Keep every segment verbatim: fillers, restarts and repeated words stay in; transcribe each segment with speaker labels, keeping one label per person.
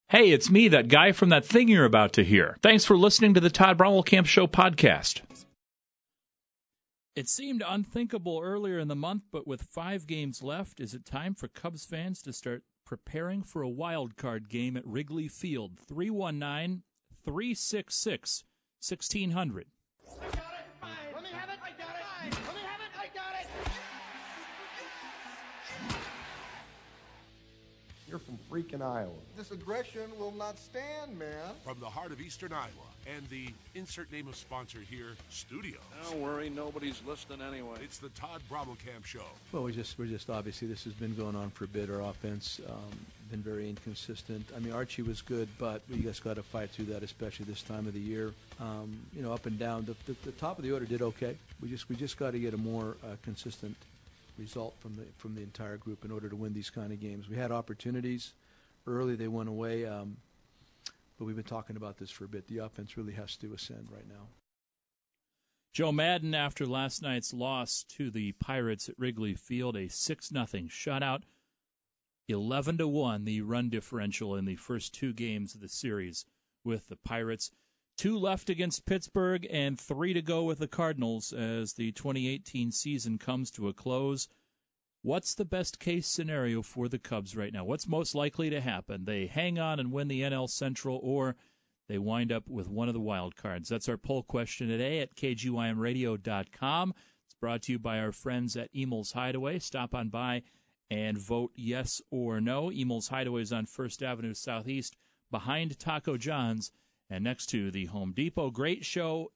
Speaker 1: Hey, it's me, that guy from that thing you're about to hear. Thanks for listening to the Todd Bromwell-Camp Show podcast. It seemed unthinkable earlier in the month, but with five games left, is it time for Cubs fans to start preparing for a wild card game at Wrigley Field? three one nine, three six six, one six zero zero.
Speaker 2: I got it. Let me have it. I got it. Let me have it. I got it.
Speaker 3: You're from freaking Iowa.
Speaker 2: This aggression will not stand, man.
Speaker 4: From the heart of eastern Iowa and the insert name of sponsor here, studios.
Speaker 5: Don't worry, nobody's listening anyway.
Speaker 4: It's the Todd Bromwell-Camp Show.
Speaker 6: Well, we just, we're just obviously this has been going on for a bit. Our offense um, been very inconsistent. I mean, Archie was good, but we just got to fight through that, especially this time of the year. Um, you know, up and down. The, the, the top of the order did okay. We just we just got to get a more uh, consistent result from the from the entire group in order to win these kind of games. We had opportunities early; they went away. Um, but we've been talking about this for a bit. The offense really has to ascend right now.
Speaker 1: Joe Madden, after last night's loss to the Pirates at Wrigley Field, a six nothing shutout, eleven to one the run differential in the first two games of the series with the Pirates. Two left against Pittsburgh and three to go with the Cardinals as the twenty eighteen season comes to a close. What's the best case scenario for the Cubs right now? What's most likely to happen? They hang on and win the N L Central, or they wind up with one of the wild cards? That's our poll question today at K G Y M radio dot com. It's brought to you by our friends at Emil's Hideaway. Stop on by and vote yes or no. Emil's Hideaway is on First Avenue Southeast behind Taco John's and next to the Home Depot. Great show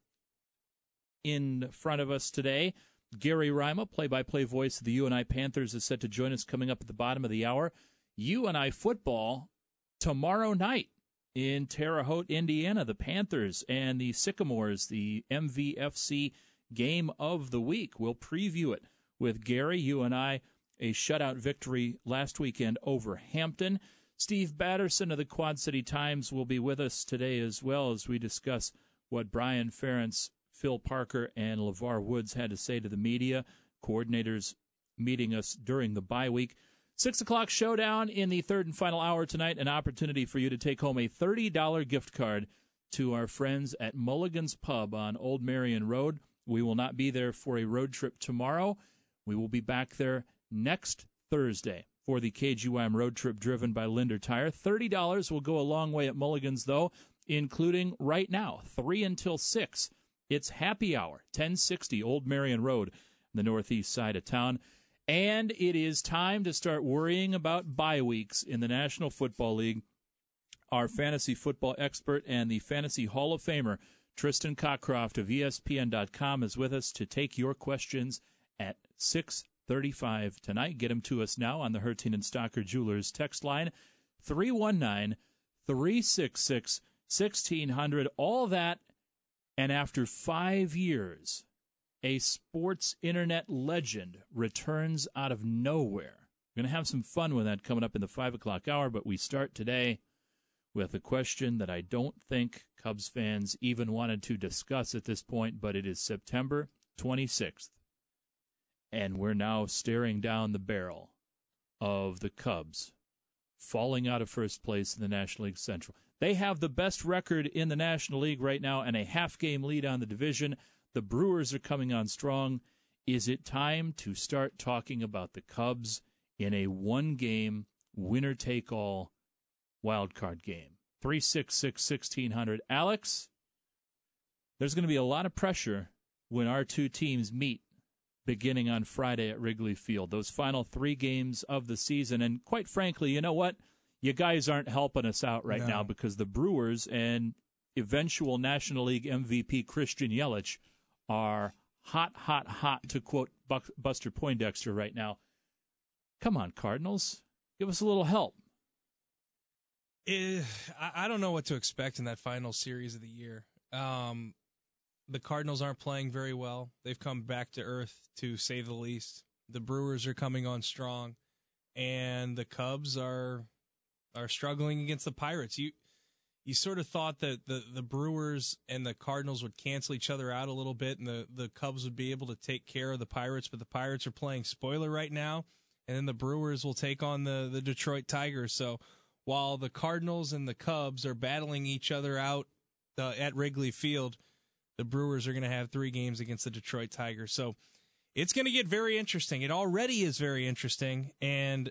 Speaker 1: in front of us today. Gary Rima, play-by-play voice of the U N I Panthers, is set to join us coming up at the bottom of the hour. U N I football tomorrow night in Terre Haute, Indiana. The Panthers and the Sycamores, the M V F C game of the week. We'll preview it with Gary. U N I, a shutout victory last weekend over Hampton. Steve Batterson of the Quad City Times will be with us today as well as we discuss what Brian Ferentz, Phil Parker, and LeVar Woods had to say to the media. Coordinators meeting us during the bye week. Six o'clock showdown in the third and final hour tonight. An opportunity for you to take home a thirty dollars gift card to our friends at Mulligan's Pub on Old Marion Road. We will not be there for a road trip tomorrow. We will be back there next Thursday for the K G Y M road trip driven by Linder Tire. thirty dollars will go a long way at Mulligan's, though, including right now, three until six. It's happy hour, ten sixty Old Marion Road, the northeast side of town. And it is time to start worrying about bye weeks in the National Football League. Our fantasy football expert and the Fantasy Hall of Famer, Tristan Cockcroft of E S P N dot com, is with us to take your questions at six thirty-five tonight. Get them to us now on the Hertin and Stocker Jewelers text line, three one nine, three six six, one six zero zero. All that, and after five years, a sports internet legend returns out of nowhere. We're going to have some fun with that coming up in the five o'clock hour, but we start today with a question that I don't think Cubs fans even wanted to discuss at this point, but it is September twenty-sixth. And we're now staring down the barrel of the Cubs falling out of first place in the National League Central. They have the best record in the National League right now and a half-game lead on the division. The Brewers are coming on strong. Is it time to start talking about the Cubs in a one-game, winner-take-all wild card game? three six six, one six zero zero. Alex, there's going to be a lot of pressure when our two teams meet beginning on Friday at Wrigley Field. Those final three games of the season. And quite frankly, you know what? You guys aren't helping us out right no. now because the Brewers and eventual National League M V P Christian Yelich are hot, hot, hot, to quote Buck, Buster Poindexter right now. Come on, Cardinals. Give us a little help.
Speaker 7: Eh, I don't know what to expect in that final series of the year. Um, the Cardinals aren't playing very well. They've come back to earth, to say the least. The Brewers are coming on strong, and the Cubs are are struggling against the Pirates. You you sort of thought that the, the Brewers and the Cardinals would cancel each other out a little bit, and the, the Cubs would be able to take care of the Pirates, but the Pirates are playing spoiler right now, and then the Brewers will take on the, the Detroit Tigers. So while the Cardinals and the Cubs are battling each other out uh, at Wrigley Field, the Brewers are going to have three games against the Detroit Tigers. So it's going to get very interesting. It already is very interesting, and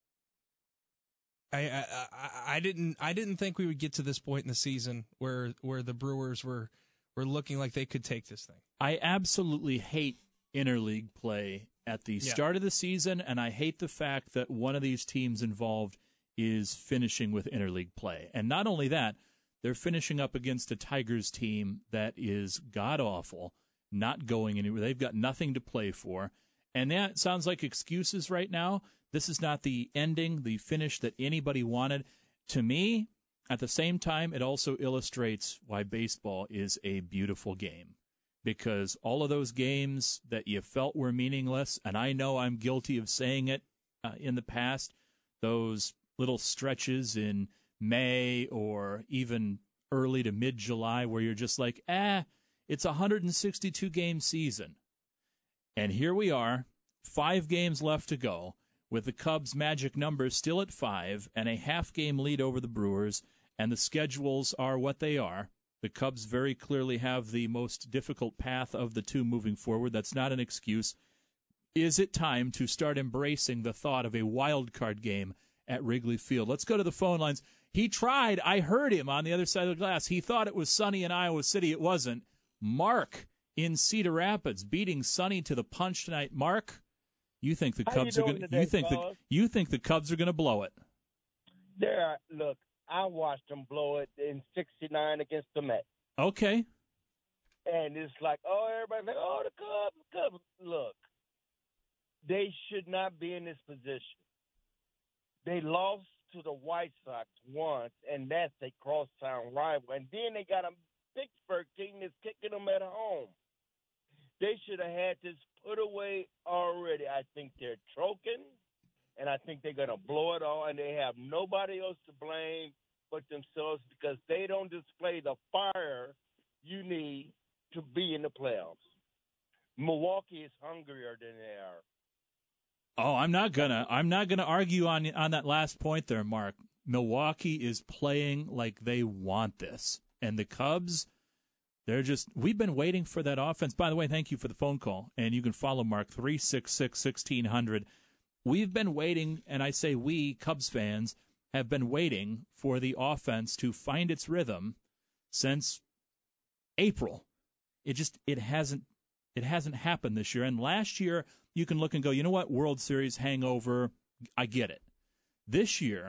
Speaker 7: I, I I I didn't I didn't think we would get to this point in the season where where the Brewers were were looking like they could take this thing.
Speaker 1: I absolutely hate interleague play at the
Speaker 7: Yeah.
Speaker 1: start of the season, and I hate the fact that one of these teams involved is finishing with interleague play. And not only that, they're finishing up against a Tigers team that is god-awful, not going anywhere. They've got nothing to play for. And that sounds like excuses right now. This is not the ending, the finish that anybody wanted. To me, at the same time, it also illustrates why baseball is a beautiful game. Because all of those games that you felt were meaningless, and I know I'm guilty of saying it uh, in the past, those little stretches in May or even early to mid-July where you're just like, ah, it's a one hundred sixty-two game season. And here we are, five games left to go, with the Cubs' magic numbers still at five and a half-game lead over the Brewers, and the schedules are what they are. The Cubs very clearly have the most difficult path of the two moving forward. That's not an excuse. Is it time to start embracing the thought of a wild card game at Wrigley Field? Let's go to the phone lines. He tried. I heard him on the other side of the glass. He thought it was sunny in Iowa City. It wasn't. Mark in Cedar Rapids beating Sunny to the punch tonight. Mark, you think the
Speaker 8: How
Speaker 1: Cubs
Speaker 8: you
Speaker 1: are
Speaker 8: doing
Speaker 1: going?
Speaker 8: today,
Speaker 1: You think the
Speaker 8: fellas?
Speaker 1: you think the Cubs are going to blow it?
Speaker 8: There, look, I watched them blow it in sixty-nine against the Mets.
Speaker 1: Okay.
Speaker 8: And it's like, oh, everybody's like, oh, the Cubs, the Cubs. Look, they should not be in this position. They lost to the White Sox once, and that's a crosstown rival. And then they got a Pittsburgh team that's kicking them at home. They should have had this put away already. I think they're choking, and I think they're going to blow it all, and they have nobody else to blame but themselves because they don't display the fire you need to be in the playoffs. Milwaukee is hungrier than they are.
Speaker 1: Oh, I'm not gonna. I'm not gonna argue on on that last point there, Mark. Milwaukee is playing like they want this, and the Cubs, they're just. We've been waiting for that offense. By the way, thank you for the phone call, and you can follow Mark three six six sixteen hundred. We've been waiting, and I say we Cubs fans have been waiting for the offense to find its rhythm since April. It just it hasn't it hasn't happened this year, and last year. You can look and go, you know what, World Series hangover, I get it. This year,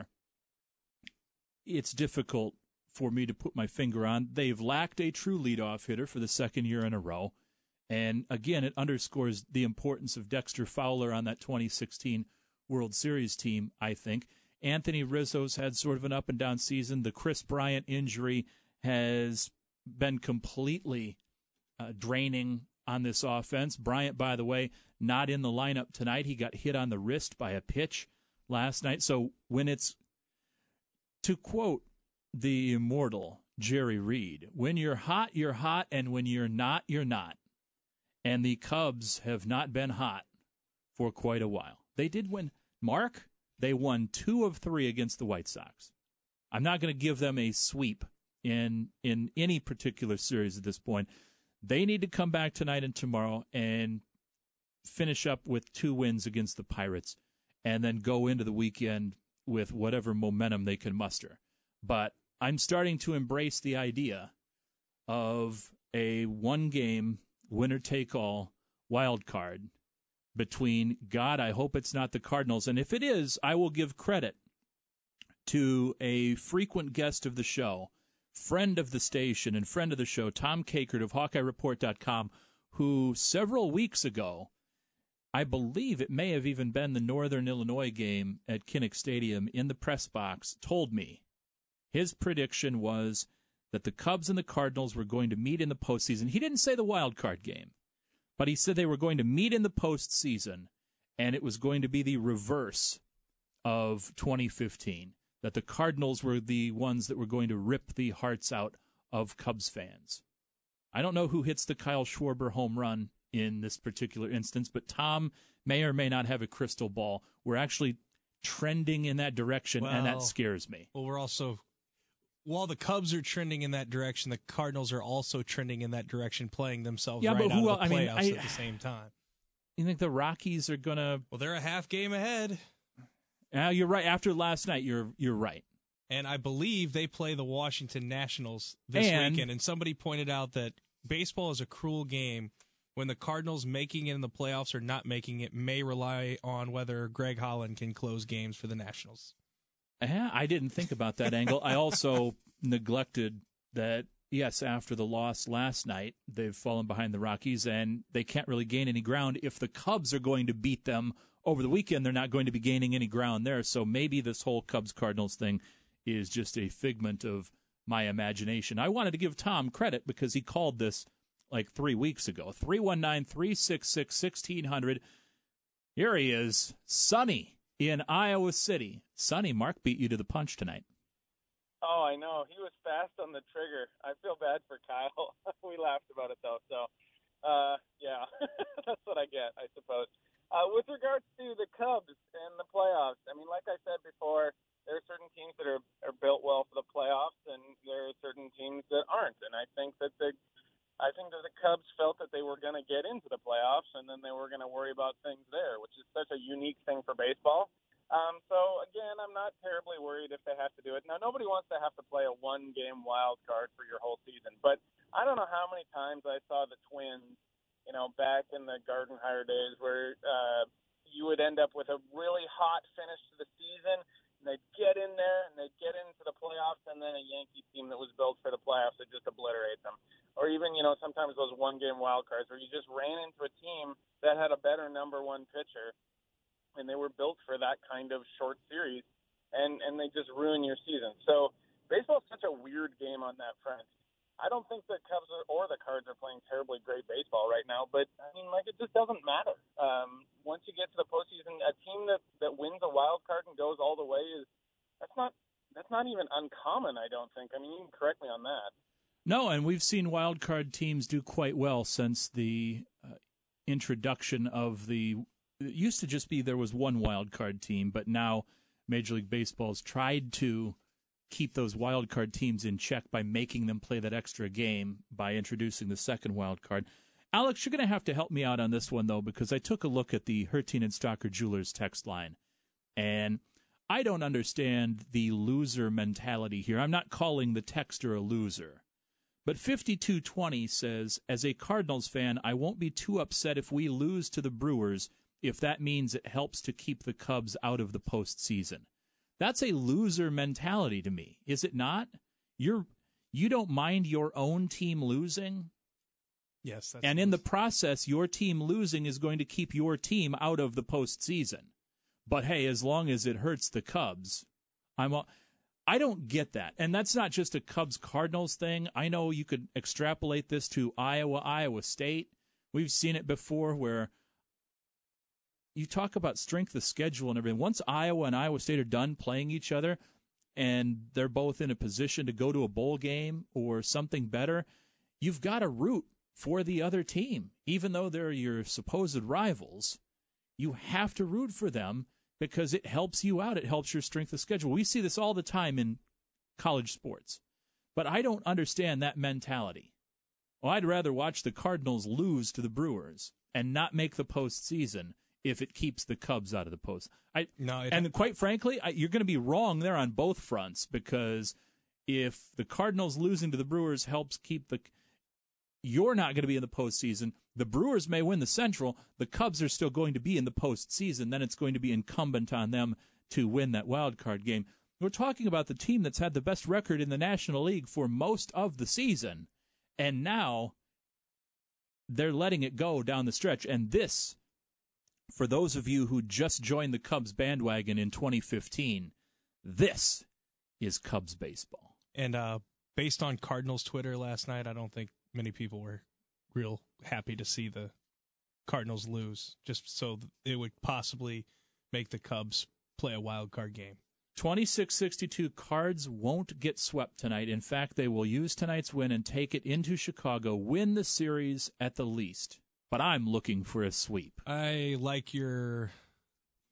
Speaker 1: it's difficult for me to put my finger on. They've lacked a true leadoff hitter for the second year in a row. And, again, it underscores the importance of Dexter Fowler on that twenty sixteen World Series team, I think. Anthony Rizzo's had sort of an up-and-down season. The Chris Bryant injury has been completely uh, draining on this offense. Bryant, by the way, not in the lineup tonight. He got hit on the wrist by a pitch last night. So when it's, to quote the immortal Jerry Reed, when you're hot, you're hot, and when you're not, you're not. And the Cubs have not been hot for quite a while. They did win. Mark, they won two of three against the White Sox. I'm not going to give them a sweep in in any particular series at this point. They need to come back tonight and tomorrow and finish up with two wins against the Pirates and then go into the weekend with whatever momentum they can muster. But I'm starting to embrace the idea of a one-game winner-take-all wild card between, God, I hope it's not the Cardinals. And if it is, I will give credit to a frequent guest of the show, friend of the station and friend of the show, Tom Kakert of Hawkeye Report dot com, who several weeks ago, I believe it may have even been the Northern Illinois game at Kinnick Stadium in the press box, told me his prediction was that the Cubs and the Cardinals were going to meet in the postseason. He didn't say the wild card game, but he said they were going to meet in the postseason, and it was going to be the reverse of twenty fifteen, that the Cardinals were the ones that were going to rip the hearts out of Cubs fans. I don't know who hits the Kyle Schwarber home run in this particular instance, but Tom may or may not have a crystal ball. We're actually trending in that direction,
Speaker 7: well,
Speaker 1: and that scares me.
Speaker 7: Well, we're also, while the Cubs are trending in that direction, the Cardinals are also trending in that direction, playing themselves
Speaker 1: yeah,
Speaker 7: right
Speaker 1: but who
Speaker 7: out of the
Speaker 1: I
Speaker 7: playoffs
Speaker 1: mean, I,
Speaker 7: at the same time.
Speaker 1: You think the Rockies are going to...
Speaker 7: Well, they're a half game ahead.
Speaker 1: Uh, you're right. After last night, you're you're right.
Speaker 7: And I believe they play the Washington Nationals this
Speaker 1: and,
Speaker 7: weekend. And somebody pointed out that baseball is a cruel game. When the Cardinals making it in the playoffs or not making it may rely on whether Greg Holland can close games for the Nationals.
Speaker 1: Uh, I didn't think about that angle. I also neglected that, yes, after the loss last night, they've fallen behind the Rockies, and they can't really gain any ground. If the Cubs are going to beat them over the weekend, they're not going to be gaining any ground there. So maybe this whole Cubs-Cardinals thing is just a figment of my imagination. I wanted to give Tom credit because he called this like three weeks ago. three one nine, three six six, one six zero zero. Here he is, Sonny in Iowa City. Sonny, Mark beat you to the punch tonight.
Speaker 9: Oh, I know. He was fast on the trigger. I feel bad for Kyle. We laughed about it, though. So, uh, yeah, that's what I get, I suppose. Uh, with regards to the Cubs and the playoffs, I mean, like I said before, there are certain teams that are, are built well for the playoffs, and there are certain teams that aren't. And I think that the I think that the Cubs felt that they were going to get into the playoffs, and then they were going to worry about things there, which is such a unique thing for baseball. Um, so, again, I'm not terribly worried if they have to do it. Now, nobody wants to have to play a one-game wild card for your whole season, but I don't know how many times I saw the Twins, you know, back in the Gardenhire days where uh, you would end up with a really hot finish to the season, and they'd get in there, and they'd get into the playoffs, and then a Yankee team that was built for the playoffs would just obliterate them. Or even, you know, sometimes those one-game wild cards where you just ran into a team that had a better number one pitcher, and they were built for that kind of short series, and, and they just ruin your season. So baseball is such a weird game on that front. I don't think the Cubs are, or the Cards are playing terribly great baseball right now, but, I mean, like, it just doesn't matter. Um, once you get to the postseason, a team that, that wins a wild card and goes all the way is that's not that's not even uncommon, I don't think. I mean, you can correct me on that.
Speaker 1: No, and we've seen wild card teams do quite well since the uh, introduction of the – it used to just be there was one wild card team, but now Major League Baseball's tried to keep those wild card teams in check by making them play that extra game by introducing the second wild card. Alex, you're going to have to help me out on this one, though, because I took a look at the Hertin and Stocker Jewelers text line, and I don't understand the loser mentality here. I'm not calling the texter a loser. But fifty-two twenty says, as a Cardinals fan, I won't be too upset if we lose to the Brewers if that means it helps to keep the Cubs out of the postseason. That's a loser mentality to me, is it not? You're you don't mind your own team losing?
Speaker 7: Yes. That's
Speaker 1: and in the process, your team losing is going to keep your team out of the postseason. But hey, as long as it hurts the Cubs, I'm a, I don't get that. And that's not just a Cubs-Cardinals thing. I know you could extrapolate this to Iowa, Iowa State. We've seen it before where you talk about strength of schedule and everything. Once Iowa and Iowa State are done playing each other and they're both in a position to go to a bowl game or something better, you've got to root for the other team. Even though they're your supposed rivals, you have to root for them because it helps you out. It helps your strength of schedule. We see this all the time in college sports. But I don't understand that mentality. Well, I'd rather watch the Cardinals lose to the Brewers and not make the postseason if it keeps the Cubs out of the post. I,
Speaker 7: no, it,
Speaker 1: and quite frankly, I, you're going to be wrong there on both fronts because if the Cardinals losing to the Brewers helps keep the you're not going to be in the postseason. The Brewers may win the Central. The Cubs are still going to be in the postseason. Then it's going to be incumbent on them to win that wild card game. We're talking about the team that's had the best record in the National League for most of the season, and now they're letting it go down the stretch. And this, for those of you who just joined the Cubs bandwagon in twenty fifteen, this is Cubs baseball.
Speaker 7: And uh, based on Cardinals Twitter last night, I don't think many people were real happy to see the Cardinals lose, just so it would possibly make the Cubs play a wild card game.
Speaker 1: twenty-six sixty-two Cards won't get swept tonight. In fact, they will use tonight's win and take it into Chicago, win the series at the least. But I'm looking for a sweep.
Speaker 7: I like your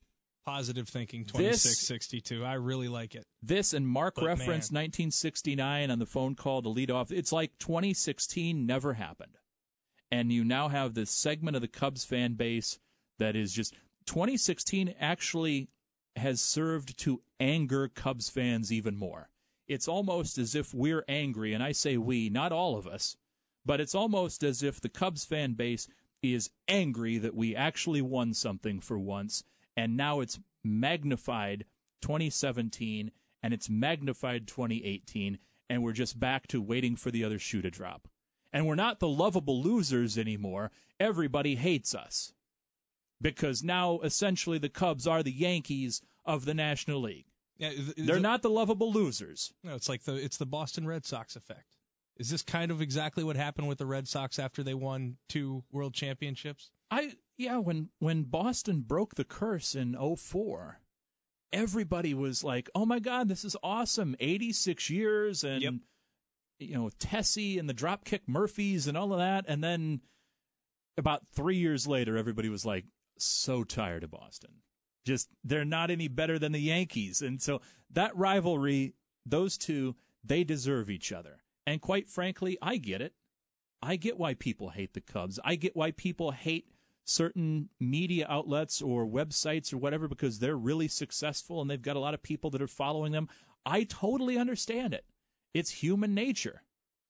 Speaker 7: Positive thinking, twenty-six sixty-two. I really like it.
Speaker 1: This and Mark
Speaker 7: But
Speaker 1: referenced
Speaker 7: man.
Speaker 1: nineteen sixty-nine on the phone call to lead off. It's like twenty sixteen never happened. And you now have this segment of the Cubs fan base that is just twenty sixteen actually has served to anger Cubs fans even more. It's almost as if we're angry, and I say we, not all of us, but it's almost as if the Cubs fan base is angry that we actually won something for once, and now it's magnified twenty seventeen, and it's magnified twenty eighteen, and we're just back to waiting for the other shoe to drop. And we're not the lovable losers anymore. Everybody hates us. Because now, essentially, the Cubs are the Yankees of the National League.
Speaker 7: Yeah, th-
Speaker 1: They're
Speaker 7: th-
Speaker 1: not the lovable losers.
Speaker 7: No, it's like the it's the Boston Red Sox effect. Is this kind of exactly what happened with the Red Sox after they won two World Championships?
Speaker 1: I yeah, when when Boston broke the curse in oh four, everybody was like, "Oh my God, this is awesome! eighty-six years and
Speaker 7: Yep.
Speaker 1: you know Tessie and the Dropkick Murphys and all of that." And then about three years later, everybody was like, "So tired of Boston. Just they're not any better than the Yankees." And so that rivalry, those two, they deserve each other. And quite frankly, I get it. I get why people hate the Cubs. I get why people hate certain media outlets or websites or whatever because they're really successful and they've got a lot of people that are following them. I totally understand it. It's human nature.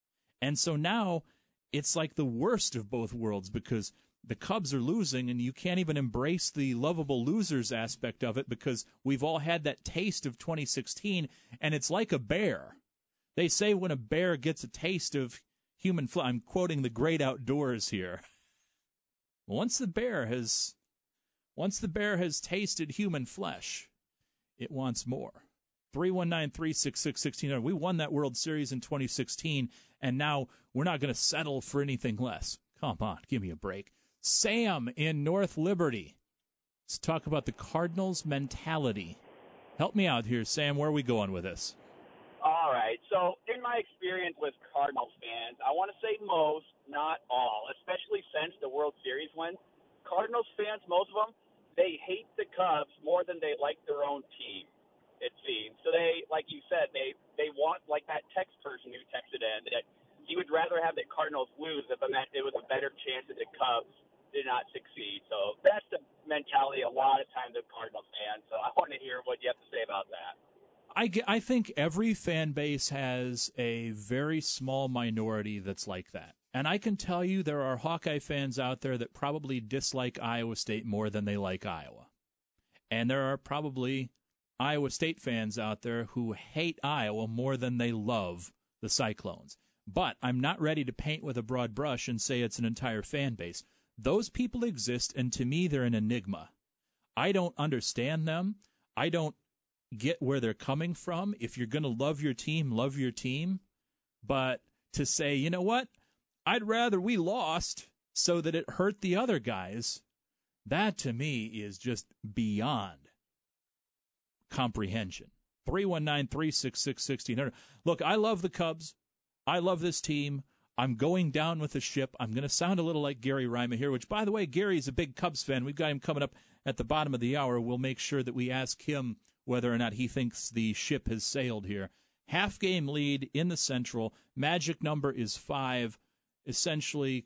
Speaker 1: And so now it's like the worst of both worlds because the Cubs are losing and you can't even embrace the lovable losers aspect of it because we've all had that taste of twenty sixteen, and it's like a bear. They say when a bear gets a taste of human flesh, I'm quoting the great outdoors here. Once the bear has, once the bear has tasted human flesh, it wants more. three one nine, three six six, one six zero zero. We won that World Series in twenty sixteen, and now we're not going to settle for anything less. Come on, give me a break. Sam in North Liberty. Let's talk about the Cardinals' mentality. Help me out here, Sam. Where are we going with this?
Speaker 10: All right. So in my experience with Cardinals fans, I want to say most, not all, especially since the World Series win. Cardinals fans, most of them, they hate the Cubs more than they like their own team, it seems. So they, like you said, they, they want, like that text person who texted in, that he would rather have the Cardinals lose if it meant it was a better chance that the Cubs did not succeed. So that's the mentality a lot of times of Cardinals fans. So I want to hear what you have to say about that.
Speaker 1: I, I think every fan base has a very small minority that's like that. And I can tell you there are Hawkeye fans out there that probably dislike Iowa State more than they like Iowa. And there are probably Iowa State fans out there who hate Iowa more than they love the Cyclones. But I'm not ready to paint with a broad brush and say it's an entire fan base. Those people exist, and to me, they're an enigma. I don't understand them. I don't get where they're coming from. If you're going to love your team, love your team. But to say, you know what, I'd rather we lost so that it hurt the other guys, that to me is just beyond comprehension. three one nine, three six six, one six zero zero. Look, I love the Cubs. I love this team. I'm going down with the ship. I'm going to sound a little like Gary Rima here, which, by the way, Gary's a big Cubs fan. We've got him coming up at the bottom of the hour. We'll make sure that we ask him whether or not he thinks the ship has sailed here. Half-game lead in the Central. Magic number is five. Essentially,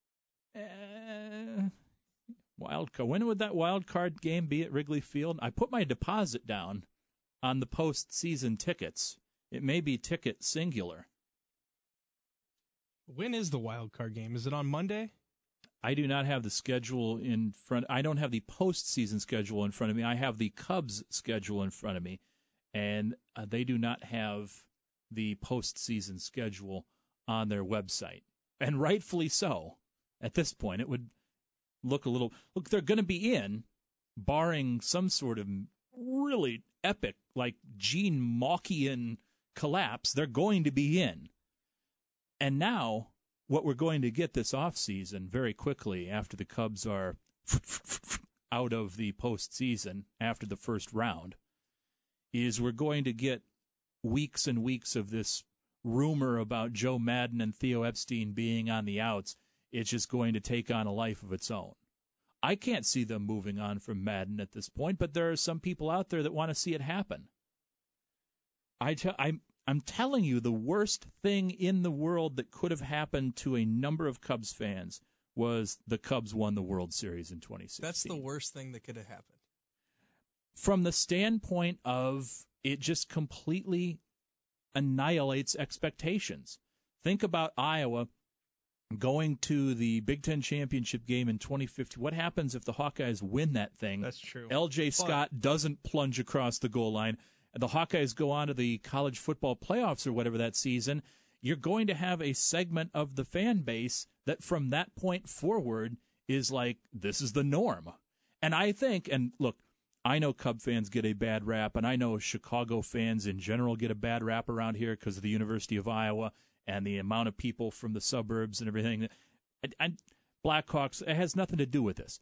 Speaker 1: eh, wild card. When would that wild card game be at Wrigley Field? I put my deposit down on the postseason tickets. It may be ticket singular.
Speaker 7: When is the wild card game? Is it on Monday?
Speaker 1: I do not have the schedule in front. I don't have the postseason schedule in front of me. I have the Cubs schedule in front of me, and uh, they do not have the postseason schedule on their website, and rightfully so. At this point, it would look a little. Look, they're going to be in, barring some sort of really epic, like Gene Mauchian collapse. They're going to be in. And now, what we're going to get this offseason very quickly after the Cubs are out of the postseason after the first round is we're going to get weeks and weeks of this rumor about Joe Maddon and Theo Epstein being on the outs. It's just going to take on a life of its own. I can't see them moving on from Madden at this point, but there are some people out there that want to see it happen. I te- I'm, I'm telling you, the worst thing in the world that could have happened to a number of Cubs fans was the Cubs won the World Series in twenty sixteen.
Speaker 7: That's the worst thing that could have happened.
Speaker 1: From the standpoint of it just completely annihilates expectations. Think about Iowa going to the Big Ten championship game in twenty fifteen. What happens if the Hawkeyes win that thing?
Speaker 7: That's true.
Speaker 1: L J Scott but, doesn't plunge across the goal line. The Hawkeyes go on to the college football playoffs or whatever that season. You're going to have a segment of the fan base that from that point forward is like, this is the norm. And I think, and look, I know Cub fans get a bad rap, and I know Chicago fans in general get a bad rap around here because of the University of Iowa and the amount of people from the suburbs and everything. And, and Blackhawks, it has nothing to do with this.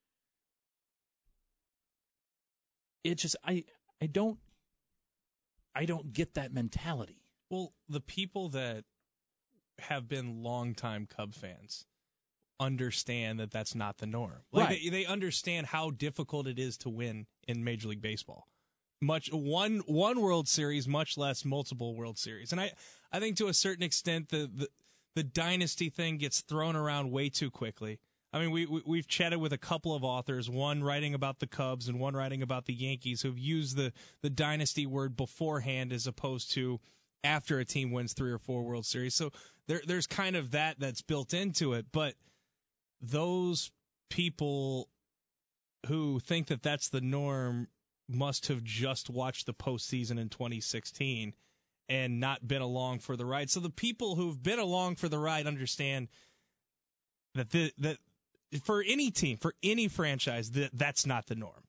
Speaker 1: It just, I, I don't, I don't get that mentality.
Speaker 7: Well, the people that have been longtime Cub fans understand that that's not the norm. Like
Speaker 1: right.
Speaker 7: they, they understand how difficult it is to win in Major League Baseball. Much one one World Series, much less multiple World Series. And I, I think to a certain extent the, the the dynasty thing gets thrown around way too quickly. I mean, we, we we've chatted with a couple of authors, one writing about the Cubs and one writing about the Yankees, who've used the the dynasty word beforehand as opposed to after a team wins three or four World Series. So there there's kind of that that's built into it, but those people who think that that's the norm must have just watched the postseason in twenty sixteen and not been along for the ride. So the people who've been along for the ride understand that the, that for any team, for any franchise, that that's not the norm.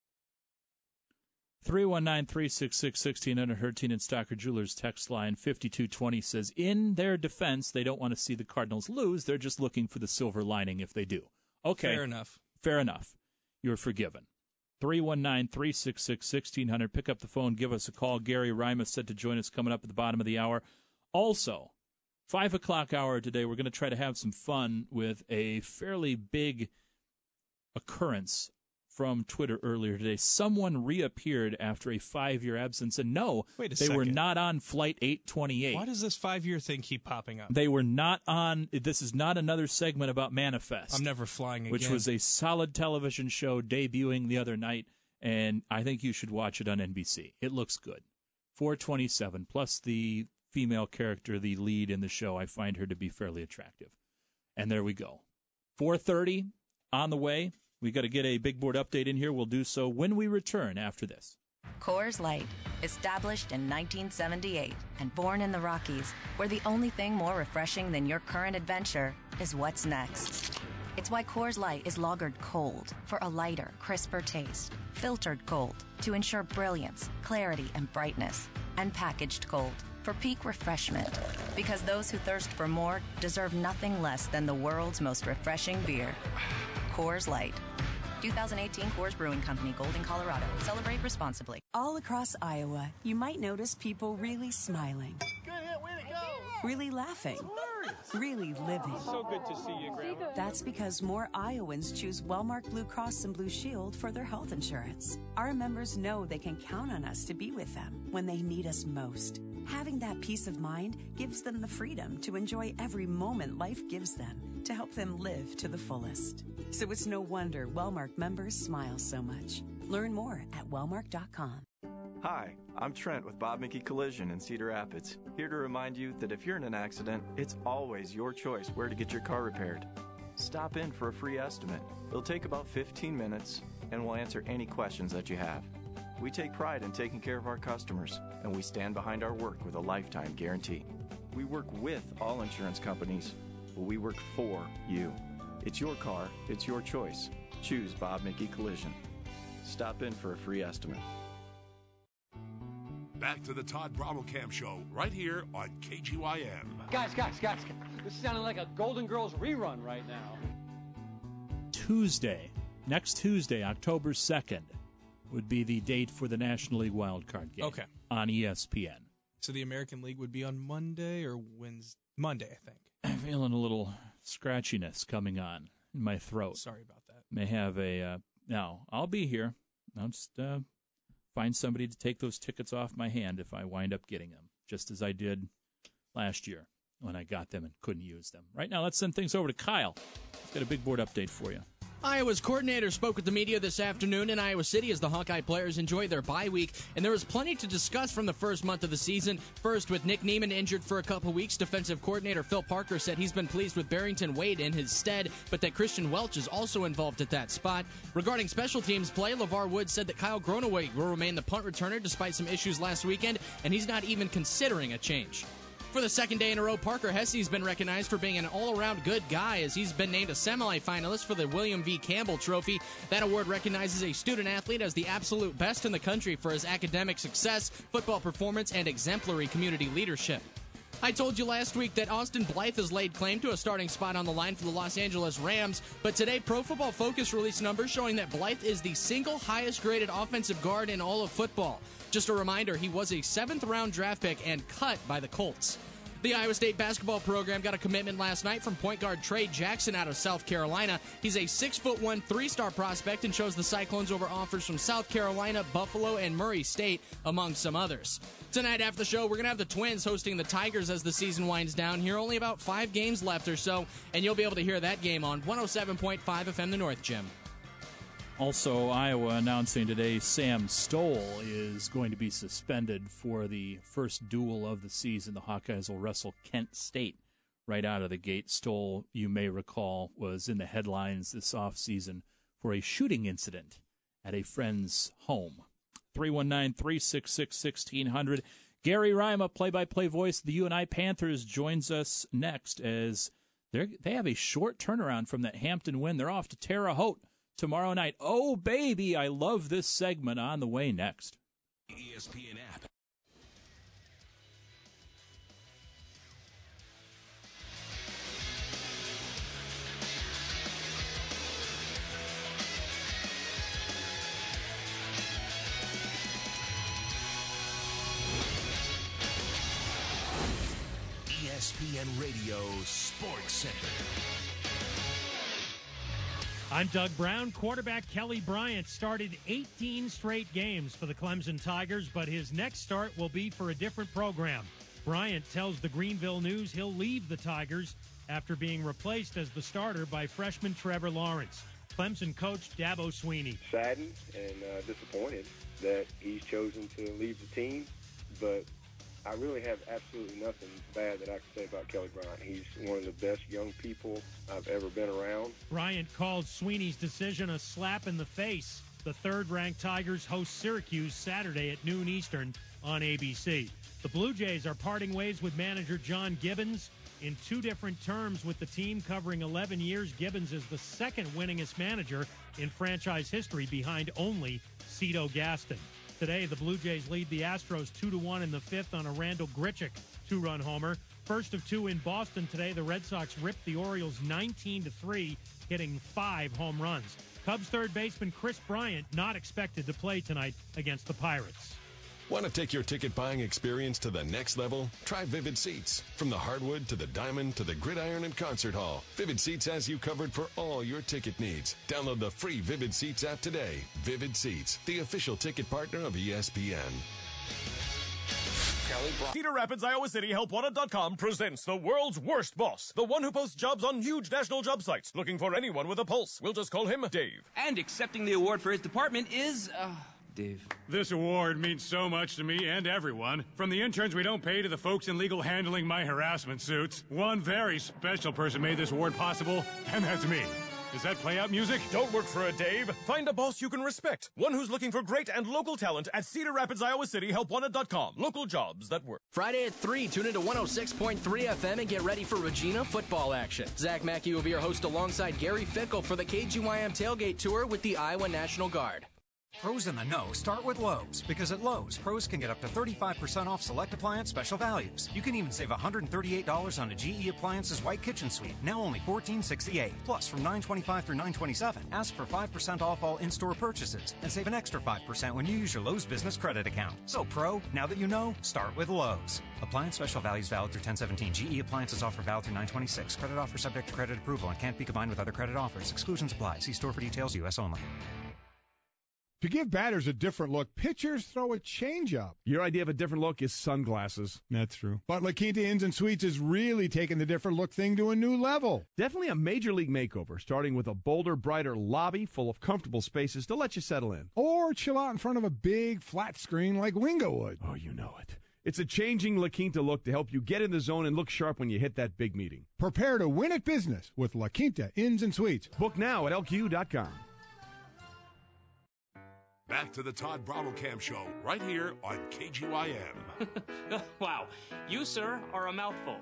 Speaker 1: three one nine, three six six, one six zero zero Hertine and Stocker Jewelers text line fifty-two twenty says, in their defense, they don't want to see the Cardinals lose. They're just looking for the silver lining if they do. Okay.
Speaker 7: Fair enough.
Speaker 1: Fair enough. You're forgiven. three one nine, three six six, one six zero zero. Pick up the phone. Give us a call. Gary Rimas said to join us coming up at the bottom of the hour. Also, five o'clock hour today, we're going to try to have some fun with a fairly big occurrence from Twitter earlier today. Someone reappeared after a five-year absence, and no,
Speaker 7: Wait a
Speaker 1: they
Speaker 7: second.
Speaker 1: were not on Flight eight twenty-eight.
Speaker 7: Why does this five-year thing keep popping up?
Speaker 1: They were not on, this is not another segment about Manifest.
Speaker 7: I'm never flying again.
Speaker 1: Which was a solid television show debuting the other night, and I think you should watch it on N B C. It looks good. four twenty-seven, plus the female character, the lead in the show, I find her to be fairly attractive. And there we go. four thirty on the way. We got to get a big board update in here. We'll do so when we return after this.
Speaker 11: Coors Light, established in nineteen seventy-eight and born in the Rockies, where the only thing more refreshing than your current adventure is what's next. It's why Coors Light is lagered cold for a lighter, crisper taste, filtered cold to ensure brilliance, clarity, and brightness, and packaged cold for peak refreshment. Because those who thirst for more deserve nothing less than the world's most refreshing beer. Coors Light. twenty eighteen Coors Brewing Company, Golden, Colorado. Celebrate responsibly.
Speaker 12: All across Iowa, you might notice people really smiling.
Speaker 2: Good hit, way to go.
Speaker 12: Really laughing. Really living.
Speaker 13: So good to see you, Grandma.
Speaker 12: That's because more Iowans choose Wellmark Blue Cross and Blue Shield for their health insurance. Our members know they can count on us to be with them when they need us most. Having that peace of mind gives them the freedom to enjoy every moment life gives them to help them live to the fullest. So it's no wonder Wellmark members smile so much. Learn more at wellmark dot com.
Speaker 14: Hi, I'm Trent with Bob Mickey Collision in Cedar Rapids. Here to remind you that if you're in an accident, it's always your choice where to get your car repaired. Stop in for a free estimate. It'll take about fifteen minutes, and we'll answer any questions that you have. We take pride in taking care of our customers, and we stand behind our work with a lifetime guarantee. We work with all insurance companies, but we work for you. It's your car, it's your choice. Choose Bob Mickey Collision. Stop in for a free estimate.
Speaker 4: Back to the Todd Brommelkamp Show, right here on K G Y M.
Speaker 13: Guys, guys, guys, this is sounding like a Golden Girls rerun right now.
Speaker 1: Tuesday, next Tuesday, October second, would be the date for the National League wildcard game.
Speaker 7: Okay.
Speaker 1: On E S P N.
Speaker 7: So the American League would be on Monday or Wednesday? Monday, I think.
Speaker 1: I'm feeling a little scratchiness coming on in my throat.
Speaker 7: Sorry about that.
Speaker 1: may have a uh, now. I'll be here. I'll just uh, find somebody to take those tickets off my hand if I wind up getting them, just as I did last year when I got them and couldn't use them. Right now, let's send things over to Kyle. He's got a big board update for you.
Speaker 15: Iowa's coordinator spoke with the media this afternoon in Iowa City as the Hawkeye players enjoy their bye week, and there was plenty to discuss from the first month of the season. First, with Nick Neiman injured for a couple weeks, defensive coordinator Phil Parker said he's been pleased with Barrington Wade in his stead, but that Christian Welch is also involved at that spot. Regarding special teams play, LeVar Woods said that Kyle Gronoway will remain the punt returner despite some issues last weekend, and he's not even considering a change. For the second day in a row, Parker Hesse's been recognized for being an all-around good guy as he's been named a semi-finalist for the William V. Campbell Trophy. That award recognizes a student-athlete as the absolute best in the country for his academic success, football performance, and exemplary community leadership. I told you last week that Austin Blythe has laid claim to a starting spot on the line for the Los Angeles Rams, but today Pro Football Focus released numbers showing that Blythe is the single highest-graded offensive guard in all of football. Just a reminder, he was a seventh-round draft pick and cut by the Colts. The Iowa State basketball program got a commitment last night from point guard Trey Jackson out of South Carolina. He's a six foot one, three-star prospect and chose the Cyclones over offers from South Carolina, Buffalo, and Murray State, among some others. Tonight after the show, we're going to have the Twins hosting the Tigers as the season winds down. Here, only about five games left or so, and you'll be able to hear that game on one oh seven point five F M The North, Jim.
Speaker 1: Also, Iowa announcing today Sam Stoll is going to be suspended for the first duel of the season. The Hawkeyes will wrestle Kent State right out of the gate. Stoll, you may recall, was in the headlines this offseason for a shooting incident at a friend's home. three one nine, three six six, one six zero zero. Gary Rima, play-by-play voice of the U N I Panthers, joins us next as they have a short turnaround from that Hampton win. They're off to Terre Haute tomorrow night. Oh, baby, I love this segment on the way next.
Speaker 16: E S P N app. E S P N Radio Sports Center.
Speaker 17: I'm Doug Brown. Quarterback Kelly Bryant started eighteen straight games for the Clemson Tigers, but his next start will be for a different program. Bryant tells the Greenville News he'll leave the Tigers after being replaced as the starter by freshman Trevor Lawrence. Clemson coach Dabo Swinney.
Speaker 18: Saddened and uh, disappointed that he's chosen to leave the team, but I really have absolutely nothing bad that I can say about Kelly Bryant. He's one of the best young people I've ever been around.
Speaker 17: Bryant called Sweeney's decision a slap in the face. The third-ranked Tigers host Syracuse Saturday at noon Eastern on A B C. The Blue Jays are parting ways with manager John Gibbons in two different terms with the team covering eleven years. Gibbons is the second winningest manager in franchise history behind only Cito Gaston. Today, the Blue Jays lead the Astros two to one in the fifth on a Randall Grichuk two-run homer. First of two in Boston today, the Red Sox ripped the Orioles nineteen to three, hitting five home runs. Cubs third baseman Chris Bryant not expected to play tonight against the Pirates.
Speaker 16: Want to take your ticket buying experience to the next level? Try Vivid Seats. From the hardwood to the diamond to the gridiron and concert hall, Vivid Seats has you covered for all your ticket needs. Download the free Vivid Seats app today. Vivid Seats, the official ticket partner of E S P N.
Speaker 19: Cedar Rapids, Iowa City, help wanted dot com presents the world's worst boss. The one who posts jobs on huge national job sites, looking for anyone with a pulse. We'll just call him Dave.
Speaker 20: And accepting the award for his department is, uh... Dave.
Speaker 21: This award means so much to me and everyone. From the interns we don't pay to the folks in legal handling my harassment suits. One very special person made this award possible, and that's me. Is that play-out music?
Speaker 19: Don't work for a Dave. Find a boss you can respect. One who's looking for great and local talent at Cedar Rapids, Iowa City, help wanted dot com. Local jobs that work.
Speaker 15: Friday at three, tune into one oh six point three F M and get ready for Regina football action. Zach Mackey will be your host alongside Gary Fickle for the K G Y M Tailgate Tour with the Iowa National Guard.
Speaker 3: Pros in the know start with Lowe's, because at Lowe's, pros can get up to thirty-five percent off select appliance special values. You can even save one hundred thirty-eight dollars on a G E Appliances White Kitchen Suite, now only fourteen sixty-eight. Plus, from nine twenty-five through nine twenty-seven, ask for five percent off all in-store purchases and save an extra five percent when you use your Lowe's Business Credit account. So, Pro, now that you know, start with Lowe's. Appliance special values valid through ten seventeen. G E Appliances offer valid through nine twenty-six. Credit offer subject to credit approval and can't be combined with other credit offers. Exclusions apply. See store for details. U S only.
Speaker 22: To give batters a different look, pitchers throw a changeup.
Speaker 23: Your idea of a different look is sunglasses.
Speaker 22: That's true. But La Quinta Inns and Suites is really taking the different look thing to a new level.
Speaker 23: Definitely a major league makeover, starting with a bolder, brighter lobby full of comfortable spaces to let you settle in.
Speaker 22: Or chill out in front of a big, flat screen like Wingo would.
Speaker 23: Oh, you know it. It's a changing La Quinta look to help you get in the zone and look sharp when you hit that big meeting.
Speaker 22: Prepare to win at business with La Quinta Inns and Suites.
Speaker 23: Book now at L Q dot com.
Speaker 4: Back to the Todd Brommelkamp Show, right here on K G Y M.
Speaker 24: Wow, you, sir, are a mouthful.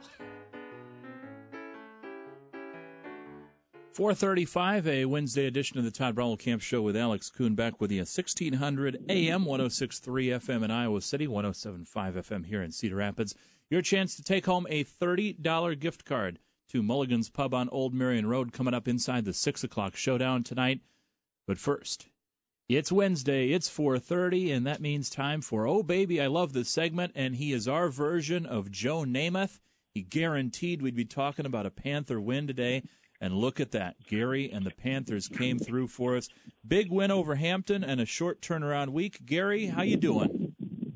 Speaker 1: four thirty-five, a Wednesday edition of the Todd Brommelkamp Show with Alex Kuhn, back with you. sixteen hundred A M, one oh six point three F M in Iowa City, one oh seven point five F M here in Cedar Rapids. Your chance to take home a thirty dollars gift card to Mulligan's Pub on Old Marion Road, coming up inside the six o'clock showdown tonight. But first, it's Wednesday, it's four thirty, and that means time for Oh Baby, I Love This segment, and he is our version of Joe Namath. He guaranteed we'd be talking about a Panther win today, and look at that. Gary and the Panthers came through for us. Big win over Hampton and a short turnaround week. Gary, how you doing?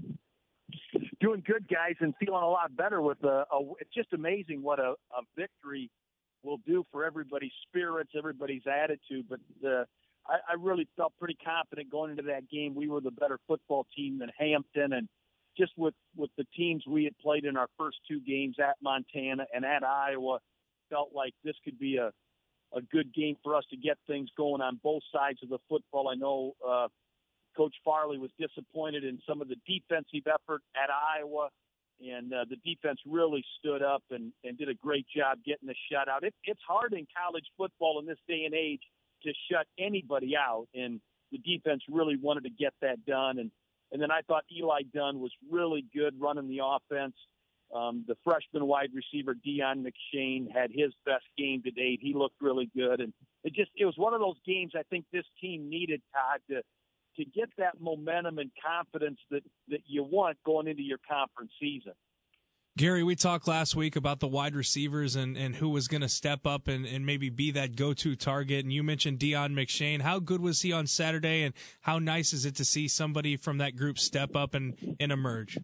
Speaker 25: Doing good, guys, and feeling a lot better with a, a it's just amazing what a, a victory will do for everybody's spirits, everybody's attitude, but uh, I, I really felt pretty confident going into that game. We were the better football team than Hampton, and just with, with the teams we had played in our first two games at Montana and at Iowa, felt like this could be a, a good game for us to get things going on both sides of the football. I know uh, Coach Farley was disappointed in some of the defensive effort at Iowa, and uh, the defense really stood up and, and did a great job getting the shutout. It, it's hard in college football in this day and age to shut anybody out, and the defense really wanted to get that done. And, and then I thought Eli Dunn was really good running the offense. Um, the freshman wide receiver, Deion McShane, had his best game to date. He looked really good. And it just it was one of those games I think this team needed, Todd, to, to get that momentum and confidence that, that you want going into your conference season.
Speaker 7: Gary, we talked last week about the wide receivers and, and who was going to step up and, and maybe be that go-to target. And you mentioned Deion McShane. How good was he on Saturday, and how nice is it to see somebody from that group step up and, and emerge?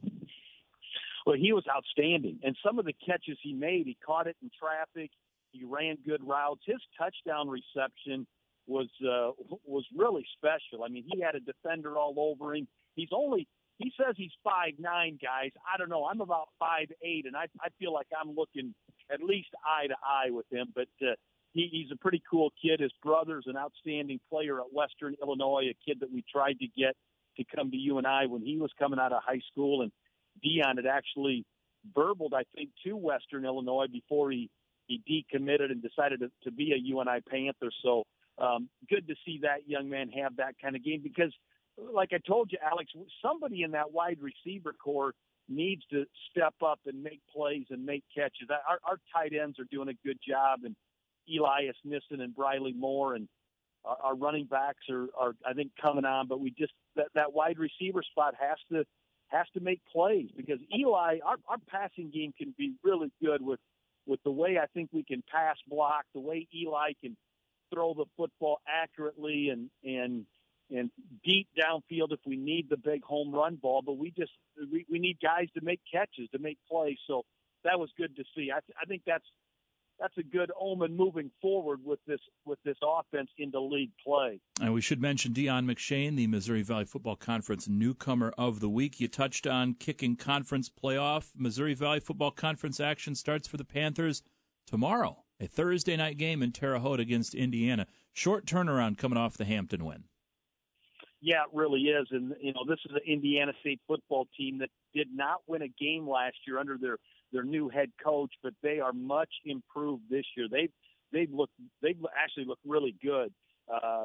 Speaker 25: Well, he was outstanding. And some of the catches he made, he caught it in traffic. He ran good routes. His touchdown reception was uh, was really special. I mean, he had a defender all over him. He's only He says he's five nine, guys. I don't know. I'm about five eight, and I, I feel like I'm looking at least eye to eye with him. But uh, he, he's a pretty cool kid. His brother's an outstanding player at Western Illinois, a kid that we tried to get to come to U N I when he was coming out of high school. And Deion had actually burbled, I think, to Western Illinois before he, he decommitted and decided to, to be a U N I Panther. So um, good to see that young man have that kind of game because – like I told you, Alex, somebody in that wide receiver core needs to step up and make plays and make catches. Our, our tight ends are doing a good job, and Elias Nissen and Briley Moore, and our, our running backs are, are, I think, coming on. But we just that, that wide receiver spot has to has to make plays because Eli, our, our passing game can be really good with with the way I think we can pass block, the way Eli can throw the football accurately and and. and deep downfield if we need the big home run ball, but we just we, we need guys to make catches, to make plays. So that was good to see. I, I think that's that's a good omen moving forward with this with this offense into league play.
Speaker 1: And we should mention Deion McShane, the Missouri Valley Football Conference newcomer of the week. You touched on kicking conference playoff. Missouri Valley Football Conference action starts for the Panthers tomorrow, a Thursday night game in Terre Haute against Indiana. Short turnaround coming off the Hampton win.
Speaker 25: Yeah, it really is. And, you know, this is an Indiana State football team that did not win a game last year under their, their new head coach, but they are much improved this year. They've, they've looked, they've actually looked really good. Uh,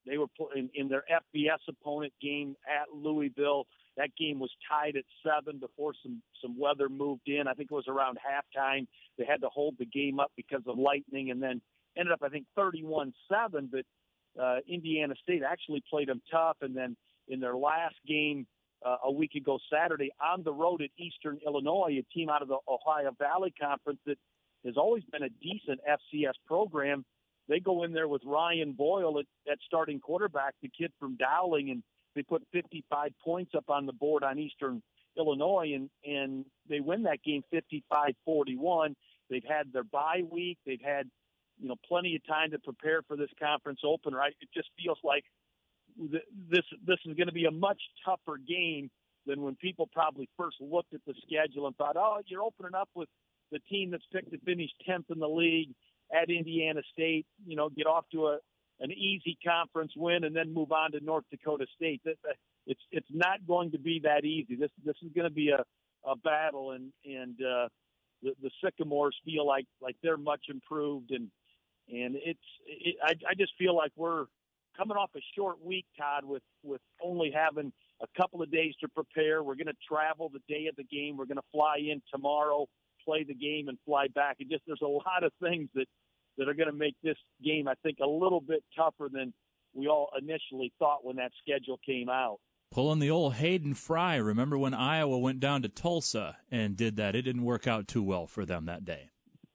Speaker 25: they were in, in their F B S opponent game at Louisville. That game was tied at seven before some, some weather moved in. I think it was around halftime. They had to hold the game up because of lightning, and then ended up, I think, thirty-one seven. But uh, Indiana State actually played them tough. And then in their last game uh, a week ago Saturday on the road at Eastern Illinois, a team out of the Ohio Valley Conference that has always been a decent F C S program, they go in there with Ryan Boyle at, at starting quarterback, the kid from Dowling, and they put fifty-five points up on the board on Eastern Illinois, and, and they win that game fifty-five forty-one. They've had their bye week. They've had, you know, plenty of time to prepare for this conference opener. I, it just feels like th- this this is going to be a much tougher game than when people probably first looked at the schedule and thought, oh, you're opening up with the team that's picked to finish tenth in the league at Indiana State, you know, get off to a an easy conference win and then move on to North Dakota State. It's it's not going to be that easy. This this is going to be a, a battle, and and uh, the, the Sycamores feel like like they're much improved, and and it's it, I I just feel like we're coming off a short week, Todd, with with only having a couple of days to prepare. We're going to travel the day of the game. We're going to fly in tomorrow, play the game, and fly back. And just there's a lot of things that. that are going to make this game, I think, a little bit tougher than we all initially thought when that schedule came out.
Speaker 1: Pulling the old Hayden Fry. Remember when Iowa went down to Tulsa and did that? It didn't work out too well for them that day.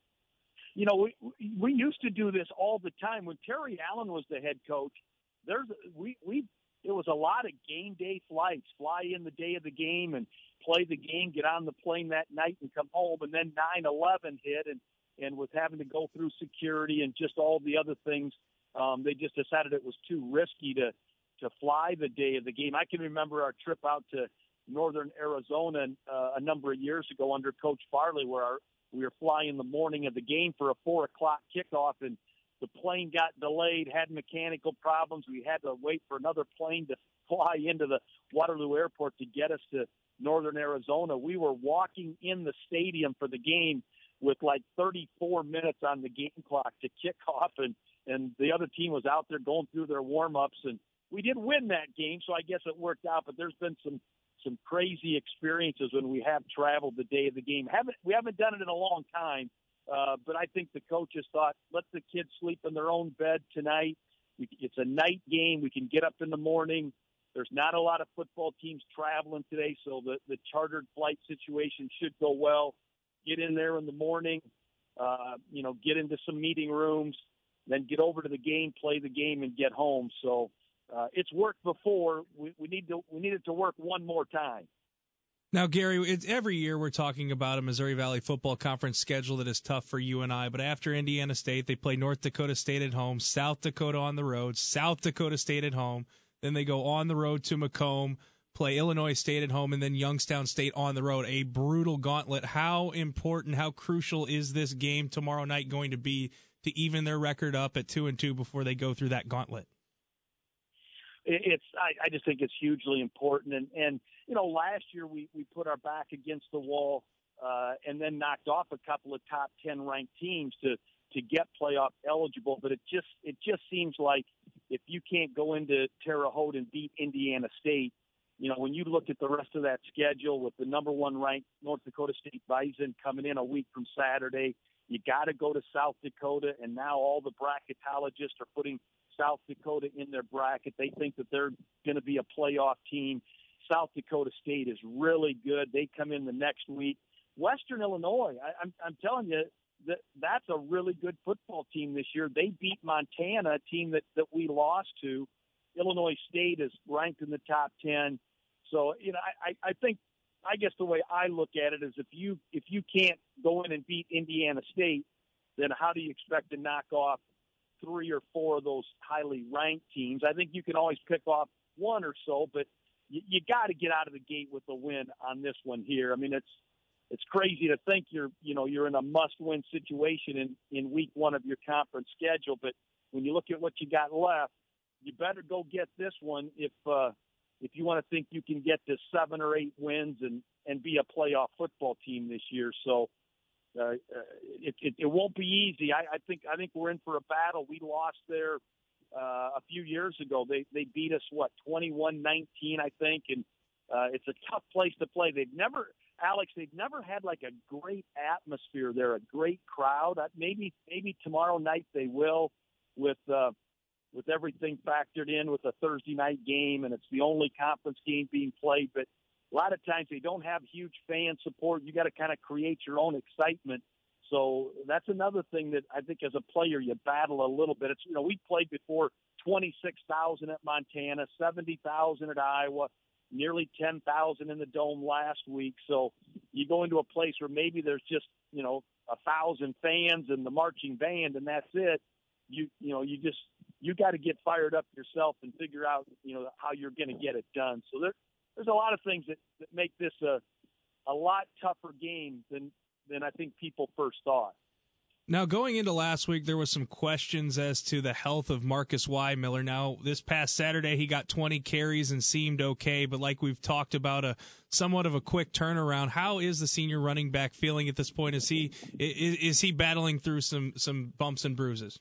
Speaker 25: You know, we we used to do this all the time. When Terry Allen was the head coach, there's we we it was a lot of game day flights. Fly in the day of the game and play the game, get on the plane that night and come home. And then nine eleven hit, and and with having to go through security and just all the other things, um, they just decided it was too risky to to fly the day of the game. I can remember our trip out to northern Arizona uh, a number of years ago under Coach Farley, where our, we were flying the morning of the game for a four o'clock kickoff, and the plane got delayed, had mechanical problems. We had to wait for another plane to fly into the Waterloo Airport to get us to northern Arizona. We were walking in the stadium for the game with like thirty-four minutes on the game clock to kick off, and, and the other team was out there going through their warm-ups, and we did win that game, so I guess it worked out, but there's been some some crazy experiences when we have traveled the day of the game. Haven't We haven't done it in a long time, uh, but I think the coaches thought, let the kids sleep in their own bed tonight. We, it's a night game. We can get up in the morning. There's not a lot of football teams traveling today, so the, the chartered flight situation should go well. Get in there in the morning, uh, you know, get into some meeting rooms, then get over to the game, play the game, and get home. So uh, it's worked before. We, we need to we need it to work one more time.
Speaker 7: Now, Gary, it's, every year we're talking about a Missouri Valley Football Conference schedule that is tough for you and I. But after Indiana State, they play North Dakota State at home, South Dakota on the road, South Dakota State at home. Then they go on the road to Macomb, play Illinois State at home, and then Youngstown State on the road. A brutal gauntlet. How important, how crucial is this game tomorrow night going to be to even their record up at two and two before they go through that gauntlet?
Speaker 25: It's I, I just think it's hugely important. And, and you know, last year we, we put our back against the wall uh, and then knocked off a couple of top ten ranked teams to to get playoff eligible. But it just it just seems like if you can't go into Terre Haute and beat Indiana State, you know, when you look at the rest of that schedule with the number one ranked North Dakota State Bison coming in a week from Saturday, you got to go to South Dakota, and now all the bracketologists are putting South Dakota in their bracket. They think that they're going to be a playoff team. South Dakota State is really good. They come in the next week. Western Illinois, I, I'm, I'm telling you, that that's a really good football team this year. They beat Montana, a team that, that we lost to. Illinois State is ranked in the top ten. So, you know, I, I think, I guess the way I look at it is if you if you can't go in and beat Indiana State, then how do you expect to knock off three or four of those highly ranked teams? I think you can always pick off one or so, but you, you got to get out of the gate with a win on this one here. I mean, it's it's crazy to think you're you know you're in a must-win situation in, in week one of your conference schedule, but when you look at what you got left, you better go get this one if uh, if you want to think you can get to seven or eight wins and, and be a playoff football team this year. So uh, uh, it, it, it won't be easy. I, I think I think we're in for a battle. We lost there uh, a few years ago. They they beat us, what, twenty-one nineteen, I think, and uh, it's a tough place to play. They've never, Alex, they've never had like a great atmosphere there, a great crowd. Uh, maybe maybe tomorrow night they will with uh, with everything factored in with a Thursday night game, and it's the only conference game being played. But a lot of times they don't have huge fan support. You got to kind of create your own excitement. So that's another thing that I think as a player you battle a little bit. It's, you know, we played before twenty-six thousand at Montana, seventy thousand at Iowa, nearly ten thousand in the Dome last week. So you go into a place where maybe there's just, you know, a thousand fans and the marching band and that's it. You, you know, you just, you got to get fired up yourself and figure out, you know, how you're going to get it done. So there, there's a lot of things that, that make this a, a lot tougher game than, than I think people first thought.
Speaker 7: Now, going into last week, there was some questions as to the health of Marcus Weimiller. Now, this past Saturday, he got twenty carries and seemed okay, but like we've talked about, a somewhat of a quick turnaround. How is the senior running back feeling at this point? Is he is, is he battling through some some bumps and bruises?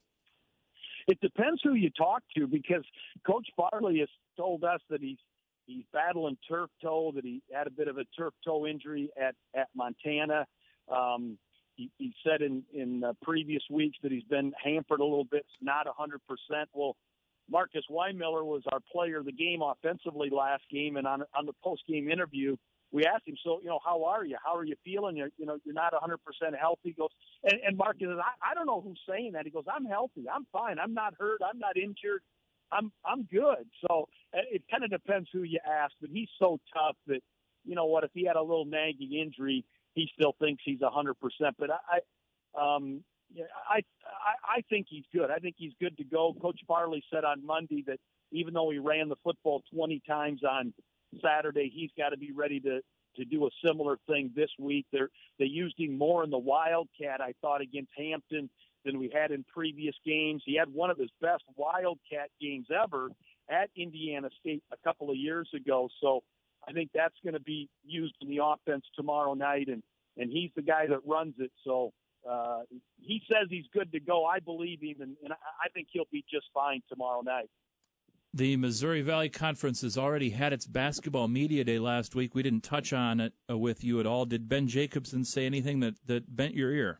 Speaker 25: It depends who you talk to, because Coach Farley has told us that he's he's battling turf toe, that he had a bit of a turf toe injury at at Montana. Um, he, he said in, in uh, previous weeks that he's been hampered a little bit, not one hundred percent. Well, Marcus Weimiller was our player of the game offensively last game, and on on the post-game interview, we asked him, so, you know, how are you? How are you feeling? You're, you know, you're not one hundred percent healthy. He goes, and, and Marcus says, I, I don't know who's saying that. He goes, I'm healthy. I'm fine. I'm not hurt. I'm not injured. I'm I'm good. So it kind of depends who you ask, but he's so tough that, you know what, if he had a little nagging injury, he still thinks he's one hundred percent. But I, um, I, I, I think he's good. I think he's good to go. Coach Farley said on Monday that even though he ran the football twenty times on Saturday, he's got to be ready to, to do a similar thing this week. They're, they used him more in the Wildcat, I thought, against Hampton than we had in previous games. He had one of his best Wildcat games ever at Indiana State a couple of years ago. So I think that's going to be used in the offense tomorrow night, and, and he's the guy that runs it. So uh, he says he's good to go. I believe him, and, and I think he'll be just fine tomorrow night.
Speaker 1: The Missouri Valley Conference has already had its basketball media day last week. We didn't touch on it uh, with you at all. Did Ben Jacobson say anything that, that bent your ear?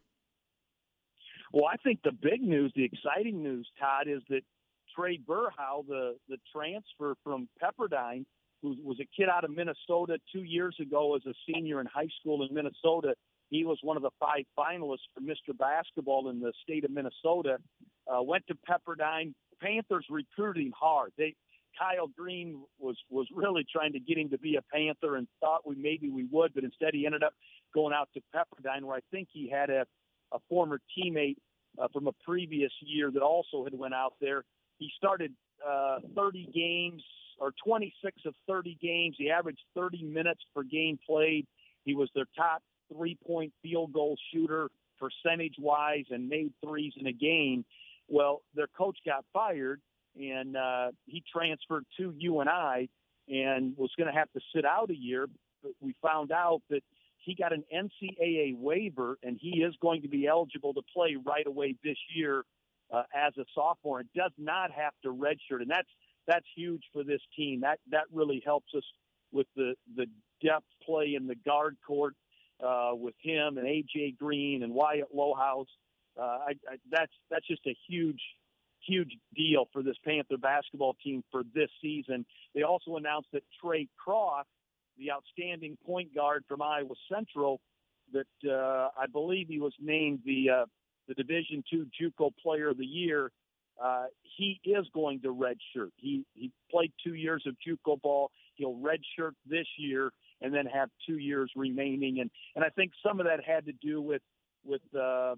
Speaker 25: Well, I think the big news, the exciting news, Todd, is that Trey Burhow, the, the transfer from Pepperdine, who was a kid out of Minnesota two years ago as a senior in high school in Minnesota, he was one of the five finalists for Mister Basketball in the state of Minnesota, uh, went to Pepperdine. Panthers recruited him hard. They Kyle Green was was really trying to get him to be a Panther and thought we maybe we would, but instead he ended up going out to Pepperdine, where I think he had a, a former teammate uh, from a previous year that also had went out there. He started uh, thirty games, or twenty-six of thirty games. He averaged thirty minutes per game played. He was their top three-point field goal shooter percentage-wise and made threes in a game. Well, their coach got fired, and uh, he transferred to U N I and was going to have to sit out a year. But we found out that he got an N C double A waiver, and he is going to be eligible to play right away this year uh, as a sophomore. It does not have to redshirt, and that's that's huge for this team. That that really helps us with the, the depth play in the guard court uh, with him and A J Green and Wyatt Lohaus. Uh, I, I, that's that's just a huge, huge deal for this Panther basketball team for this season. They also announced that Trey Croft, the outstanding point guard from Iowa Central, that uh, I believe he was named the uh, the Division two JUCO Player of the Year. Uh, he is going to redshirt. He he played two years of JUCO ball. He'll redshirt this year and then have two years remaining. And and I think some of that had to do with with uh,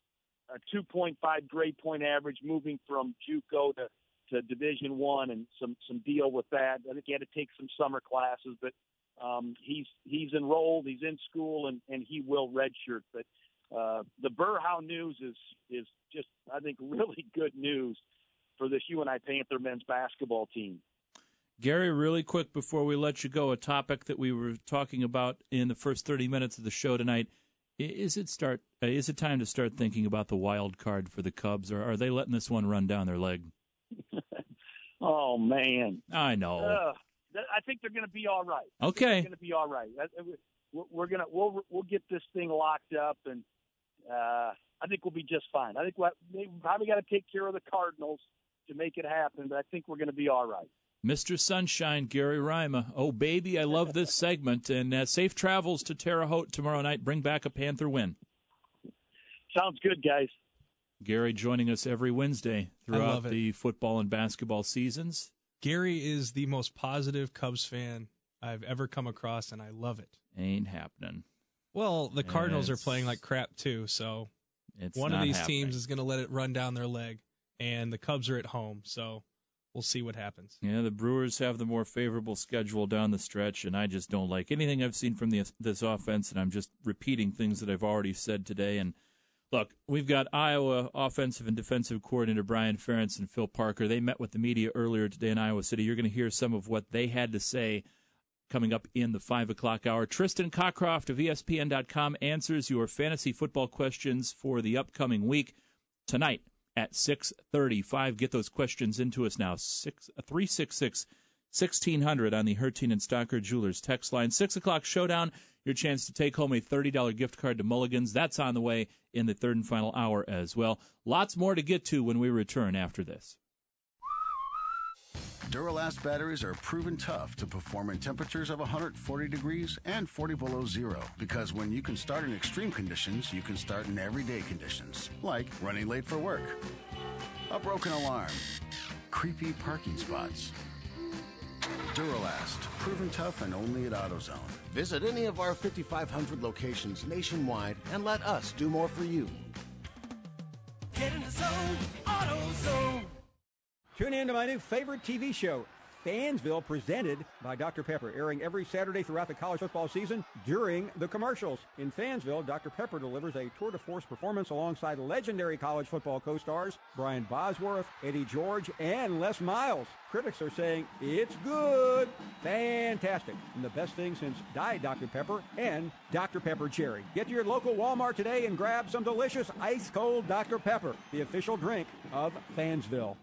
Speaker 25: a two point five grade point average moving from JUCO to, to Division One, and some some deal with that. I think he had to take some summer classes, but um, he's he's enrolled, he's in school, and, and he will redshirt. But uh, the Burhow news is is just, I think, really good news for this U N I Panther men's basketball team.
Speaker 1: Gary, really quick before we let you go, a topic that we were talking about in the first thirty minutes of the show tonight. Is it start? Uh, is it time to start thinking about the wild card for the Cubs, or are they letting this one run down their leg?
Speaker 25: Oh, man.
Speaker 1: I know.
Speaker 25: Uh, th- I think they're going to be all right.
Speaker 1: Okay.
Speaker 25: They're going to be all right. That- We're, we're going to we'll we'll get this thing locked up, and uh, I think we'll be just fine. I think we'll, we probably got to take care of the Cardinals to make it happen, but I think we're going to be all right.
Speaker 1: Mister Sunshine, Gary Rima. Oh, baby, I love this segment. And uh, safe travels to Terre Haute tomorrow night. Bring back a Panther win.
Speaker 25: Sounds good, guys.
Speaker 1: Gary joining us every Wednesday throughout the football and basketball seasons.
Speaker 7: Gary is the most positive Cubs fan I've ever come across, and I love it.
Speaker 1: Ain't happening.
Speaker 7: Well, the Cardinals
Speaker 1: It's-
Speaker 7: are playing like crap, too, so
Speaker 1: It's
Speaker 7: one of
Speaker 1: not
Speaker 7: these
Speaker 1: happening.
Speaker 7: teams is going to let it run down their leg, and the Cubs are at home, so we'll see what happens.
Speaker 1: Yeah, the Brewers have the more favorable schedule down the stretch, and I just don't like anything I've seen from the, this offense, and I'm just repeating things that I've already said today. And look, we've got Iowa offensive and defensive coordinator Brian Ferentz and Phil Parker. They met with the media earlier today in Iowa City. You're going to hear some of what they had to say coming up in the five o'clock hour. Tristan Cockcroft of E S P N dot com answers your fantasy football questions for the upcoming week tonight at six thirty-five. Get those questions into us now. three six six, one six zero zero on the Hertin and Stocker Jewelers text line. six o'clock showdown, your chance to take home a thirty dollars gift card to Mulligan's. That's on the way in the third and final hour as well. Lots more to get to when we return after this.
Speaker 5: Duralast batteries are proven tough to perform in temperatures of one hundred forty degrees and forty below zero. Because when you can start in extreme conditions, you can start in everyday conditions, like running late for work, a broken alarm, creepy parking spots. Duralast, proven tough and only at AutoZone.
Speaker 6: Visit any of our fifty-five hundred locations nationwide and let us do more for you.
Speaker 8: Get in the zone, AutoZone.
Speaker 9: Tune in to my new favorite T V show, Fansville, presented by Doctor Pepper, airing every Saturday throughout the college football season during the commercials. In Fansville, Doctor Pepper delivers a tour de force performance alongside legendary college football co-stars Brian Bosworth, Eddie George, and Les Miles. Critics are saying it's good, fantastic, and the best thing since Diet Doctor Pepper and Doctor Pepper Cherry. Get to your local Walmart today and grab some delicious ice-cold Doctor Pepper, the official drink of Fansville.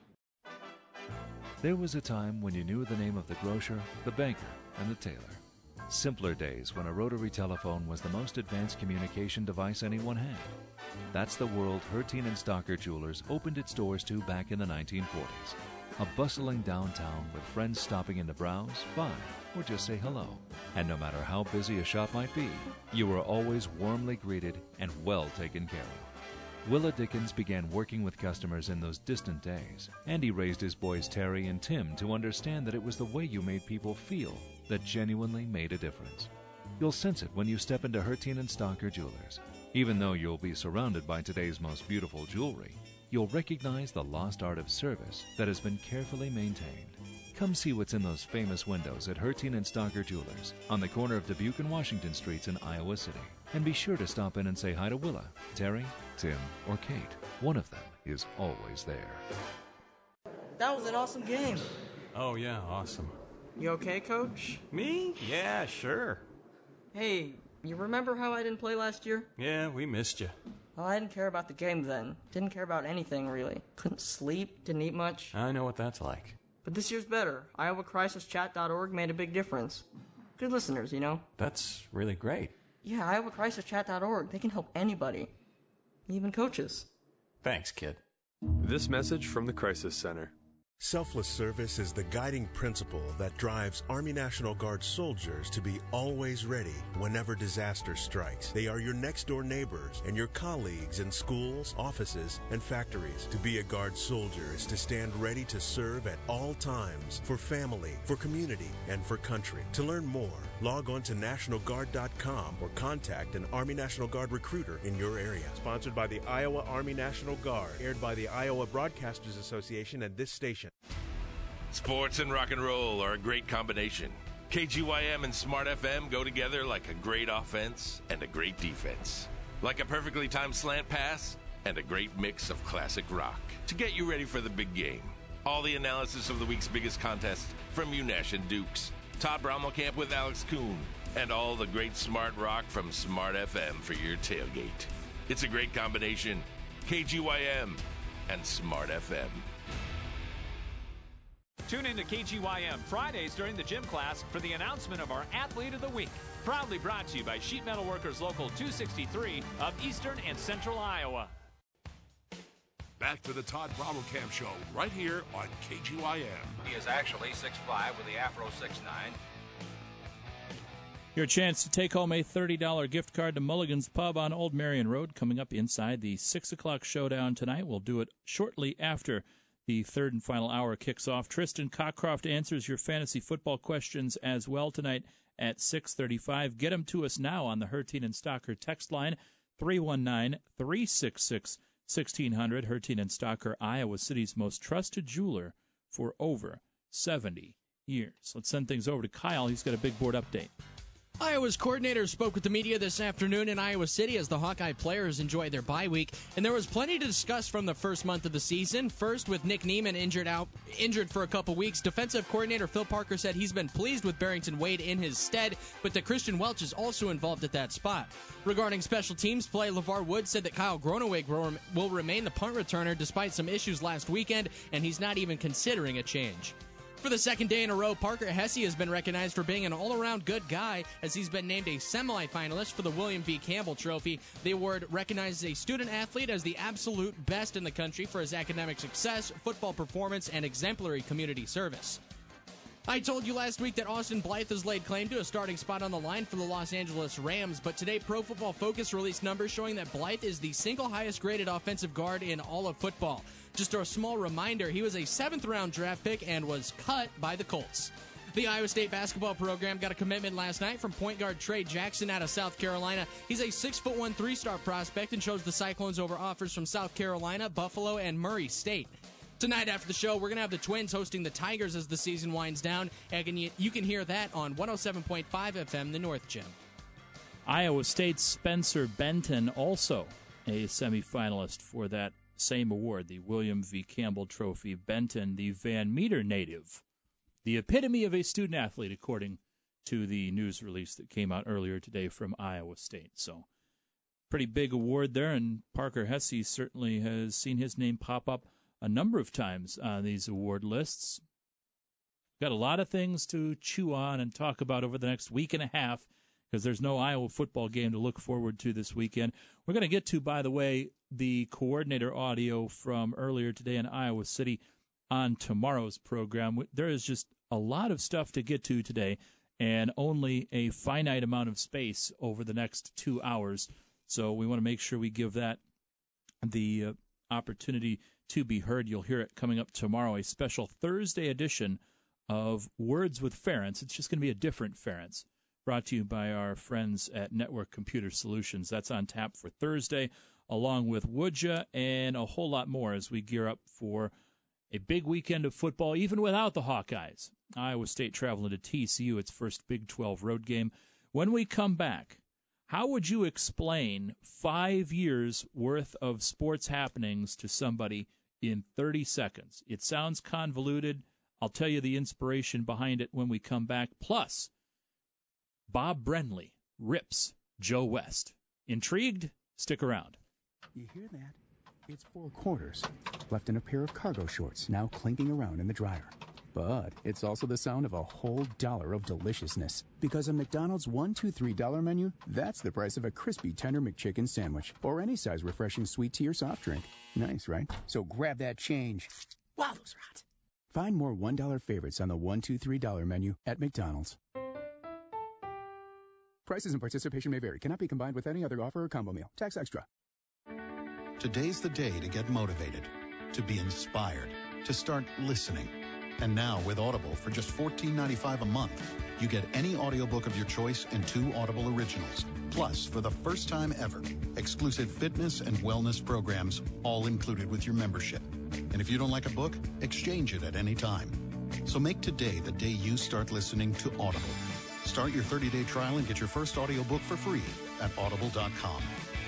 Speaker 10: There was a time when you knew the name of the grocer, the banker, and the tailor. Simpler days when a rotary telephone was the most advanced communication device anyone had. That's the world Hertin and Stocker Jewelers opened its doors to back in the nineteen forties. A bustling downtown with friends stopping in to browse, buy, or just say hello. And no matter how busy a shop might be, you were always warmly greeted and well taken care of. Willa Dickens began working with customers in those distant days, and he raised his boys Terry and Tim to understand that it was the way you made people feel that genuinely made a difference. You'll sense it when you step into Hertin and Stocker Jewelers. Even though you'll be surrounded by today's most beautiful jewelry, you'll recognize the lost art of service that has been carefully maintained. Come see what's in those famous windows at Hertin and Stocker Jewelers on the corner of Dubuque and Washington Streets in Iowa City. And be sure to stop in and say hi to Willa, Terry, Tim, or Kate. One of them is always there.
Speaker 26: That was an awesome game.
Speaker 27: Oh, yeah, awesome.
Speaker 26: You okay, Coach?
Speaker 27: Me? Yeah, sure.
Speaker 26: Hey, you remember how I didn't play last year?
Speaker 27: Yeah, we missed you.
Speaker 26: Well, I didn't care about the game then. Didn't care about anything, really. Couldn't sleep, didn't eat much.
Speaker 27: I know what that's like.
Speaker 26: But this year's better. Iowa Crisis Chat dot org made a big difference. Good listeners, you know?
Speaker 27: That's really great.
Speaker 26: Yeah, Iowa Crisis Chat dot org. They can help anybody. Even coaches.
Speaker 27: Thanks, kid.
Speaker 28: This message from the Crisis Center.
Speaker 29: Selfless service is the guiding principle that drives Army National Guard soldiers to be always ready whenever disaster strikes. They are your next-door neighbors and your colleagues in schools, offices, and factories. To be a Guard soldier is to stand ready to serve at all times for family, for community, and for country. To learn more, log on to National Guard dot com or contact an Army National Guard recruiter in your area. Sponsored by the Iowa Army National Guard. Aired by the Iowa Broadcasters Association and this station.
Speaker 30: Sports and rock and roll are a great combination. K G Y M and Smart F M go together like a great offense and a great defense. Like a perfectly timed slant pass and a great mix of classic rock to get you ready for the big game. All the analysis of the week's biggest contests from UNASH and Dukes. Todd Brommelkamp with Alex Kuhn. And all the great smart rock from Smart F M for your tailgate. It's a great combination. K G Y M and Smart F M.
Speaker 2: Tune in to K G Y M Fridays during the gym class for the announcement of our Athlete of the Week. Proudly brought to you by Sheet Metal Workers Local two sixty-three of Eastern and Central Iowa.
Speaker 4: Back to the Todd Brommelkamp Show right here on K G Y M.
Speaker 11: He is actually six five with the Afro six nine.
Speaker 1: Your chance to take home a thirty dollars gift card to Mulligan's Pub on Old Marion Road coming up inside the six o'clock showdown tonight. We'll do it shortly after the third and final hour kicks off. Tristan Cockcroft answers your fantasy football questions as well tonight at six thirty-five. Get them to us now on the Hertine and Stocker text line, three one nine, three six six, one six zero zero. Hertine and Stocker, Iowa City's most trusted jeweler for over seventy years. Let's send things over to Kyle. He's got a big board update.
Speaker 15: Iowa's coordinator spoke with the media this afternoon in Iowa City as the Hawkeye players enjoy their bye week, and there was plenty to discuss from the first month of the season. First, with Nick Niemann injured out, injured for a couple weeks, defensive coordinator Phil Parker said he's been pleased with Barrington Wade in his stead, but that Christian Welch is also involved at that spot. Regarding special teams play, LeVar Wood said that Kyle Groneweg will, will remain the punt returner despite some issues last weekend, and he's not even considering a change. For the second day in a row, Parker Hesse has been recognized for being an all-around good guy as he's been named a semifinalist for the William V. Campbell Trophy. The award recognizes a student-athlete as the absolute best in the country for his academic success, football performance, and exemplary community service. I told you last week that Austin Blythe has laid claim to a starting spot on the line for the Los Angeles Rams, but today Pro Football Focus released numbers showing that Blythe is the single highest graded offensive guard in all of football. Just a small reminder, he was a seventh round draft pick and was cut by the Colts. The Iowa State basketball program got a commitment last night from point guard Trey Jackson out of South Carolina. He's a six foot one three-star prospect and chose the Cyclones over offers from South Carolina, Buffalo, and Murray State. Tonight after the show, we're going to have the Twins hosting the Tigers as the season winds down. And you can hear that on one oh seven point five F M, the North Gym.
Speaker 1: Iowa State's Spencer Benton, also a semifinalist for that same award, the William V. Campbell Trophy. Benton, the Van Meter native, the epitome of a student athlete, according to the news release that came out earlier today from Iowa State. So, pretty big award there, and Parker Hesse certainly has seen his name pop up a number of times on these award lists. Got a lot of things to chew on and talk about over the next week and a half, because there's no Iowa football game to look forward to this weekend. We're going to get to, by the way, the coordinator audio from earlier today in Iowa City on tomorrow's program. There is just a lot of stuff to get to today and only a finite amount of space over the next two hours. So we want to make sure we give that the uh, opportunity to be heard. You'll hear it coming up tomorrow, a special Thursday edition of Words with Ferentz. It's just going to be a different Ferentz, brought to you by our friends at Network Computer Solutions. That's on tap for Thursday, along with Woodja and a whole lot more as we gear up for a big weekend of football, even without the Hawkeyes. Iowa State traveling to T C U, its first Big twelve road game. When we come back, how would you explain five years' worth of sports happenings to somebody in thirty seconds? It sounds convoluted. I'll tell you the inspiration behind it when we come back. Plus, Bob Brenly rips Joe West. Intrigued? Stick around.
Speaker 12: You hear that? It's four quarters left in a pair of cargo shorts now clinking around in the dryer. But it's also the sound of a whole dollar of deliciousness. Because a McDonald's one, two, three dollar menu, that's the price of a crispy, tender McChicken sandwich. Or any size refreshing sweet tea or soft drink. Nice, right? So grab that change. Wow, those are hot. Find more one dollar favorites on the one, two, three dollar menu at McDonald's. Prices and participation may vary. Cannot be combined with any other offer or combo meal. Tax extra.
Speaker 5: Today's the day to get motivated, to be inspired, to start listening. And now with Audible, for just fourteen ninety-five a month, you get any audiobook of your choice and two Audible originals. Plus, for the first time ever, exclusive fitness and wellness programs, all included with your membership. And if you don't like a book, exchange it at any time. So make today the day you start listening to Audible. Start your thirty-day trial and get your first audiobook for free at audible dot com.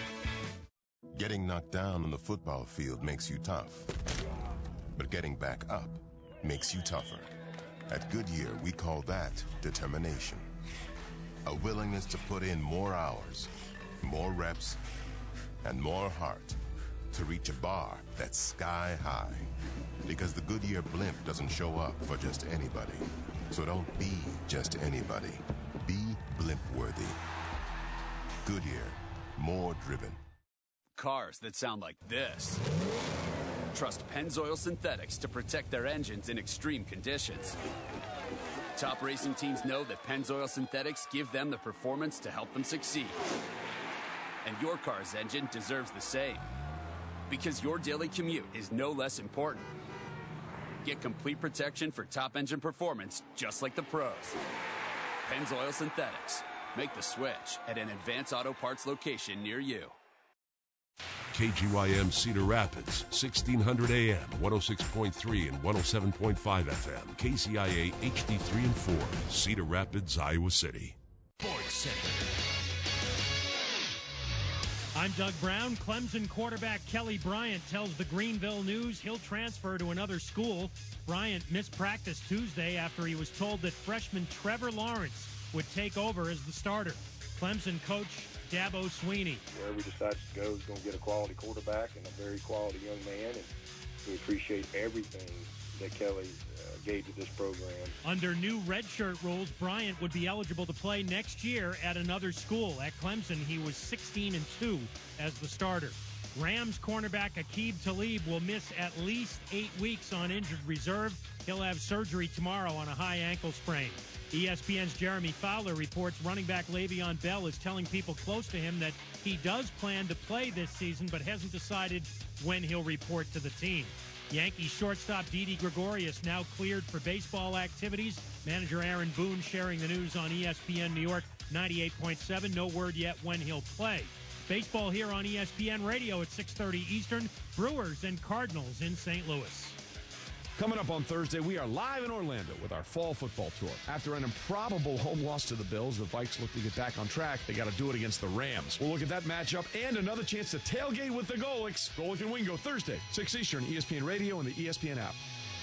Speaker 13: Getting knocked down on the football field makes you tough. But getting back up makes you tougher. At Goodyear, we call that determination. A willingness to put in more hours, more reps, and more heart to reach a bar that's sky high. Because the Goodyear blimp doesn't show up for just anybody. So don't be just anybody. Be blimp-worthy. Goodyear, more driven.
Speaker 3: Cars that sound like this. Trust Pennzoil Synthetics to protect their engines in extreme conditions. Top racing teams know that Pennzoil Synthetics give them the performance to help them succeed. And your car's engine deserves the same. Because your daily commute is no less important. Get complete protection for top engine performance just like the pros. Pennzoil Synthetics. Make the switch at an Advance Auto Parts location near you.
Speaker 4: K G Y M Cedar Rapids, sixteen hundred A M, one oh six point three and one oh seven point five F M. K C I A H D three and four, Cedar Rapids, Iowa City.
Speaker 14: Sports Center. I'm Doug Brown. Clemson quarterback Kelly Bryant tells the Greenville News he'll transfer to another school. Bryant missed practice Tuesday after he was told that freshman Trevor Lawrence would take over as the starter. Clemson coach Dabo Sweeney.
Speaker 16: Wherever he decides to go, he's going to get a quality quarterback and a very quality young man, and we appreciate everything that Kelly uh, gave to this program.
Speaker 14: Under new redshirt rules, Bryant would be eligible to play next year at another school. At Clemson, he was sixteen and two as the starter. Rams cornerback Aqib Talib will miss at least eight weeks on injured reserve. He'll have surgery tomorrow on a high ankle sprain. E S P N's Jeremy Fowler reports running back Le'Veon Bell is telling people close to him that he does plan to play this season but hasn't decided when he'll report to the team. Yankees shortstop Didi Gregorius now cleared for baseball activities. Manager Aaron Boone sharing the news on E S P N New York ninety-eight point seven. No word yet when he'll play. Baseball here on E S P N Radio at six thirty Eastern. Brewers and Cardinals in Saint Louis.
Speaker 17: Coming up on Thursday, we are live in Orlando with our fall football tour. After an improbable home loss to the Bills, the Vikes look to get back on track. They got to do it against the Rams. We'll look at that matchup and another chance to tailgate with the Golics. Golic and Wingo Thursday, six Eastern, E S P N Radio and the E S P N app.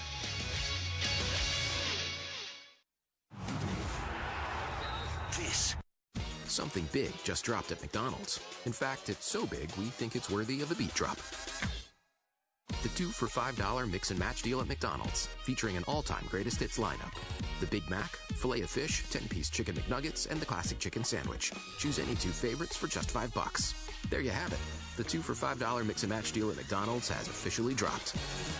Speaker 18: This. Something big just dropped at McDonald's. In fact, it's so big, we think it's worthy of a beat drop. The two for five dollar mix and match deal at McDonald's, featuring an all-time greatest hits lineup. The Big Mac, filet of fish, ten-piece chicken McNuggets, and the classic chicken sandwich. Choose any two favorites for just five bucks. There you have it. The two for five dollar mix and match deal at McDonald's has officially dropped.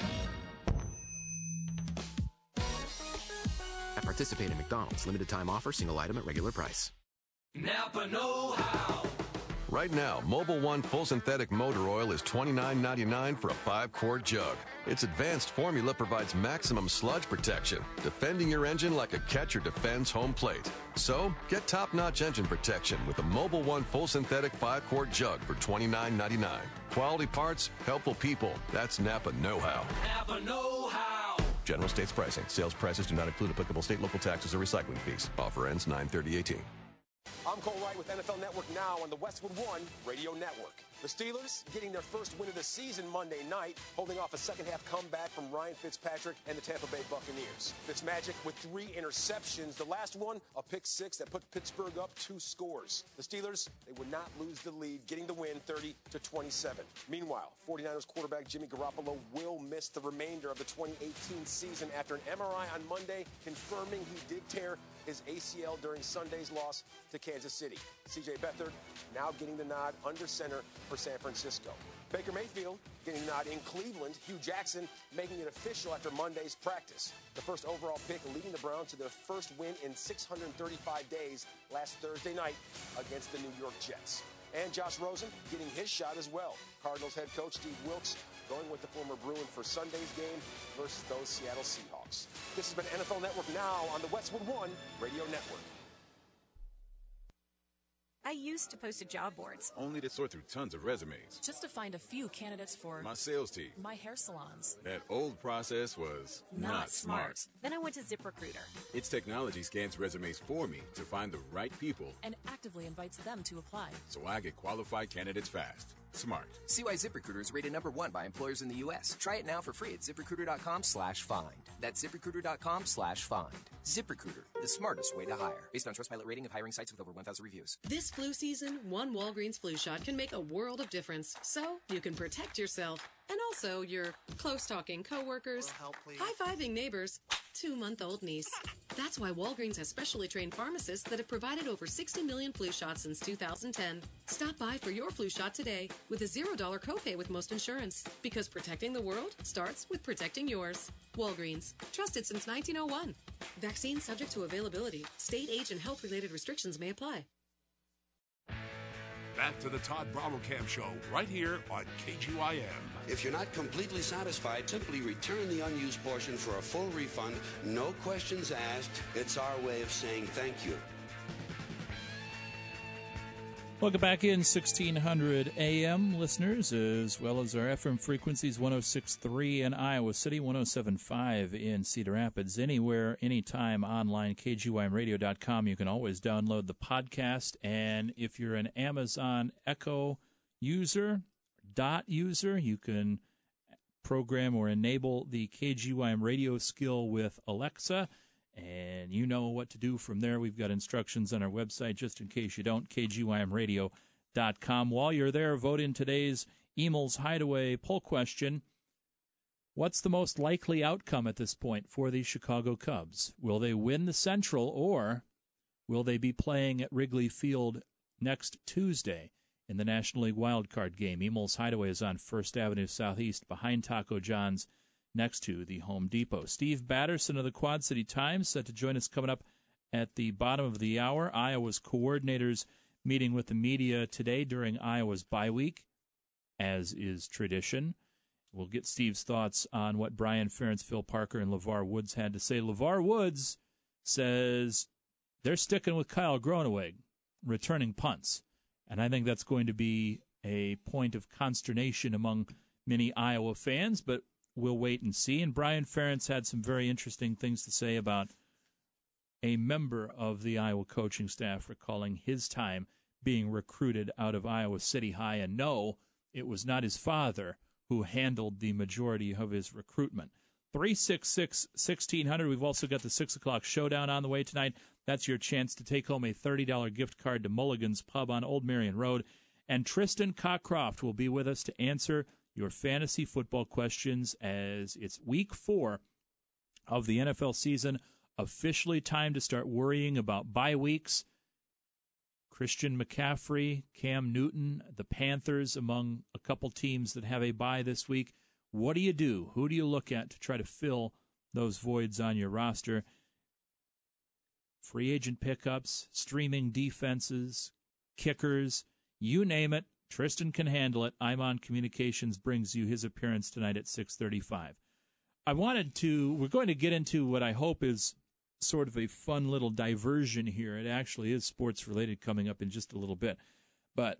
Speaker 18: At participating McDonald's, limited time offer, single item at regular price.
Speaker 8: Napa know-how.
Speaker 19: Right now, Mobil One Full Synthetic Motor Oil is twenty-nine ninety-nine for a five-quart jug. Its advanced formula provides maximum sludge protection, defending your engine like a catcher defends home plate. So, get top-notch engine protection with a Mobil One Full Synthetic five-quart jug for twenty-nine ninety-nine. Quality parts, helpful people. That's Napa know-how.
Speaker 8: Napa know-how.
Speaker 19: General States pricing. Sales prices do not include applicable state, local taxes, or recycling fees. Offer ends nine thirty eighteen.
Speaker 20: I'm Cole Wright with N F L Network Now on the Westwood One Radio Network. The Steelers getting their first win of the season Monday night, holding off a second-half comeback from Ryan Fitzpatrick and the Tampa Bay Buccaneers. Fitzmagic with three interceptions. The last one, a pick six that put Pittsburgh up two scores. The Steelers, they would not lose the lead, getting the win thirty to twenty-seven. Meanwhile, forty-niners quarterback Jimmy Garoppolo will miss the remainder of the twenty eighteen season after an M R I on Monday confirming he did tear his A C L during Sunday's loss to Kansas City. C J Beathard now getting the nod under center for San Francisco. Baker Mayfield getting the nod in Cleveland. Hugh Jackson making it official after Monday's practice. The first overall pick leading the Browns to their first win in six hundred thirty-five days last Thursday night against the New York Jets. And Josh Rosen getting his shot as well. Cardinals head coach Steve Wilks going with the former Bruin for Sunday's game versus those Seattle Seahawks. This has been N F L Network Now on the Westwood One Radio Network.
Speaker 21: I used to post to job boards.
Speaker 22: Only to sort through tons of resumes.
Speaker 21: Just to find a few candidates for
Speaker 22: my sales team.
Speaker 21: My hair salons.
Speaker 22: That old process was
Speaker 21: not,
Speaker 22: not
Speaker 21: smart.
Speaker 22: smart.
Speaker 21: Then I went to ZipRecruiter.
Speaker 22: Its technology scans resumes for me to find the right people
Speaker 21: and actively invites them to apply.
Speaker 22: So I get qualified candidates fast. Smart.
Speaker 23: See why ZipRecruiter is rated number one by employers in the U S. Try it now for free at ZipRecruiter.com slash find. That's ZipRecruiter.com slash find. ZipRecruiter, the smartest way to hire. Based on Trustpilot rating of hiring sites with over one thousand reviews.
Speaker 31: This
Speaker 6: flu season, one Walgreens flu shot can make a world of difference. So you can protect yourself and also your close-talking coworkers, high-fiving neighbors, two-month-old niece. That's why Walgreens has specially trained pharmacists that have provided over sixty million flu shots since two thousand ten. Stop by for your flu shot today with a zero dollar copay with most insurance. Because protecting the world starts with protecting yours. Walgreens. Trusted since nineteen oh one. Vaccine subject to availability. State, age, and health-related restrictions may apply.
Speaker 4: Back to the Todd Brommelkamp Show, right here on K G Y M.
Speaker 7: If you're not completely satisfied, simply return the unused portion for a full refund. No questions asked. It's our way of saying thank you.
Speaker 1: Welcome back in, sixteen hundred A M listeners, as well as our F M frequencies, one oh six point three in Iowa City, one oh seven point five in Cedar Rapids. Anywhere, anytime, online, K G Y M radio dot com. You can always download the podcast. And if you're an Amazon Echo user, dot user, you can program or enable the K G Y M radio skill with Alexa. And you know what to do from there. We've got instructions on our website, just in case you don't, K G Y M radio dot com. While you're there, vote in today's Emel's Hideaway poll question. What's the most likely outcome at this point for the Chicago Cubs? Will they win the Central, or will they be playing at Wrigley Field next Tuesday in the National League wildcard game? Emel's Hideaway is on First Avenue Southeast behind Taco John's, next to the Home Depot. Steve Batterson of the Quad City Times set to join us coming up at the bottom of the hour. Iowa's coordinators meeting with the media today during Iowa's bye week, as is tradition. We'll get Steve's thoughts on what Brian Ferentz, Phil Parker, and LeVar Woods had to say. LeVar Woods says they're sticking with Kyle Groeneweg, returning punts. And I think that's going to be a point of consternation among many Iowa fans, but we'll wait and see. And Brian Ferentz had some very interesting things to say about a member of the Iowa coaching staff recalling his time being recruited out of Iowa City High. And no, it was not his father who handled the majority of his recruitment. three six six, one six hundred. We've also got the six o'clock showdown on the way tonight. That's your chance to take home a thirty dollars gift card to Mulligan's Pub on Old Marion Road. And Tristan Cockcroft will be with us to answer your fantasy football questions as it's week four of the N F L season. Officially time to start worrying about bye weeks. Christian McCaffrey, Cam Newton, the Panthers among a couple teams that have a bye this week. What do you do? Who do you look at to try to fill those voids on your roster? Free agent pickups, streaming defenses, kickers, you name it. Tristan can handle it. Imon Communications brings you his appearance tonight at six thirty-five. I wanted to, we're going to get into what I hope is sort of a fun little diversion here. It actually is sports related coming up in just a little bit. But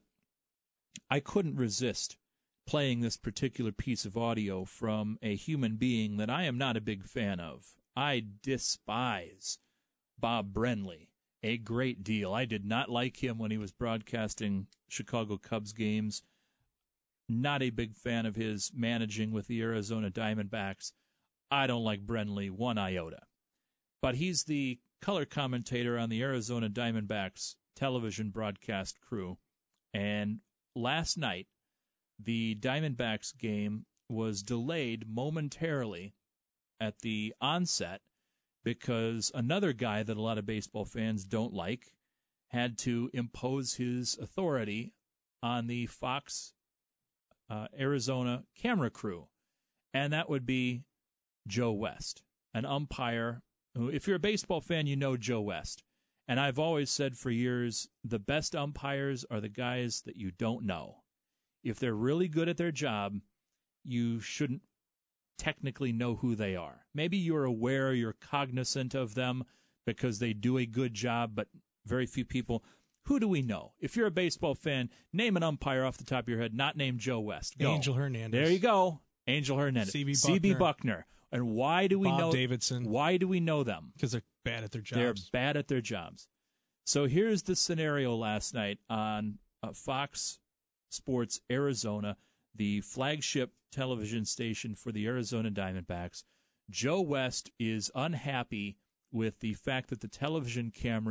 Speaker 1: I couldn't resist playing this particular piece of audio from a human being that I am not a big fan of. I despise Bob Brenly a great deal. I did not like him when he was broadcasting Chicago Cubs games. Not a big fan of his managing with the Arizona Diamondbacks. I don't like Brenly one iota. But he's the color commentator on the Arizona Diamondbacks television broadcast crew. And last night, the Diamondbacks game was delayed momentarily at the onset because another guy that a lot of baseball fans don't like had to impose his authority on the Fox uh, Arizona camera crew. And that would be Joe West, an umpire who, if you're a baseball fan, you know Joe West. And I've always said for years, the best umpires are the guys that you don't know. If they're really good at their job, you shouldn't technically know who they are. Maybe you're aware, you're cognizant of them because they do a good job, but very few people. Who do we know? If you're a baseball fan, name an umpire off the top of your head, not named Joe West. Go.
Speaker 9: Angel Hernandez.
Speaker 1: There you go. Angel Hernandez.
Speaker 9: C B
Speaker 1: C B Buckner. And why do we
Speaker 9: Bob
Speaker 1: know
Speaker 9: Davidson.
Speaker 1: Why do we know them?
Speaker 9: Because they're bad at their jobs.
Speaker 1: They're bad at their jobs. So here's the scenario last night on uh, Fox Sports Arizona, the flagship television station for the Arizona Diamondbacks. Joe West is unhappy with the fact that the television cameras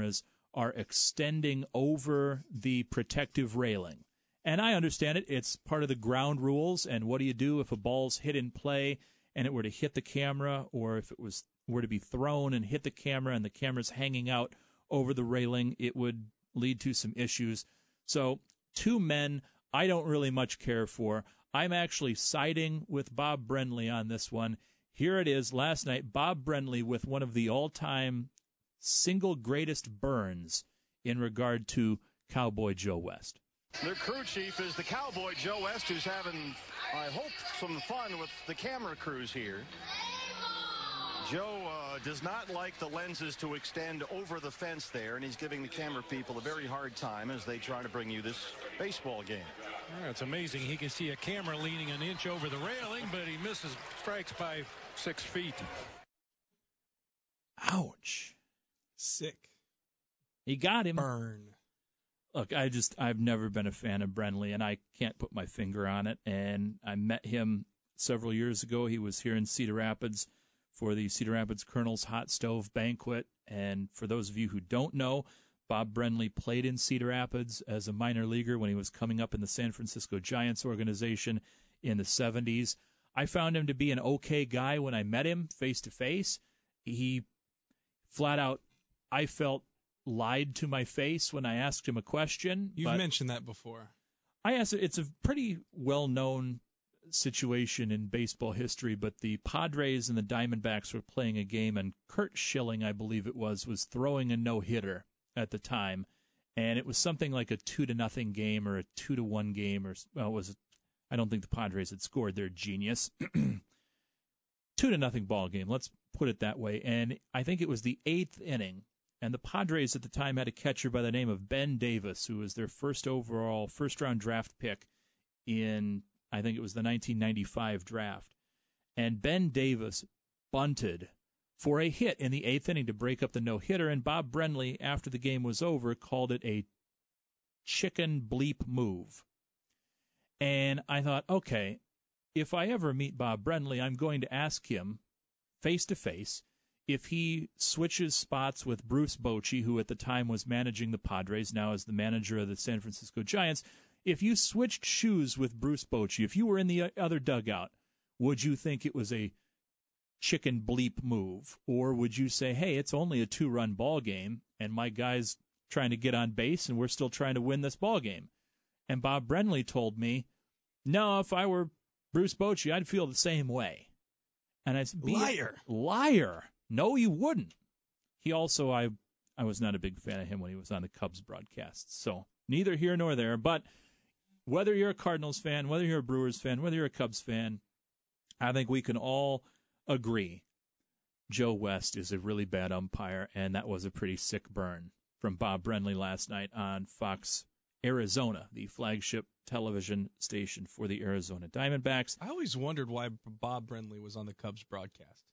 Speaker 1: are extending over the protective railing. And I understand it. It's part of the ground rules. And what do you do if a ball's hit in play and it were to hit the camera, or if it was were to be thrown and hit the camera and the camera's hanging out over the railing, it would lead to some issues. So two men I don't really much care for. I'm actually siding with Bob Brenly on this one. Here it is last night, Bob Brenly with one of the all-time single greatest burns in regard to Cowboy Joe West.
Speaker 2: Their crew chief is the Cowboy Joe West, who's having, I hope, some fun with the camera crews here. Joe uh, does not like the lenses to extend over the fence there, and he's giving the camera people a very hard time as they try to bring you this baseball game.
Speaker 14: Oh, it's amazing. He can see a camera leaning an inch over the railing, but he misses strikes by six feet.
Speaker 1: Ouch.
Speaker 9: Sick.
Speaker 1: He got him.
Speaker 9: Burn.
Speaker 1: Look, I just, I've never been a fan of Brenly, and I can't put my finger on it. And I met him several years ago. He was here in Cedar Rapids for the Cedar Rapids Colonel's Hot Stove Banquet. And for those of you who don't know, Bob Brenly played in Cedar Rapids as a minor leaguer when he was coming up in the San Francisco Giants organization in the seventies. I found him to be an okay guy when I met him face-to-face. He flat out, I felt, lied to my face when I asked him a question.
Speaker 9: You've mentioned that before.
Speaker 1: I asked, it's a pretty well-known situation in baseball history, but the Padres and the Diamondbacks were playing a game, and Curt Schilling, I believe it was, was throwing a no-hitter at the time, and it was something like a two to nothing game or a two to one game, or well, it was I don't think the Padres had scored. They're genius. Two to nothing ball game. Let's put it that way. And I think it was the eighth inning. And the Padres at the time had a catcher by the name of Ben Davis, who was their first overall, first-round draft pick in, I think it was the nineteen ninety-five draft. And Ben Davis bunted for a hit in the eighth inning to break up the no-hitter, and Bob Brenly, after the game was over, called it a chicken bleep move. And I thought, okay, if I ever meet Bob Brenly, I'm going to ask him face-to-face if he switches spots with Bruce Bochy, who at the time was managing the Padres, now is the manager of the San Francisco Giants. If you switched shoes with Bruce Bochy, if you were in the other dugout, would you think it was a chicken bleep move? Or would you say, hey, it's only a two-run ball game, and my guy's trying to get on base, and we're still trying to win this ball game? And Bob Brenly told me, no, if I were Bruce Bochy, I'd feel the same way. And I said,
Speaker 9: liar.
Speaker 1: Liar. No, you wouldn't. He also, I I was not a big fan of him when he was on the Cubs broadcasts. So neither here nor there. But whether you're a Cardinals fan, whether you're a Brewers fan, whether you're a Cubs fan, I think we can all agree Joe West is a really bad umpire, and that was a pretty sick burn from Bob Brenly last night on Fox Arizona, the flagship television station for the Arizona Diamondbacks.
Speaker 9: I always wondered why Bob Brenly was on the Cubs broadcast.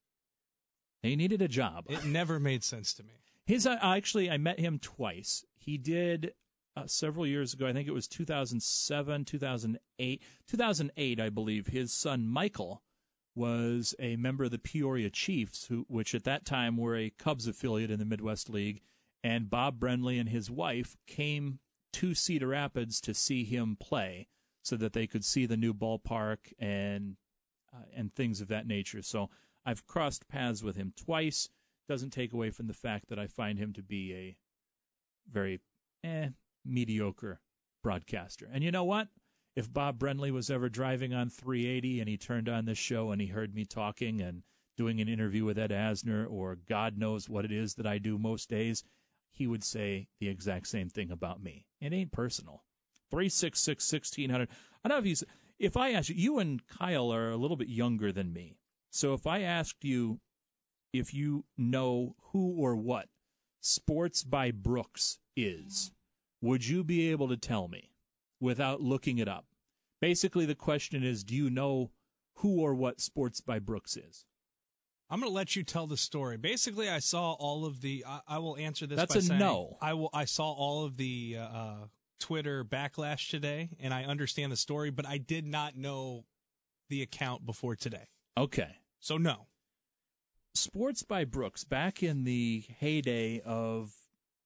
Speaker 1: He needed a job.
Speaker 9: It never made sense to me.
Speaker 1: His uh, actually, I met him twice. He did uh, several years ago. I think it was two thousand seven, two thousand eight. two thousand eight, I believe. His son Michael was a member of the Peoria Chiefs, who, which at that time were a Cubs affiliate in the Midwest League. And Bob Brenly and his wife came to Cedar Rapids to see him play, so that they could see the new ballpark and uh, and things of that nature. So I've crossed paths with him twice. Doesn't take away from the fact that I find him to be a very eh, mediocre broadcaster. And you know what? If Bob Brenly was ever driving on three eighty and he turned on this show and he heard me talking and doing an interview with Ed Asner, or God knows what it is that I do most days, he would say the exact same thing about me. It ain't personal. three six six, one six zero zero. I don't know if he's, if I ask you, you and Kyle are a little bit younger than me. So if I asked you if you know who or what Sports by Brooks is, would you be able to tell me without looking it up? Basically, the question is, do you know who or what Sports by Brooks is?
Speaker 9: I'm going to let you tell the story. Basically, I saw all of the. I, I will answer this.
Speaker 1: That's
Speaker 9: by
Speaker 1: a
Speaker 9: saying
Speaker 1: no.
Speaker 9: I will. I saw all of the uh, Twitter backlash today, and I understand the story, but I did not know the account before today.
Speaker 1: Okay,
Speaker 9: so no.
Speaker 1: Sports by Brooks, back in the heyday of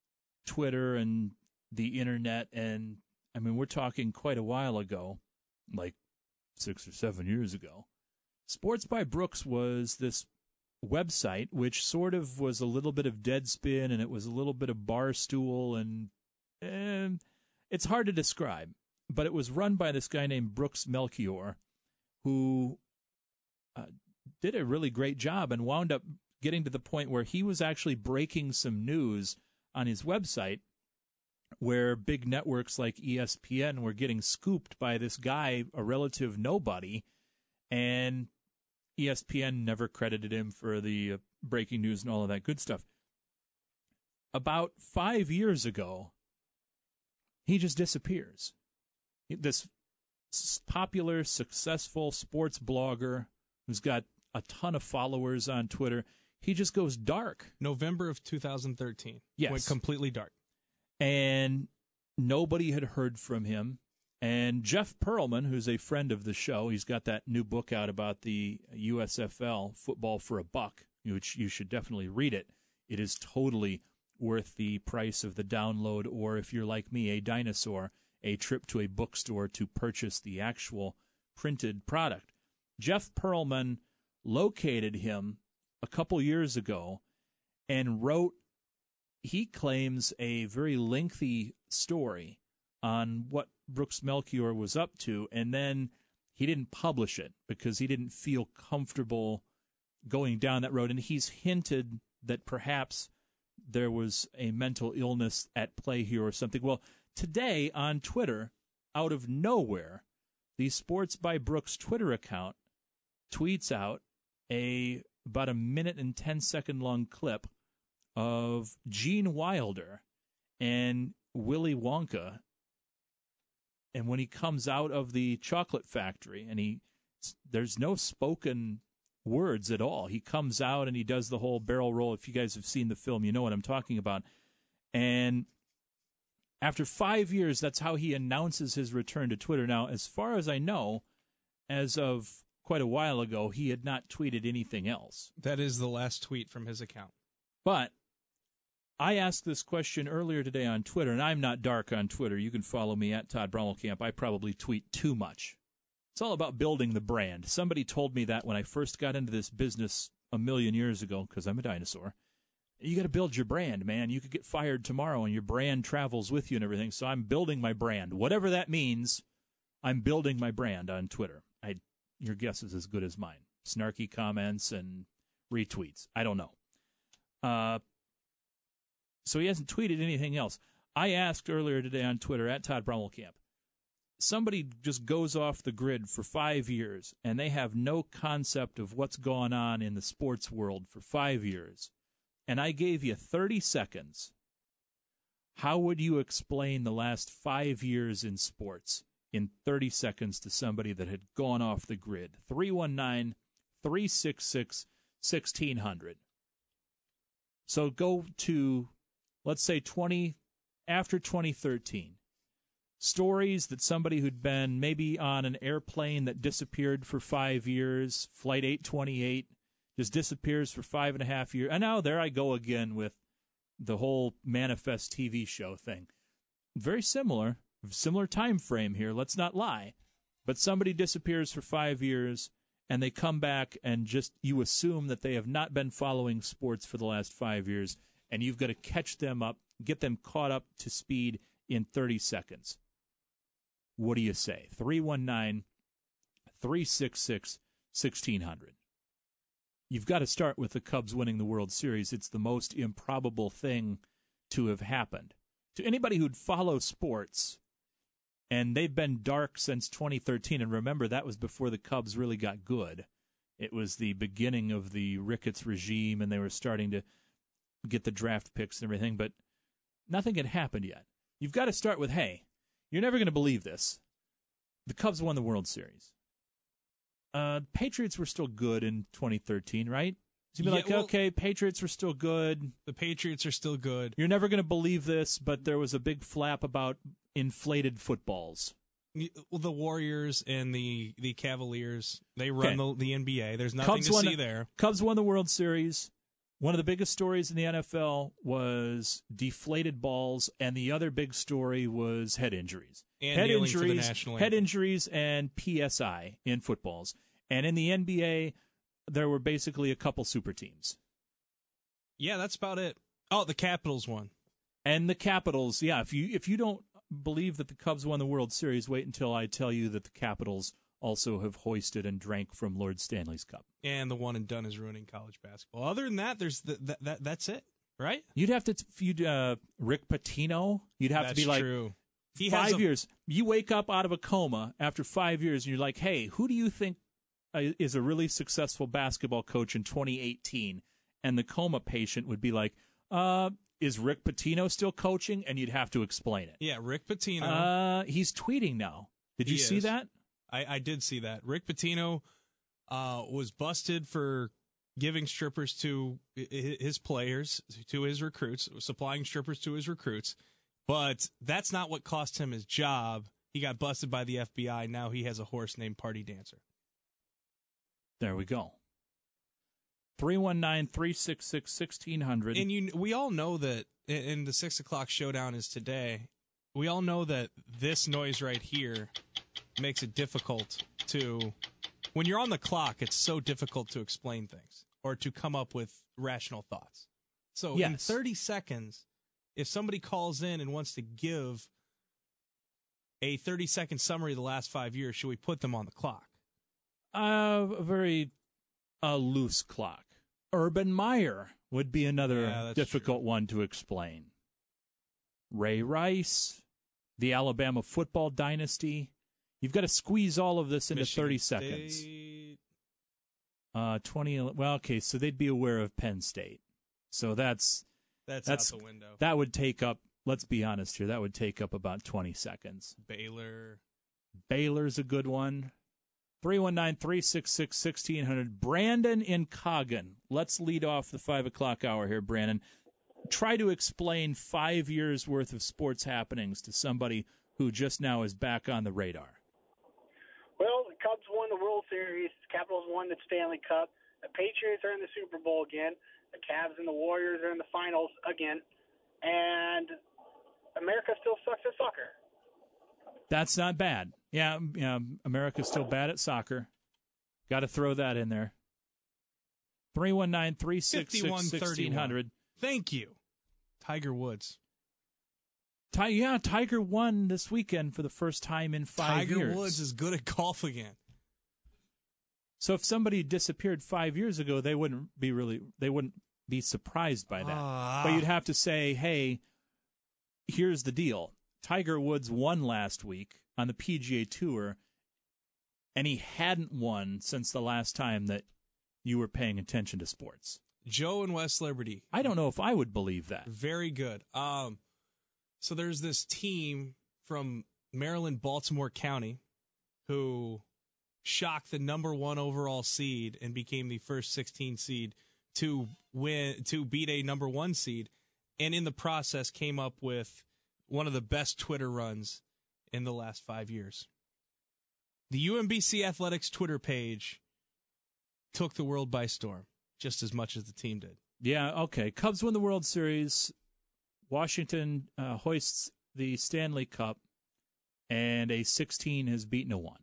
Speaker 1: Twitter and the internet, and I mean, we're talking quite a while ago, like six or seven years ago. Sports by Brooks was this website which sort of was a little bit of Deadspin, and it was a little bit of Barstool, and, and it's hard to describe. But it was run by this guy named Brooks Melchior, who uh, did a really great job and wound up getting to the point where he was actually breaking some news on his website where big networks like E S P N were getting scooped by this guy, a relative nobody, and E S P N never credited him for the uh, breaking news and all of that good stuff. About five years ago, he just disappears. This popular, successful sports blogger who's got a ton of followers on Twitter, he just goes dark.
Speaker 9: November of two thousand thirteen.
Speaker 1: Yes.
Speaker 9: Went completely dark.
Speaker 1: And nobody had heard from him. And Jeff Pearlman, who's a friend of the show, he's got that new book out about the U S F L, Football for a Buck, which you should definitely read it. It is totally worth the price of the download, or if you're like me, a dinosaur, a trip to a bookstore to purchase the actual printed product. Jeff Pearlman located him a couple years ago and wrote, he claims, a very lengthy story on what Brooks Melchior was up to, and then he didn't publish it because he didn't feel comfortable going down that road. And he's hinted that perhaps there was a mental illness at play here or something. Well, today on Twitter, out of nowhere, the Sports by Brooks Twitter account tweets out a about a minute and ten second long clip of Gene Wilder and Willy Wonka. And when he comes out of the chocolate factory, and he there's no spoken words at all. He comes out and he does the whole barrel roll. If you guys have seen the film, you know what I'm talking about. And after five years, that's how he announces his return to Twitter. Now, as far as I know, as of quite a while ago, he had not tweeted anything else.
Speaker 9: That is the last tweet from his account.
Speaker 1: But I asked this question earlier today on Twitter, and I'm not dark on Twitter. You can follow me at Todd Brommelkamp. I probably tweet too much. It's all about building the brand. Somebody told me that when I first got into this business a million years ago, because I'm a dinosaur. You got to build your brand, man. You could get fired tomorrow, and your brand travels with you and everything. So I'm building my brand. Whatever that means, I'm building my brand on Twitter. I, your guess is as good as mine. Snarky comments and retweets. I don't know. Uh, so he hasn't tweeted anything else. I asked earlier today on Twitter, at Todd Brommelkamp, somebody just goes off the grid for five years, and they have no concept of what's going on in the sports world for five years. And I gave you thirty seconds. How would you explain the last five years in sports in thirty seconds to somebody that had gone off the grid? three one nine, three six six, one six zero zero. So go to, let's say, twenty after twenty thirteen. Stories that somebody who'd been maybe on an airplane that disappeared for five years, Flight eight twenty-eight, just disappears for five and a half years. And now there I go again with the whole Manifest T V show thing. Very similar, similar time frame here, let's not lie. But somebody disappears for five years, and they come back, and just you assume that they have not been following sports for the last five years, and you've got to catch them up, get them caught up to speed in thirty seconds. What do you say? three one nine, three six six, one six zero zero. You've got to start with the Cubs winning the World Series. It's the most improbable thing to have happened. To anybody who'd follow sports, and they've been dark since twenty thirteen, and remember, that was before the Cubs really got good. It was the beginning of the Ricketts regime, and they were starting to get the draft picks and everything, but nothing had happened yet. You've got to start with, hey, you're never going to believe this. The Cubs won the World Series. Uh, Patriots were still good in twenty thirteen, right? So you'd be
Speaker 9: Yeah,
Speaker 1: like,
Speaker 9: well,
Speaker 1: okay, Patriots were still good.
Speaker 9: The Patriots are still good.
Speaker 1: You're never going to believe this, but there was a big flap about inflated footballs.
Speaker 9: Well, the Warriors and the, the Cavaliers, they run
Speaker 1: Okay.
Speaker 9: the, the N B A. There's nothing
Speaker 1: Cubs
Speaker 9: to
Speaker 1: won
Speaker 9: see
Speaker 1: the,
Speaker 9: there.
Speaker 1: Cubs won the World Series. One of the biggest stories in the N F L was deflated balls, and the other big story was head injuries.
Speaker 9: And
Speaker 1: head
Speaker 9: kneeling for the
Speaker 1: injuries,
Speaker 9: national
Speaker 1: head
Speaker 9: anthem.
Speaker 1: injuries, and P S I in footballs. And in the N B A, there were basically a couple super teams.
Speaker 9: Yeah, that's about it. Oh, the Capitals won.
Speaker 1: And the Capitals, yeah, if you if you don't believe that the Cubs won the World Series, wait until I tell you that the Capitals also have hoisted and drank from Lord Stanley's Cup.
Speaker 9: And the one and done is ruining college basketball. Other than that, there's the, that, that that's it, right?
Speaker 1: You'd have to feud uh, Rick Pitino. You'd have
Speaker 9: That's
Speaker 1: to be like
Speaker 9: true. He
Speaker 1: five
Speaker 9: has a-
Speaker 1: years. You wake up out of a coma after five years, and you're like, "Hey, who do you think uh, is a really successful basketball coach in twenty eighteen?" And the coma patient would be like, "Uh, is Rick Pitino still coaching?" And you'd have to explain it.
Speaker 9: Yeah, Rick Pitino.
Speaker 1: Uh, he's tweeting now. Did you
Speaker 9: He
Speaker 1: see
Speaker 9: is.
Speaker 1: that?
Speaker 9: I, I did see that. Rick Pitino uh, was busted for giving strippers to i- i- his players, to his recruits, supplying strippers to his recruits. But that's not what cost him his job. He got busted by the F B I. Now he has a horse named Party Dancer.
Speaker 1: There we go. three one nine, three six six, one six zero zero.
Speaker 9: And you, we all know that, and the six o'clock showdown is today. We all know that this noise right here makes it difficult to, when you're on the clock, it's so difficult to explain things or to come up with rational thoughts. So in
Speaker 1: Yes.
Speaker 9: thirty seconds, if somebody calls in and wants to give a thirty second summary of the last five years, should we put them on the clock?
Speaker 1: Uh, a very uh, loose clock. Urban Meyer would be another
Speaker 9: Yeah, that's
Speaker 1: difficult one to explain. Ray Rice, the Alabama football dynasty. You've got to squeeze all of this into
Speaker 9: Michigan
Speaker 1: thirty
Speaker 9: State.
Speaker 1: seconds. Uh, twenty. Well, okay, so they'd be aware of Penn State. So that's
Speaker 9: That's,
Speaker 1: that's
Speaker 9: out the window.
Speaker 1: That would take up. Let's be honest here. That would take up about twenty seconds.
Speaker 9: Baylor.
Speaker 1: Baylor's a good one. three one nine, three six six, one six zero zero. Brandon in Coggin. Let's lead off the five o'clock hour here, Brandon. Try to explain five years' worth of sports happenings to somebody who just now is back on the radar.
Speaker 10: Well, the Cubs won the World Series. The Capitals won the Stanley Cup. The Patriots are in the Super Bowl again. The Cavs and the Warriors are in the finals again. And America still sucks at soccer.
Speaker 1: That's not bad. Yeah, yeah, America's still bad at soccer. Got to throw that in there. three one nine, three six six, one six zero zero.
Speaker 9: Thank you. Tiger Woods.
Speaker 1: Ty, yeah, Tiger won this weekend for the first time in five
Speaker 9: Tiger
Speaker 1: years.
Speaker 9: Woods is good at golf again.
Speaker 1: So if somebody disappeared five years ago, they wouldn't be really they wouldn't be surprised by that.
Speaker 9: Ah.
Speaker 1: But you'd have to say, hey, here's the deal. Tiger Woods won last week on the P G A Tour, and he hadn't won since the last time that you were paying attention to sports.
Speaker 9: Joe and West Liberty.
Speaker 1: I don't know if I would believe that.
Speaker 9: Very good. Um, so there's this team from Maryland, Baltimore County, who shocked the number one overall seed and became the first sixteen seed to win to beat a number one seed, and in the process came up with one of the best Twitter runs in the last five years. The U M B C Athletics Twitter page took the world by storm, just as much as the team did.
Speaker 1: Yeah, okay. Cubs win the World Series. Washington uh, hoists the Stanley Cup, and a sixteen has beaten a one.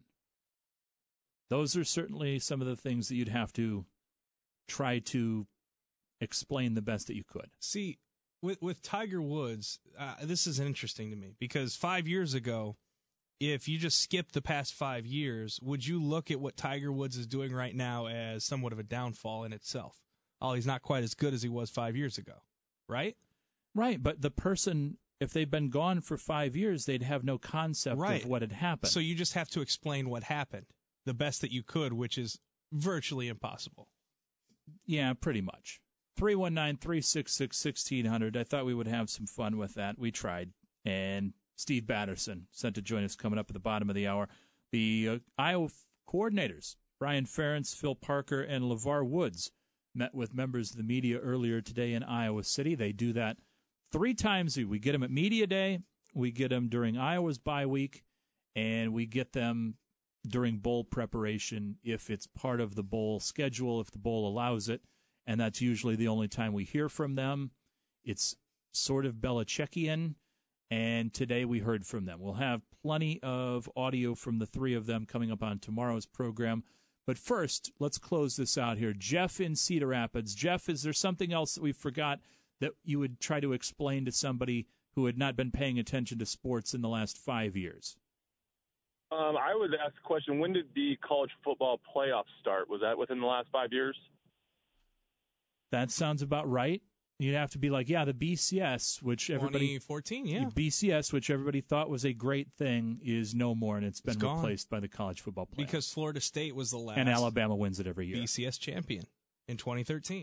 Speaker 1: Those are certainly some of the things that you'd have to try to explain the best that you could.
Speaker 9: See, with with Tiger Woods, uh, this is interesting to me because five years ago, if you just skip the past five years, would you look at what Tiger Woods is doing right now as somewhat of a downfall in itself? Oh, he's not quite as good as he was five years ago, right?
Speaker 1: Right, but the person, if they've been gone for five years, they'd have no concept
Speaker 9: Right.
Speaker 1: of what had happened.
Speaker 9: So you just have to explain what happened the best that you could, which is virtually impossible.
Speaker 1: Yeah, pretty much. three one nine, three six six, one six zero zero. I thought we would have some fun with that. We tried. And Steve Batterson sent to join us coming up at the bottom of the hour. The uh, Iowa f- coordinators, Brian Ferentz, Phil Parker, and LeVar Woods, met with members of the media earlier today in Iowa City. They do that three times a week. We get them at Media Day, we get them during Iowa's bye week, and we get them during bowl preparation if it's part of the bowl schedule, if the bowl allows it. and that's usually the only time we hear from them. It's sort of Belichickian, and today we heard from them. We'll have plenty of audio from the three of them coming up on tomorrow's program. But first, let's close this out here. Jeff in Cedar Rapids. Jeff, is there something else that we forgot that you would try to explain to somebody who had not been paying attention to sports in the last five years?
Speaker 11: Um, I would ask the question, when did the college football playoffs start? Was that within the last five years?
Speaker 1: That sounds about right. You'd have to be like, yeah, the B C S, which everybody
Speaker 9: twenty fourteen, yeah.
Speaker 1: B C S, which everybody thought was a great thing, is no more, and it's been
Speaker 9: It's gone.
Speaker 1: replaced by the college football playoff.
Speaker 9: Because Florida State was the last.
Speaker 1: And Alabama wins it every year.
Speaker 9: B C S champion in twenty thirteen.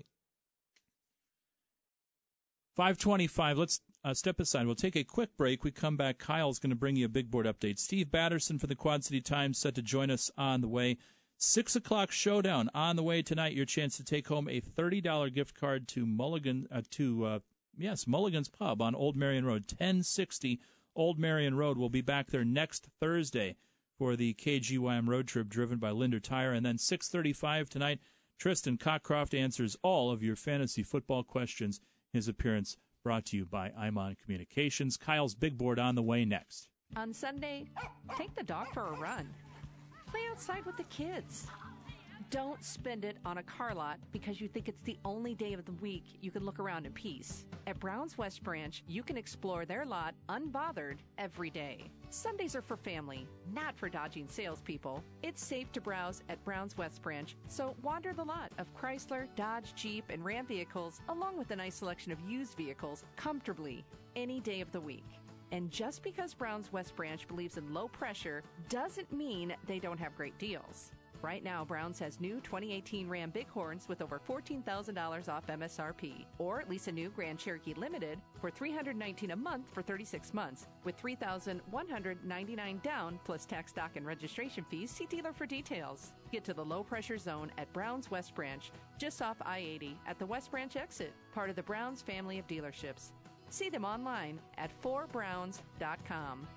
Speaker 1: five twenty-five. Let's uh, step aside. We'll take a quick break. We come back. Kyle's going to bring you a big board update. Steve Batterson for the Quad City Times set to join us on the way. Six o'clock showdown on the way tonight. Your chance to take home a thirty dollars gift card to Mulligan uh, to uh, yes Mulligan's Pub on Old Marion Road, ten sixty Old Marion Road. We'll be back there next Thursday for the K G Y M road trip driven by Linder Tire, and then six thirty-five tonight. Tristan Cockcroft answers all of your fantasy football questions. His appearance brought to you by Imon Communications. Kyle's big board on the way next.
Speaker 12: On Sunday, take the dog for a run. Play outside with the kids. Don't spend it on a car lot because you think it's the only day of the week you can look around in peace. At Browns West Branch, you can explore their lot unbothered every day. Sundays are for family, not for dodging salespeople. It's safe to browse at Browns West Branch, so wander the lot of Chrysler, Dodge, Jeep, and Ram vehicles, along with a nice selection of used vehicles, comfortably any day of the week. And just because Browns West Branch believes in low pressure doesn't mean they don't have great deals. Right now, Browns has new twenty eighteen Ram Bighorns with over fourteen thousand dollars off M S R P. Or lease a new Grand Cherokee Limited for three hundred nineteen dollars a month for thirty-six months with three thousand one hundred ninety-nine dollars down plus tax, stock, and registration fees. See dealer for details. Get to the low-pressure zone at Browns West Branch, just off I eighty at the West Branch exit, part of the Browns family of dealerships. See them online at four browns dot com.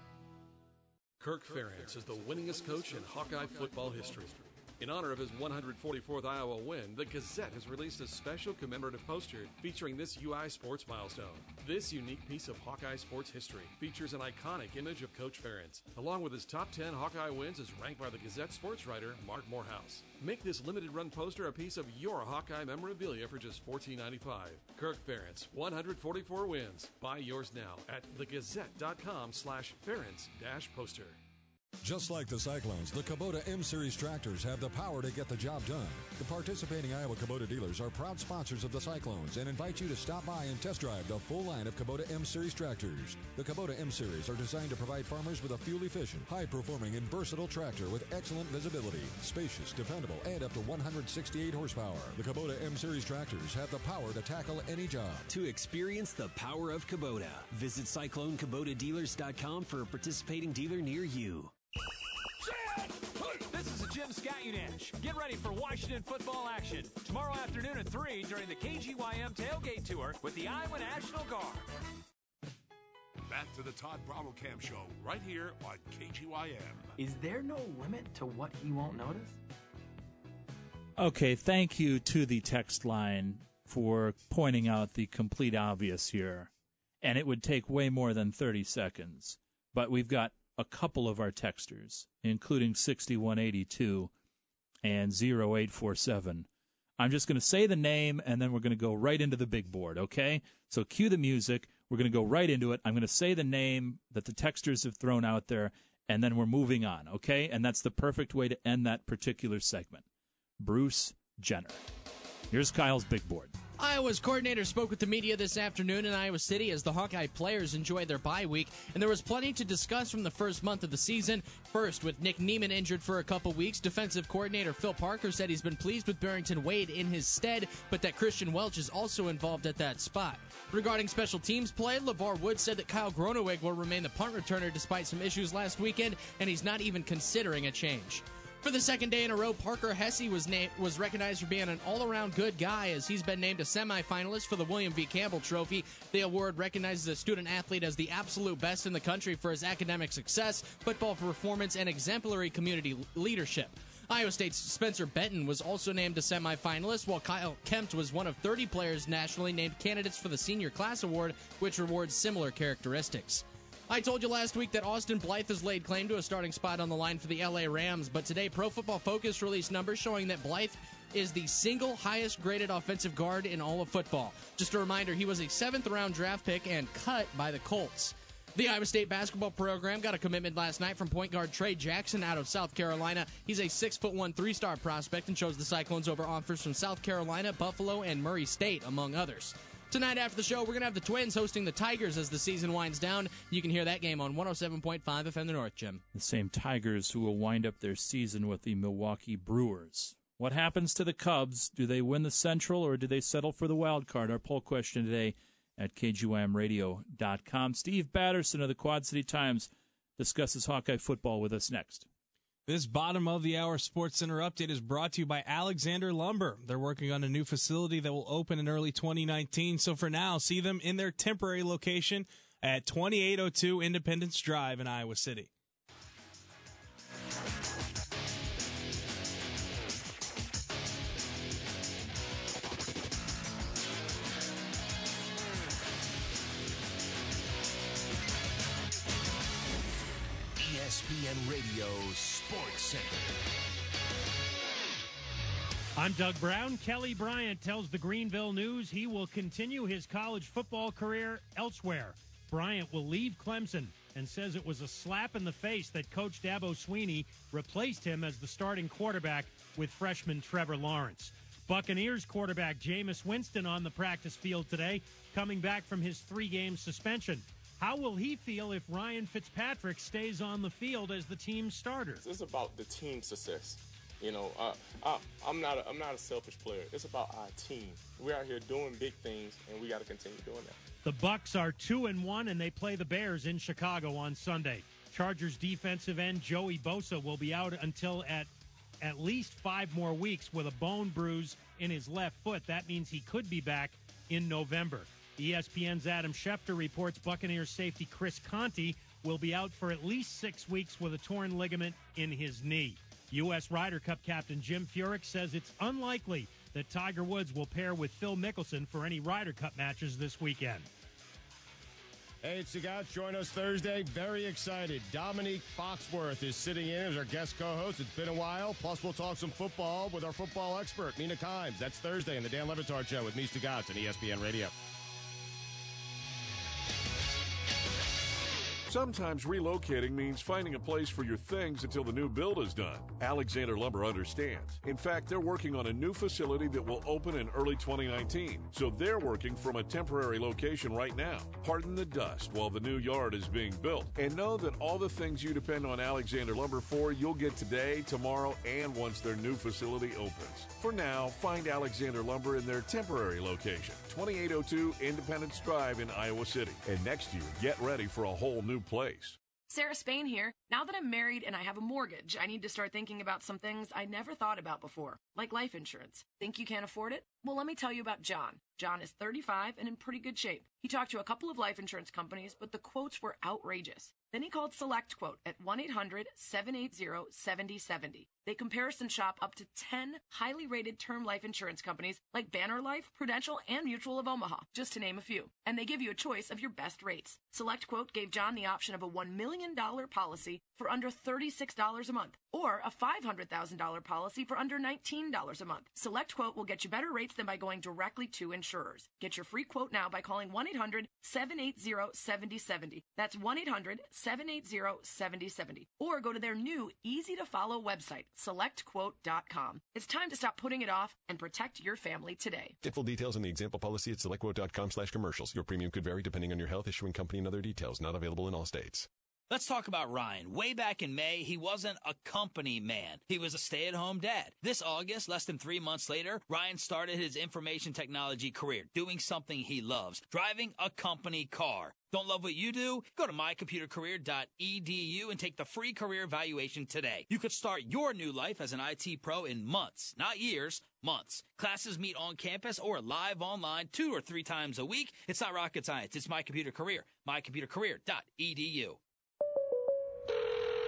Speaker 15: Kirk Ferentz is the winningest coach in Hawkeye football history. In honor of his one hundred forty-fourth Iowa win, the Gazette has released a special commemorative poster featuring this U I sports milestone. This unique piece of Hawkeye sports history features an iconic image of Coach Ferentz, along with his top ten Hawkeye wins as ranked by the Gazette sports writer Mark Morehouse. Make this limited run poster a piece of your Hawkeye memorabilia for just fourteen ninety-five. Kirk Ferentz, one hundred forty-four wins. Buy yours now at thegazette.com slash Ferentz dash poster.
Speaker 24: Just like the Cyclones, the Kubota M-Series tractors have the power to get the job done. The participating Iowa Kubota dealers are proud sponsors of the Cyclones and invite you to stop by and test drive the full line of Kubota M-Series tractors. The Kubota M-Series are designed to provide farmers with a fuel-efficient, high-performing, and versatile tractor with excellent visibility, spacious, dependable, and up to one hundred sixty-eight horsepower. The Kubota M-Series tractors have the power to tackle any job.
Speaker 25: To experience the power of Kubota, visit Cyclone Kubota Dealers dot com for a participating dealer near you.
Speaker 26: This is the Jim Scott-Unash. Get ready for Washington football action tomorrow afternoon at three during the K G Y M Tailgate Tour with the Iowa National Guard.
Speaker 4: Back to the Todd Bravo-Camp Show right here on K G Y M.
Speaker 27: Is there no limit to what he won't notice?
Speaker 1: Okay, thank you to the text line for pointing out the complete obvious here. And it would take way more than thirty seconds. But we've got a couple of our texters, including sixty-one eighty-two and oh eight four seven. I'm just going to say the name, and then we're going to go right into the big board, okay? So cue the music. We're going to go right into it. I'm going to say the name that the texters have thrown out there, and then we're moving on, okay? And that's the perfect way to end that particular segment. Bruce Jenner. Here's Kyle's big board.
Speaker 28: Iowa's coordinator spoke with the media this afternoon in Iowa City as the Hawkeye players enjoy their bye week, and there was plenty to discuss from the first month of the season. First, with Nick Niemann injured for a couple weeks, defensive coordinator Phil Parker said he's been pleased with Barrington Wade in his stead, but that Christian Welch is also involved at that spot. Regarding special teams play, LeVar Wood said that Kyle Groneweg will remain the punt returner despite some issues last weekend, and he's not even considering a change. For the second day in a row, Parker Hesse was named, was recognized for being an all-around good guy as he's been named a semifinalist for the William V. Campbell Trophy. The award recognizes a student-athlete as the absolute best in the country for his academic success, football performance, and exemplary community leadership. Iowa State's Spencer Benton was also named a semifinalist, while Kyle Kempt was one of thirty players nationally named candidates for the Senior Class Award, which rewards similar characteristics. I told you last week that Austin Blythe has laid claim to a starting spot on the line for the L A Rams, but today Pro Football Focus released numbers showing that Blythe is the single highest graded offensive guard in all of football. Just a reminder, he was a seventh round draft pick and cut by the Colts. The Iowa State basketball program got a commitment last night from point guard Trey Jackson out of South Carolina. He's a six foot one three-star prospect and chose the Cyclones over offers from South Carolina, Buffalo, and Murray State, among others. Tonight after the show, we're going to have the Twins hosting the Tigers as the season winds down. You can hear that game on one oh seven point five F M The North, Jim.
Speaker 1: The same Tigers who will wind up their season with the Milwaukee Brewers. What happens to the Cubs? Do they win the Central or do they settle for the wild card? Our poll question today at K G Y M radio dot com. Steve Batterson of the Quad City Times discusses Hawkeye football with us next.
Speaker 9: This bottom of the hour Sports Center update is brought to you by Alexander Lumber. They're working on a new facility that will open in early twenty nineteen. So for now, see them in their temporary location at twenty-eight oh two Independence Drive in Iowa City.
Speaker 3: E S P N Radio Sports Center.
Speaker 14: I'm Doug Brown. Kelly Bryant tells the Greenville News he will continue his college football career elsewhere. Bryant will leave Clemson and says it was a slap in the face that Coach Dabo Swinney replaced him as the starting quarterback with freshman Trevor Lawrence. Buccaneers quarterback Jameis Winston on the practice field today, coming back from his three-game suspension. How will he feel if Ryan Fitzpatrick stays on the field as the team's starter?
Speaker 5: It's about the team success. You know, uh, I, I'm not a, I'm not a selfish player. It's about our team. We're out here doing big things, and we got to continue doing that.
Speaker 14: The Bucs are two and one, and they play the Bears in Chicago on Sunday. Chargers defensive end Joey Bosa will be out until at at least five more weeks with a bone bruise in his left foot. That means he could be back in November. E S P N's Adam Schefter reports Buccaneers safety Chris Conte will be out for at least six weeks with a torn ligament in his knee. U S Ryder Cup captain Jim Furyk says it's unlikely that Tiger Woods will pair with Phil Mickelson for any Ryder Cup matches this weekend.
Speaker 8: Hey, it's the guys. Join us Thursday. Very excited. Dominique Foxworth is sitting in as our guest co-host. It's been a while. Plus, we'll talk some football with our football expert, Mina Kimes. That's Thursday in the Dan Le Batard Show with me, Stugotz, on E S P N Radio.
Speaker 13: Sometimes relocating means finding a place for your things until the new build is done. Alexander Lumber understands. In fact, they're working on a new facility that will open in early twenty nineteen. So they're working from a temporary location right now. Harden the dust while the new yard is being built. And know that all the things you depend on Alexander Lumber for, you'll get today, tomorrow, and once their new facility opens. For now, find Alexander Lumber in their temporary location, twenty-eight oh two Independence Drive in Iowa City. And next year, get ready for a whole new place.
Speaker 16: Sarah Spain here. Now that I'm married and I have a mortgage, I need to start thinking about some things I never thought about before, like life insurance. Think you can't afford it? Well, let me tell you about John. John is thirty-five and in pretty good shape. He talked to a couple of life insurance companies, but the quotes were outrageous. Then he called SelectQuote at one eight hundred seven eight zero seven zero seven zero. They comparison shop up to ten highly rated term life insurance companies like Banner Life, Prudential, and Mutual of Omaha, just to name a few. And they give you a choice of your best rates. SelectQuote gave John the option of a one million dollars policy for under thirty-six dollars a month, or a five hundred thousand dollars policy for under nineteen dollars a month. SelectQuote will get you better rates than by going directly to insurers. Get your free quote now by calling one eight hundred seven eight zero seven zero seven zero. That's one eight hundred seven eight zero seven zero seven zero. Or go to their new, easy-to-follow website, select quote dot com. It's time to stop putting it off and protect your family today.
Speaker 17: Get full details on the example policy at select quote dot com slash commercials. Your premium could vary depending on your health, issuing company, and other details. Not available in all states.
Speaker 18: Let's talk about Ryan. Way back in May, he wasn't a company man. He was a stay-at-home dad. This August, less than three months later, Ryan started his information technology career, doing something he loves, driving a company car. Don't love what you do? Go to my computer career dot e d u and take the free career evaluation today. You could start your new life as an I T pro in months, not years, months. Classes meet on campus or live online two or three times a week. It's not rocket science. It's My Computer Career. my computer career dot e d u.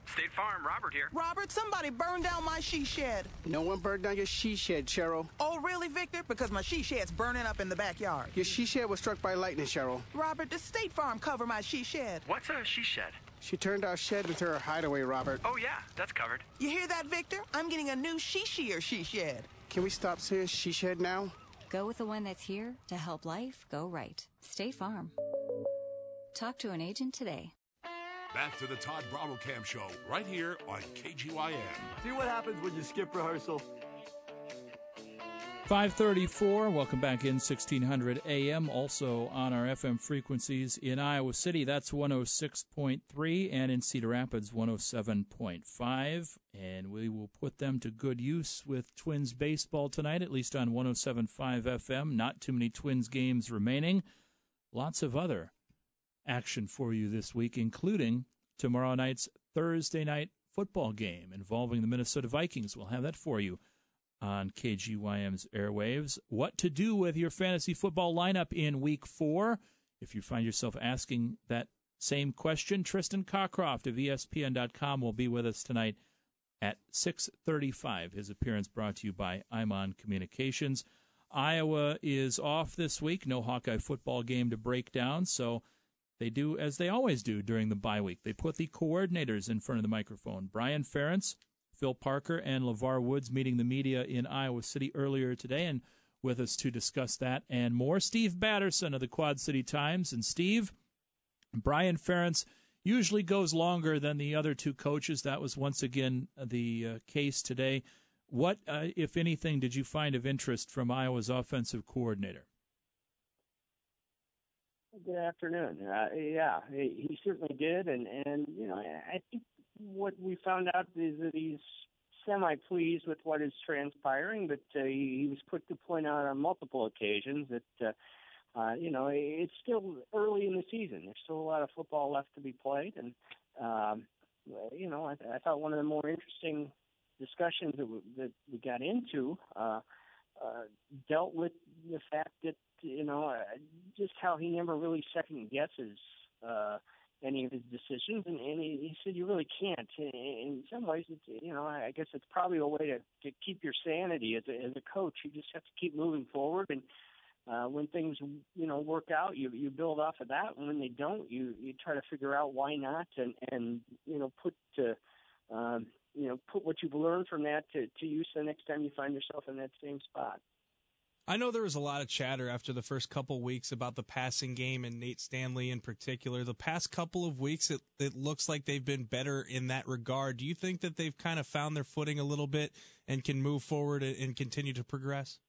Speaker 2: State Farm, Robert here.
Speaker 6: Robert, somebody burned down my she shed.
Speaker 7: No one burned down your she shed, Cheryl.
Speaker 6: Oh, really, Victor? Because my she shed's burning up in the backyard.
Speaker 7: Your she shed was struck by lightning, Cheryl.
Speaker 6: Robert, does State Farm cover my she shed?
Speaker 2: What's a she shed?
Speaker 7: She turned our shed into her hideaway, Robert.
Speaker 2: Oh, yeah, that's covered.
Speaker 6: You hear that, Victor? I'm getting a new she-sheer she shed.
Speaker 7: Can we stop saying she shed now?
Speaker 19: Go with the one that's here to help life go right. State Farm. Talk to an agent today.
Speaker 4: Back to the Todd Bravo-Cam Show, right here on K G Y M.
Speaker 20: See what happens when you skip rehearsal.
Speaker 1: five thirty-four, welcome back in sixteen hundred A M, also on our F M frequencies in Iowa City, that's one oh six point three, and in Cedar Rapids, one oh seven point five, and we will put them to good use with Twins baseball tonight, at least on one oh seven point five F M. Not too many Twins games remaining. Lots of other action for you this week, including tomorrow night's Thursday night football game involving the Minnesota Vikings. We'll have that for you on K G Y M's airwaves. What to do with your fantasy football lineup in week four? If you find yourself asking that same question, Tristan Cockcroft of E S P N dot com will be with us tonight at six thirty-five. His appearance brought to you by Imon Communications. Iowa is off this week. No Hawkeye football game to break down, so they do as they always do during the bye week. They put the coordinators in front of the microphone. Brian Ferentz, Phil Parker, and LeVar Woods meeting the media in Iowa City earlier today, and with us to discuss that and more, Steve Batterson of the Quad City Times. And Steve, Brian Ferentz usually goes longer than the other two coaches. That was once again the uh, case today. What, uh, if anything, did you find of interest from Iowa's offensive coordinator?
Speaker 21: Good afternoon. Uh, yeah, he, he certainly did, and, and you know, I think what we found out is that he's semi-pleased with what is transpiring, but uh, he, he was quick to point out on multiple occasions that, uh, uh, you know, it's still early in the season. There's still a lot of football left to be played, and, um, you know, I, I thought one of the more interesting discussions that we, that we got into uh, uh, dealt with the fact that, you know, uh, just how he never really second guesses uh, any of his decisions, and, and he, he said you really can't. In, in some ways, it's, you know, I guess it's probably a way to, to keep your sanity as a, as a coach. You just have to keep moving forward, and uh, when things, you know, work out, you you build off of that, and when they don't, you you try to figure out why not, and and you know put to, um, you know put what you've learned from that to to use the next time you find yourself in that same spot.
Speaker 9: I know there was a lot of chatter after the first couple weeks about the passing game and Nate Stanley in particular. The past couple of weeks, it, it looks like they've been better in that regard. Do you think that they've kind of found their footing a little bit and can move forward and, and continue to progress?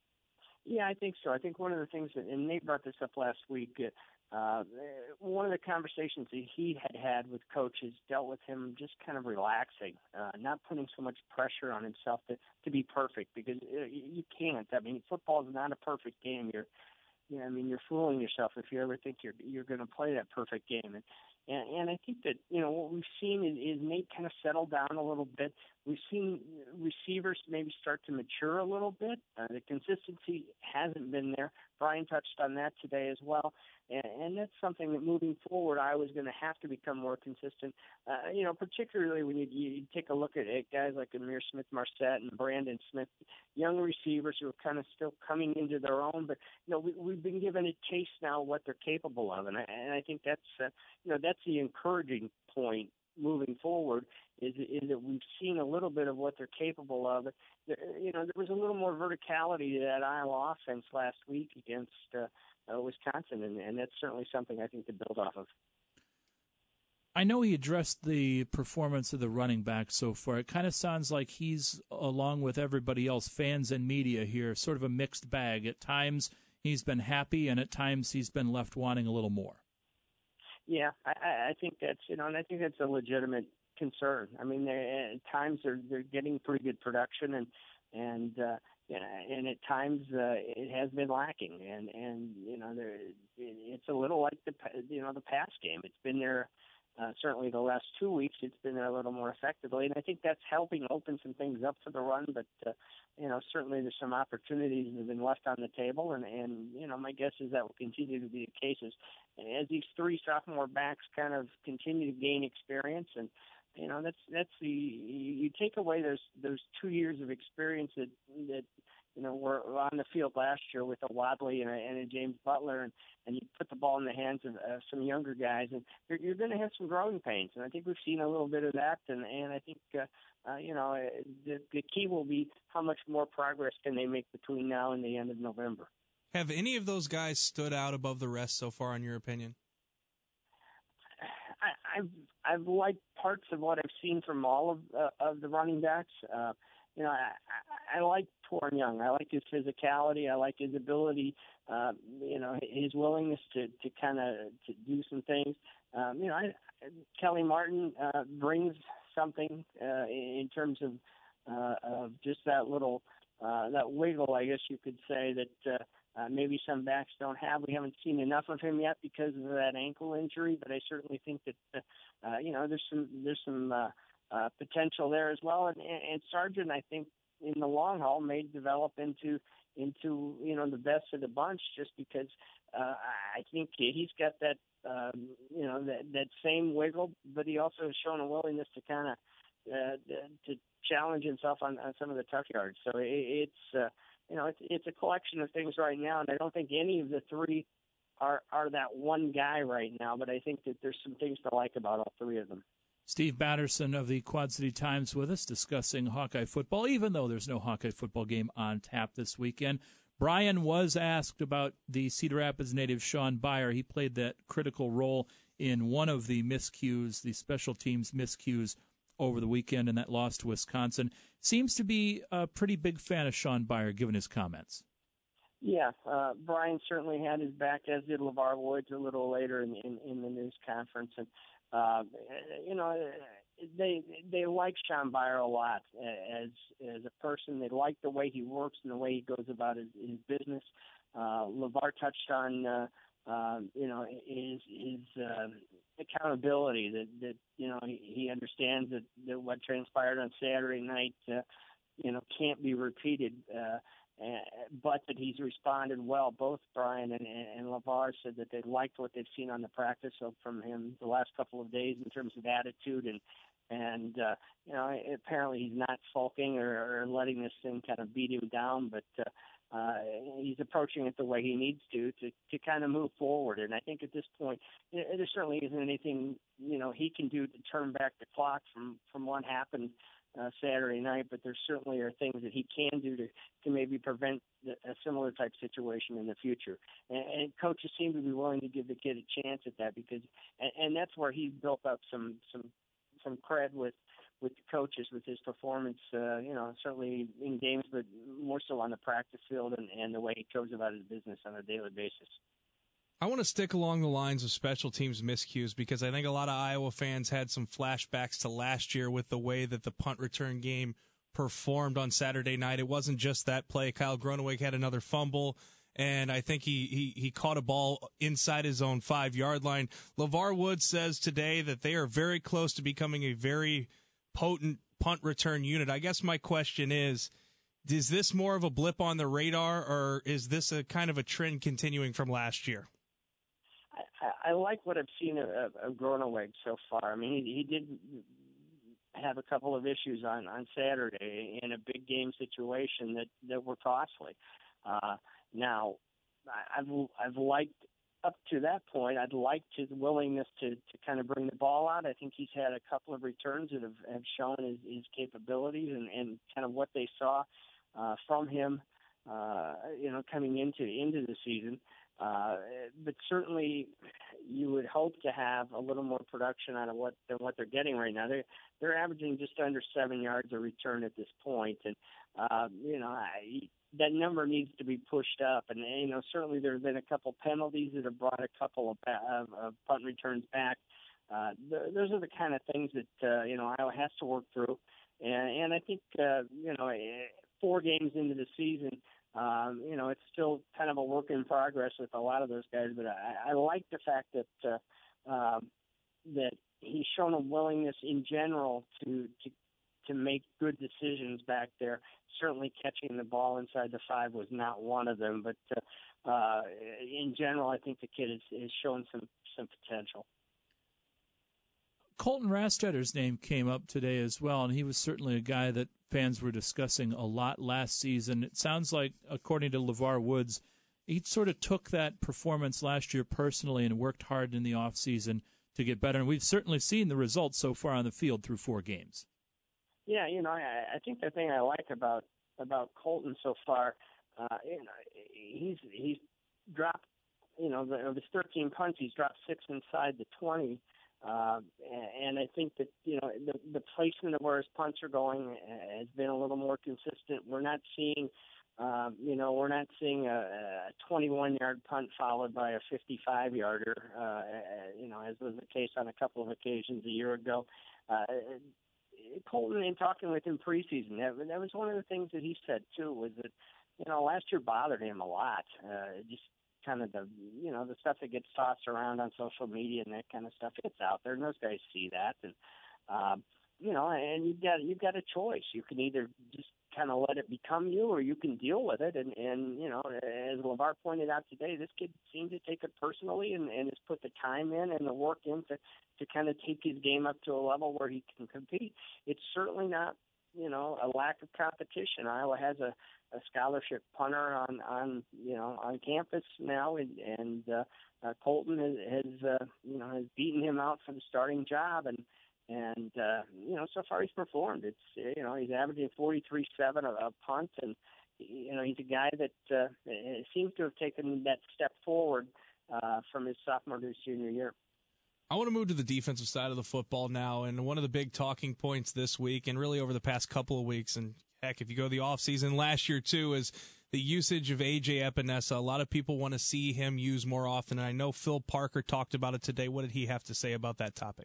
Speaker 21: Yeah, I think so. I think one of the things that, and Nate brought this up last week, uh, one of the conversations that he had had with coaches dealt with him just kind of relaxing, uh, not putting so much pressure on himself to, to be perfect, because you can't. I mean, football is not a perfect game. You're, you know, I mean, you're fooling yourself if you ever think you're you're going to play that perfect game. And, and and I think that, you know, what we've seen is, is Nate kind of settle down a little bit. We've seen receivers maybe start to mature a little bit. Uh, the consistency hasn't been there. Brian touched on that today as well. And, and that's something that moving forward, I was going to have to become more consistent, uh, you know, particularly when you, you take a look at it, guys like Amir Smith-Marset and Brandon Smith, young receivers who are kind of still coming into their own. But, you know, we, we've been given a taste now of what they're capable of. And I, and I think that's, uh, you know, that's the encouraging point moving forward, is, is that we've seen a little bit of what they're capable of. There, you know, there was a little more verticality to that Iowa offense last week against uh, uh, Wisconsin, and, and that's certainly something I think to build off of.
Speaker 1: I know he addressed the performance of the running back so far. It kind of sounds like he's, along with everybody else, fans and media here, sort of a mixed bag. At times he's been happy, and at times he's been left wanting a little more. Yeah,
Speaker 21: I, I think that's, you know, and I think that's a legitimate concern. I mean, at times they're they're getting pretty good production, and and uh, you know, and at times uh, it has been lacking, and and you know, there it's a little like the you know the pass game. It's been there. Uh, certainly the last two weeks, it's been there a little more effectively, and I think that's helping open some things up for the run. But uh, you know, certainly there's some opportunities that have been left on the table, and, and you know, my guess is that will continue to be the case as, as these three sophomore backs kind of continue to gain experience, and you know, that's that's the you take away those those two years of experience that that you know were on the field last year with a Wadley and a, and a James Butler, and, and you put the ball in the hands of uh, some younger guys, and you're, you're going to have some growing pains. And I think we've seen a little bit of that. And and I think uh, uh, you know the the key will be how much more progress can they make between now and the end of November.
Speaker 9: Have any of those guys stood out above the rest so far, in your opinion?
Speaker 21: I, I've I've liked parts of what I've seen from all of uh, of the running backs. Uh, you know, I, I, I like Torin Young. I like his physicality. I like his ability. Uh, you know, his willingness to to kind of to do some things. Um, you know, I, Kelly Martin uh, brings something uh, in terms of uh, of just that little uh, that wiggle, I guess you could say that. Uh, Uh, maybe some backs don't have. We haven't seen enough of him yet because of that ankle injury, but I certainly think that uh, uh, you know there's some there's some uh, uh, potential there as well. And, and Sargent, I think, in the long haul, may develop into into you know the best of the bunch, just because uh, I think he's got that um, you know that that same wiggle, but he also has shown a willingness to kind of uh, to challenge himself on, on some of the tough yards. So it, it's uh, You know, it's, it's a collection of things right now, and I don't think any of the three are are that one guy right now, but I think that there's some things to like about all three of them.
Speaker 1: Steve Batterson of the Quad City Times with us discussing Hawkeye football, even though there's no Hawkeye football game on tap this weekend. Brian was asked about the Cedar Rapids native Sean Beyer. He played that critical role in one of the miscues, the special teams miscues over the weekend in that loss to Wisconsin. Seems to be a pretty big fan of Sean Beyer, given his comments.
Speaker 21: Yeah, uh, Brian certainly had his back, as did LeVar Woods a little later in, in, in the news conference. And, uh, you know, they they like Sean Beyer a lot as as a person. They like the way he works and the way he goes about his, his business. Uh, LeVar touched on, uh, uh, you know, his, his uh, accountability, that, that you know, he, he understands that, that what transpired on Saturday night, uh, you know, can't be repeated. Uh, Uh, but that he's responded well. Both Brian and, and LeVar said that they liked what they've seen on the practice from him the last couple of days in terms of attitude, and and uh, you know, apparently he's not sulking or, or letting this thing kind of beat him down, but uh, uh, he's approaching it the way he needs to to to kind of move forward. And I think at this point, you know, there certainly isn't anything you know he can do to turn back the clock from from what happened Uh, Saturday night, but there certainly are things that he can do to, to maybe prevent the, a similar type situation in the future. And, and coaches seem to be willing to give the kid a chance at that, because, and, and that's where he built up some some some cred with with the coaches with his performance. Uh, you know, certainly in games, but more so on the practice field and, and the way he goes about his business on a daily basis.
Speaker 9: I want to stick along the lines of special teams miscues, because I think a lot of Iowa fans had some flashbacks to last year with the way that the punt return game performed on Saturday night. It wasn't just that play. Kyle Groneweg had another fumble, and I think he, he, he caught a ball inside his own five-yard line. LeVar Woods says today that they are very close to becoming a very potent punt return unit. I guess my question is, is this more of a blip on the radar, or is this a kind of a trend continuing from last year?
Speaker 21: I, I like what I've seen of, of Groneweg so far. I mean, he, he did have a couple of issues on, on Saturday in a big game situation that, that were costly. Uh, now, I've I've liked up to that point. I'd liked his willingness to, to kind of bring the ball out. I think he's had a couple of returns that have, have shown his, his capabilities and, and kind of what they saw uh, from him, uh, you know, coming into into the season. Uh, but certainly, you would hope to have a little more production out of what than what they're getting right now. They're they're averaging just under seven yards a return at this point, and uh, you know I, that number needs to be pushed up. And you know certainly there have been a couple penalties that have brought a couple of, of, of punt returns back. Uh, th- those are the kind of things that uh, you know Iowa has to work through, and, and I think uh, you know four games into the season. Um, you know, it's still kind of a work in progress with a lot of those guys, but I, I like the fact that uh, um, that he's shown a willingness in general to, to to make good decisions back there. Certainly, catching the ball inside the five was not one of them, but uh, uh, in general, I think the kid has, has shown some some potential.
Speaker 1: Colton Rastetter's name came up today as well, and he was certainly a guy that fans were discussing a lot last season. It sounds like, according to LeVar Woods, he sort of took that performance last year personally and worked hard in the offseason to get better. And we've certainly seen the results so far on the field through four games.
Speaker 21: Yeah, you know, I, I think the thing I like about about Colton so far, uh, you know, he's he's dropped, you know, the, of his thirteen punts, he's dropped six inside the twenty. Uh, and I think that, you know, the, the placement of where his punts are going has been a little more consistent. We're not seeing, um, you know, we're not seeing a twenty-one-yard punt followed by a fifty-five-yarder, uh, you know, as was the case on a couple of occasions a year ago. Uh, Colton, in talking with him preseason, that, that was one of the things that he said, too, was that, you know, last year bothered him a lot. Uh, just kind of the, you know, the stuff that gets tossed around on social media and that kind of stuff. It's out there, and those guys see that. And, um, you know, and you've got, you've got a choice. You can either just kind of let it become you, or you can deal with it. And, and you know, as LeVar pointed out today, this kid seems to take it personally and, and has put the time in and the work in to, to kind of take his game up to a level where he can compete. It's certainly not, you know, a lack of competition. Iowa has a, a scholarship punter on, on, you know, on campus now, and, and uh, uh, Colton has, has uh, you know, has beaten him out for the starting job, and and uh, you know, so far he's performed. It's, you know, he's averaging forty-three seven a, a punt, and you know, he's a guy that uh, seems to have taken that step forward uh, from his sophomore to his junior year.
Speaker 9: I want to move to the defensive side of the football now, and one of the big talking points this week and really over the past couple of weeks, and heck, if you go the offseason last year too, is the usage of A J Epinesa. A lot of people want to see him used more often, and I know Phil Parker talked about it today. What did he have to say about that topic?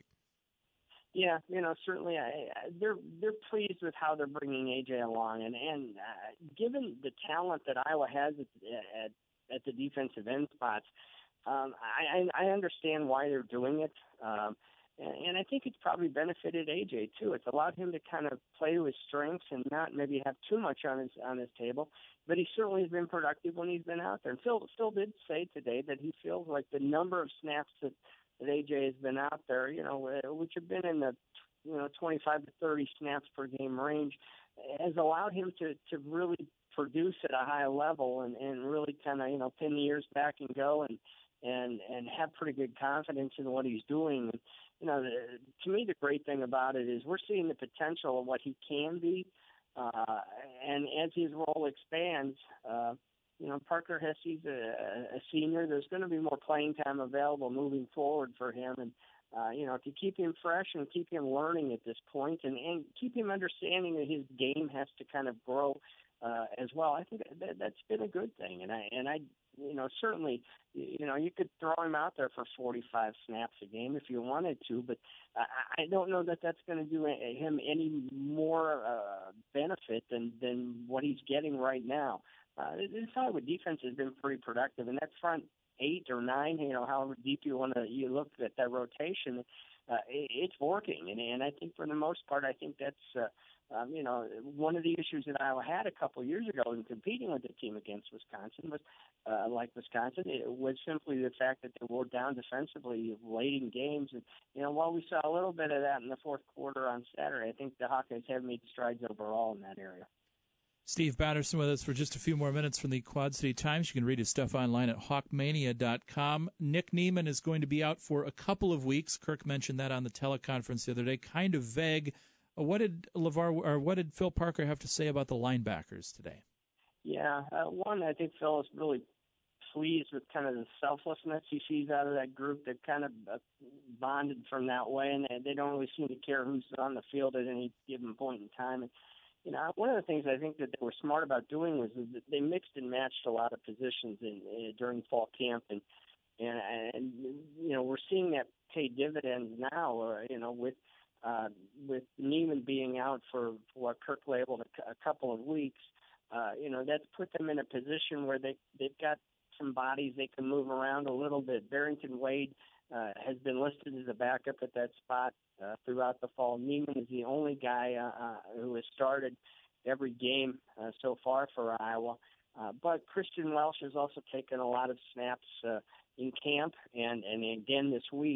Speaker 21: Yeah, you know, certainly I, I, they're they're pleased with how they're bringing A J along, and and uh, given the talent that Iowa has at, at, at the defensive end spots, Um, I, I understand why they're doing it, um, and, and I think it's probably benefited A J too. It's allowed him to kind of play to his strengths and not maybe have too much on his on his table. But he certainly has been productive when he's been out there. And Phil Phil did say today that he feels like the number of snaps that, that A J has been out there, you know, which have been in the you know twenty-five to thirty snaps per game range, has allowed him to to really produce at a high level and, and really kind of you know pin the ears back and go and. and and have pretty good confidence in what he's doing. And, you know, to me, the great thing about it is we're seeing the potential of what he can be. Uh, and as his role expands, uh, you know, Parker Hesse's a, a senior. There's going to be more playing time available moving forward for him. And, uh, you know, to keep him fresh and keep him learning at this point and, and keep him understanding that his game has to kind of grow uh, as well. I think that, that's been a good thing. And I, and I, you know, certainly, you know, you could throw him out there for forty-five snaps a game if you wanted to, but I, I don't know that that's going to do him any more uh, benefit than, than what he's getting right now. Uh, this Iowa defense has been pretty productive, and that front eight or nine, you know, however deep you want to you look at that rotation, uh, it, it's working. And, and I think for the most part, I think that's, uh, um, you know, one of the issues that Iowa had a couple of years ago in competing with the team against Wisconsin was, uh, like Wisconsin, it was simply the fact that they wore down defensively late in games. And, you know, while we saw a little bit of that in the fourth quarter on Saturday, I think the Hawkeyes have made strides overall in that area.
Speaker 1: Steve Batterson with us for just a few more minutes from the Quad City Times. You can read his stuff online at hawkmania dot com. Nick Niemann is going to be out for a couple of weeks. Kirk mentioned that on the teleconference the other day. Kind of vague. What did LeVar or what did Phil Parker have to say about the linebackers today? Yeah, uh, one, I think Phil is really pleased with kind of the selflessness he sees out of that group. They've kind of uh, bonded from that way, and they don't really seem to care who's on the field at any given point in time. And, you know, one of the things I think that they were smart about doing was that they mixed and matched a lot of positions in, in during fall camp, and and and you know we're seeing that pay dividends now. Uh, you know, with uh, with Niemann being out for what Kirk labeled a, a couple of weeks, uh, you know that's put them in a position where they they've got some bodies they can move around a little bit. Barrington Wade uh, has been listed as a backup at that spot uh, throughout the fall. Niemann is the only guy uh, uh, who has started every game uh, so far for Iowa. Uh, but Christian Welsh has also taken a lot of snaps uh, in camp and, and again this week.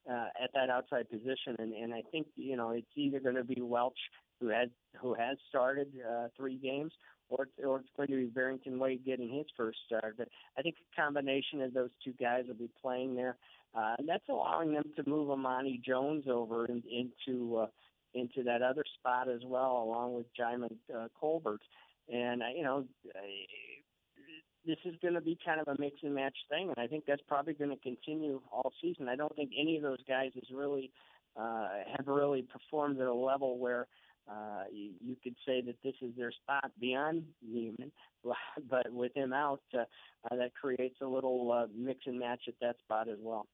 Speaker 21: uh, at that outside position. And, and I think, you know, it's either going to be Welch, who has who has started uh, three games, or it's, or it's going to be Barrington Wade getting his first start. But I think a combination of those two guys will be playing there. Uh, and that's allowing them to move Amani Jones over in, into uh, into that other spot as well, along with Jaimin uh, Colbert. And, uh, you know, uh, this is going to be kind of a mix and match thing, and I think that's probably going to continue all season. I don't think any of those guys is really uh, have really performed at a level where uh, you, you could say that this is their spot beyond Neiman. But with him out, uh, uh, that creates a little uh, mix and match at that spot as well.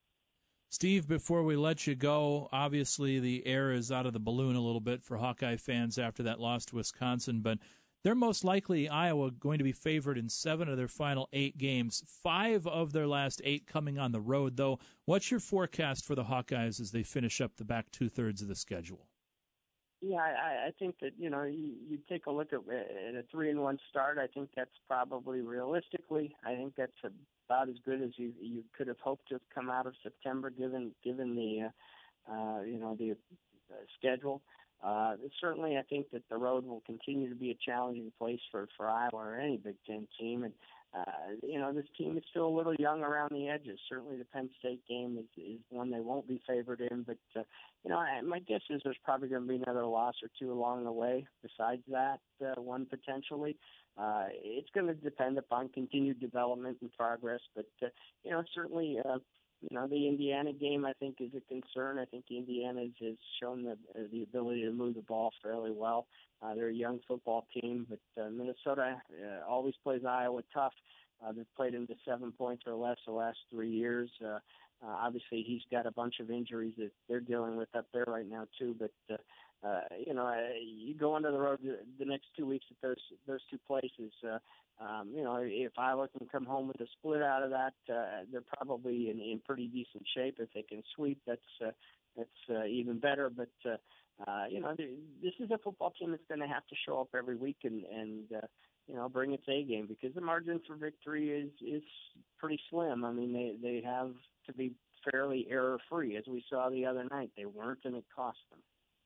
Speaker 1: Steve, before we let you go, obviously the air is out of the balloon a little bit for Hawkeye fans after that loss to Wisconsin, but they're most likely, Iowa, going to be favored in seven of their final eight games, five of their last eight coming on the road, though. What's your forecast for the Hawkeyes as they finish up the back two-thirds of the schedule?
Speaker 21: Yeah, I, I think that, you know, you, you take a look at, at a three and one start. I think that's probably realistically. I think that's about as good as you you could have hoped to have come out of September, given given the uh, uh, you know the uh, schedule. Uh, certainly, I think that the road will continue to be a challenging place for, for Iowa or any Big Ten team. And, uh, you know, this team is still a little young around the edges. Certainly the Penn State game is, is one they won't be favored in. But, uh, you know, I, my guess is there's probably going to be another loss or two along the way besides that, uh, one potentially. Uh, it's going to depend upon continued development and progress. But, uh, you know, certainly uh, – You know, the Indiana game, I think, is a concern. I think Indiana has, has shown the, uh, the ability to move the ball fairly well. Uh, they're a young football team, but uh, Minnesota uh, always plays Iowa tough. Uh, they've played them to seven points or less the last three years. Uh, uh, obviously, he's got a bunch of injuries that they're dealing with up there right now, too. But, uh, uh, you know, uh, you go onto the road the next two weeks at those, those two places. Uh, Um, you know, if Iowa can come home with a split out of that, uh, they're probably in, in pretty decent shape. If they can sweep, that's uh, that's uh, even better. But uh, uh, you know, this is a football team that's going to have to show up every week and and uh, you know bring its A game, because the margin for victory is is pretty slim. I mean, they they have to be fairly error free, as we saw the other night. They weren't, and it cost them.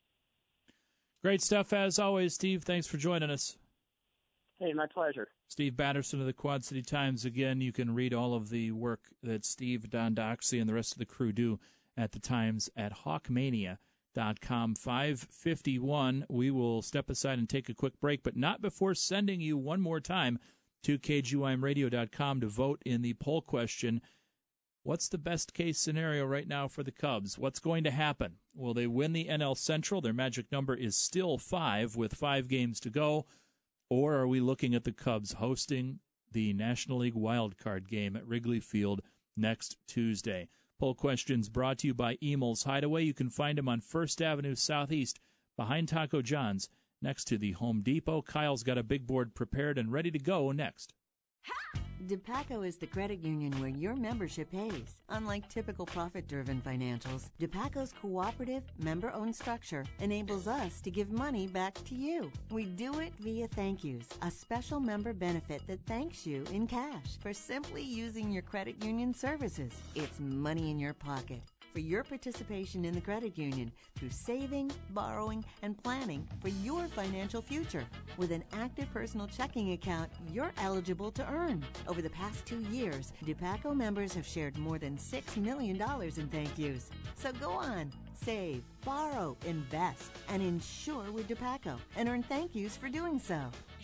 Speaker 1: Great stuff as always, Steve. Thanks for joining us.
Speaker 21: Hey, my pleasure.
Speaker 1: Steve Batterson of the Quad City Times. Again, you can read all of the work that Steve, Don Doxey, and the rest of the crew do at the Times at hawkmania dot com. five fifty-one, we will step aside and take a quick break, but not before sending you one more time to K G Y M radio dot com to vote in the poll question. What's the best-case scenario right now for the Cubs? What's going to happen? Will they win the N L Central? Their magic number is still five with five games to go. Or are we looking at the Cubs hosting the National League wildcard game at Wrigley Field next Tuesday? Poll questions brought to you by Emel's Hideaway. You can find them on First Avenue Southeast behind Taco John's next to the Home Depot. Kyle's got a big board prepared and ready to go next.
Speaker 10: DePaco is the credit union where your membership pays. Unlike typical profit-driven financials, DePaco's cooperative, member-owned structure enables us to give money back to you. We do it via thank yous, a special member benefit that thanks you in cash for simply using your credit union services. It's money in your pocket for your participation in the credit union through saving, borrowing, and planning for your financial future. With an active personal checking account, you're eligible to earn. Over the past two years, DePaco members have shared more than six million dollars in thank yous. So go on, save, borrow, invest, and insure with DePaco, and earn thank yous for doing so.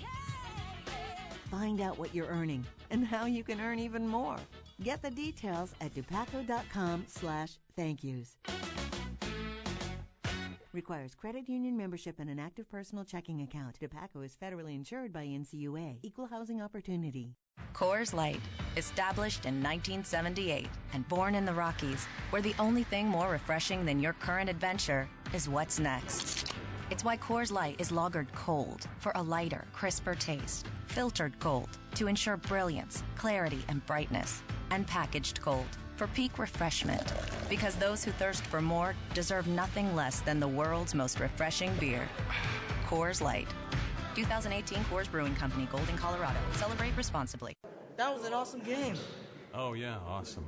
Speaker 10: Find out what you're earning and how you can earn even more. Get the details at depaco.com slash thank yous. Requires credit union membership and an active personal checking account. DePaco is federally insured by N C U A. Equal housing opportunity.
Speaker 11: Coors Light, established in nineteen seventy-eight and born in the Rockies, where the only thing more refreshing than your current adventure is what's next. It's why Coors Light is lagered cold for a lighter, crisper taste, filtered cold to ensure brilliance, clarity, and brightness, and packaged cold for peak refreshment, because those who thirst for more deserve nothing less than the world's most refreshing beer. Coors Light. twenty eighteen Coors Brewing Company, Golden, Colorado. Celebrate responsibly.
Speaker 12: That was an awesome game.
Speaker 15: Oh, yeah, awesome.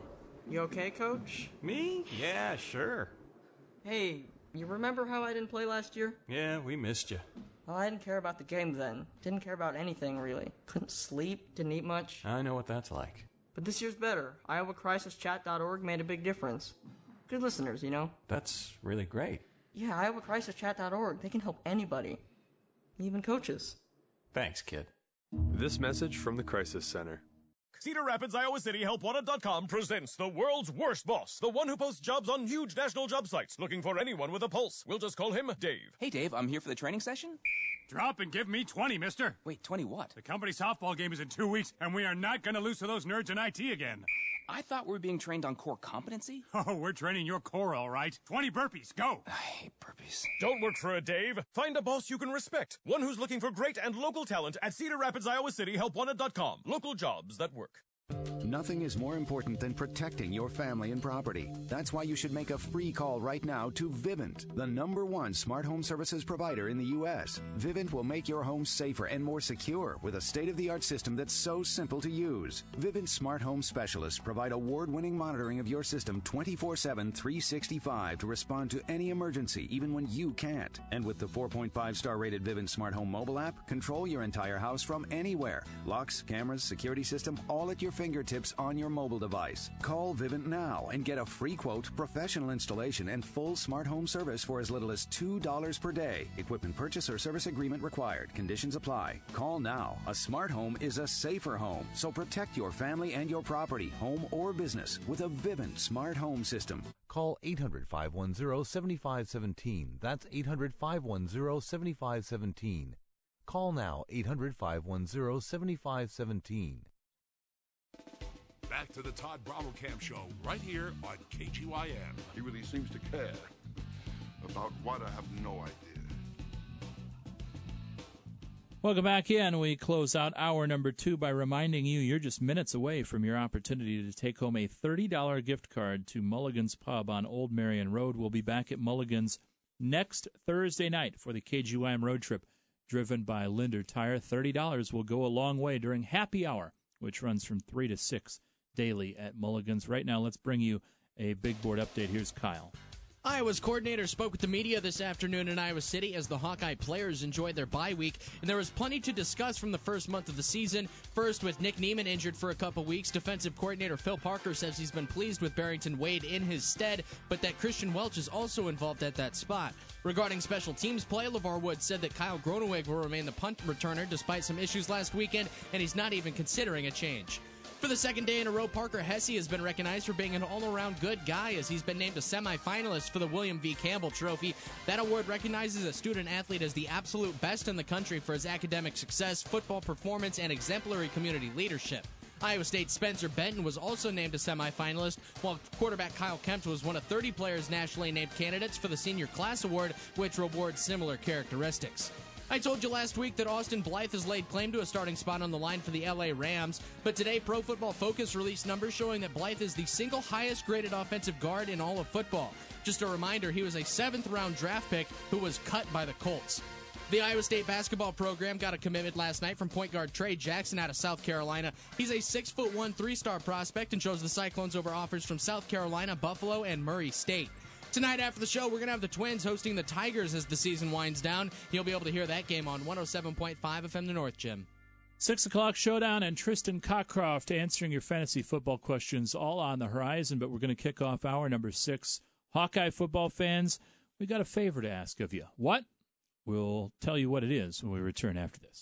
Speaker 12: You okay, Coach?
Speaker 15: Me? Yeah, sure.
Speaker 12: Hey, you remember how I didn't play last year?
Speaker 15: Yeah, we missed you.
Speaker 12: Well, I didn't care about the game then. Didn't care about anything, really. Couldn't sleep, didn't eat much.
Speaker 15: I know what that's like.
Speaker 12: But this year's better. Iowa Crisis Chat dot org made a big difference. Good listeners, you know?
Speaker 15: That's really great.
Speaker 12: Yeah, Iowa Crisis Chat dot org. They can help anybody. Even coaches.
Speaker 15: Thanks, kid.
Speaker 22: This message from the Crisis Center.
Speaker 8: Cedar Rapids, Iowa City, help wanted dot com presents the world's worst boss, the one who posts jobs on huge national job sites, looking for anyone with a pulse. We'll just call him Dave.
Speaker 23: Hey, Dave, I'm here for the training session.
Speaker 24: Drop and give me twenty, mister.
Speaker 23: Wait, twenty what?
Speaker 24: The company softball game is in two weeks, and we are not going to lose to those nerds in I T again.
Speaker 23: I thought we were being trained on core competency.
Speaker 24: Oh, we're training your core, all right. twenty burpees, go.
Speaker 23: I hate burpees.
Speaker 8: Don't work for a Dave. Find a boss you can respect. One who's looking for great and local talent at Cedar Rapids, Iowa City, help wanted dot com. Local jobs that work.
Speaker 25: Nothing is more important than protecting your family and property. That's why you should make a free call right now to Vivint, the number one smart home services provider in the U S. Vivint will make your home safer and more secure with a state-of-the-art system that's so simple to use. Vivint smart home specialists provide award-winning monitoring of your system twenty-four seven, three sixty-five to respond to any emergency, even when you can't. And with the four point five star rated Vivint smart home mobile app, control your entire house from anywhere. Locks, cameras, security system, all at your fingertips on your mobile device. Call Vivint now and get a free quote, professional installation, and full smart home service for as little as two dollars per day. Equipment purchase or service agreement required. Conditions apply. Call now. A smart home is a safer home, so protect your family and your property, home or business, with a Vivint smart home system.
Speaker 26: Call eight hundred, five one zero, seven five one seven. That's eight hundred, five one zero, seven five one seven. Call now, eight hundred, five one zero, seven five one seven.
Speaker 4: Back to the Todd Bravo-Camp Show, right here on K G Y M.
Speaker 27: He really seems to care. About what, I have no idea.
Speaker 1: Welcome back in. We close out hour number two by reminding you you're just minutes away from your opportunity to take home a thirty dollars gift card to Mulligan's Pub on Old Marion Road. We'll be back at Mulligan's next Thursday night for the K G Y M road trip driven by Linder Tire. thirty dollars will go a long way during happy hour, which runs from three to six daily at Mulligan's. Right now, let's bring you a big board update. Here's Kyle.
Speaker 28: Iowa's coordinator spoke with the media this afternoon in Iowa City as the Hawkeye players enjoyed their bye week, and there was plenty to discuss from the first month of the season. First, with Nick Niemann injured for a couple weeks, defensive coordinator Phil Parker says he's been pleased with Barrington Wade in his stead, but that Christian Welch is also involved at that spot. Regarding special teams play, LeVar Woods said that Kyle Groneweg will remain the punt returner despite some issues last weekend, and he's not even considering a change. For the second day in a row, Parker Hesse has been recognized for being an all-around good guy as he's been named a semifinalist for the William V. Campbell Trophy. That award recognizes a student-athlete as the absolute best in the country for his academic success, football performance, and exemplary community leadership. Iowa State's Spencer Benton was also named a semifinalist, while quarterback Kyle Kempt was one of thirty players nationally named candidates for the Senior Class Award, which rewards similar characteristics. I told you last week that Austin Blythe has laid claim to a starting spot on the line for the L A Rams, but today Pro Football Focus released numbers showing that Blythe is the single highest graded offensive guard in all of football. Just a reminder, he was a seventh round draft pick who was cut by the Colts. The Iowa State basketball program got a commitment last night from point guard Trey Jackson out of South Carolina. He's a six foot one three-star prospect and chose the Cyclones over offers from South Carolina, Buffalo, and Murray State. Tonight after the show, we're going to have the Twins hosting the Tigers as the season winds down. You'll be able to hear that game on one oh seven point five F M The North, Jim.
Speaker 1: Six o'clock showdown and Tristan Cockcroft answering your fantasy football questions all on the horizon, but we're going to kick off hour number six. Hawkeye football fans, we got a favor to ask of you. What? We'll tell you what it is when we return after this.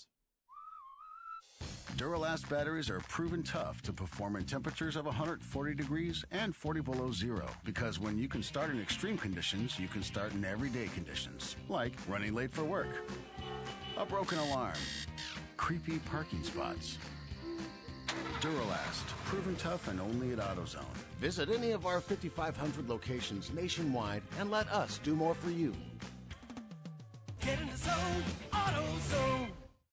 Speaker 29: Duralast batteries are proven tough to perform in temperatures of one hundred forty degrees and forty below zero, because when you can start in extreme conditions, you can start in everyday conditions, like running late for work, a broken alarm, creepy parking spots. Duralast, proven tough and only at AutoZone.
Speaker 30: Visit any of our fifty-five hundred locations nationwide and let us do more for you.
Speaker 31: Get in the zone, AutoZone.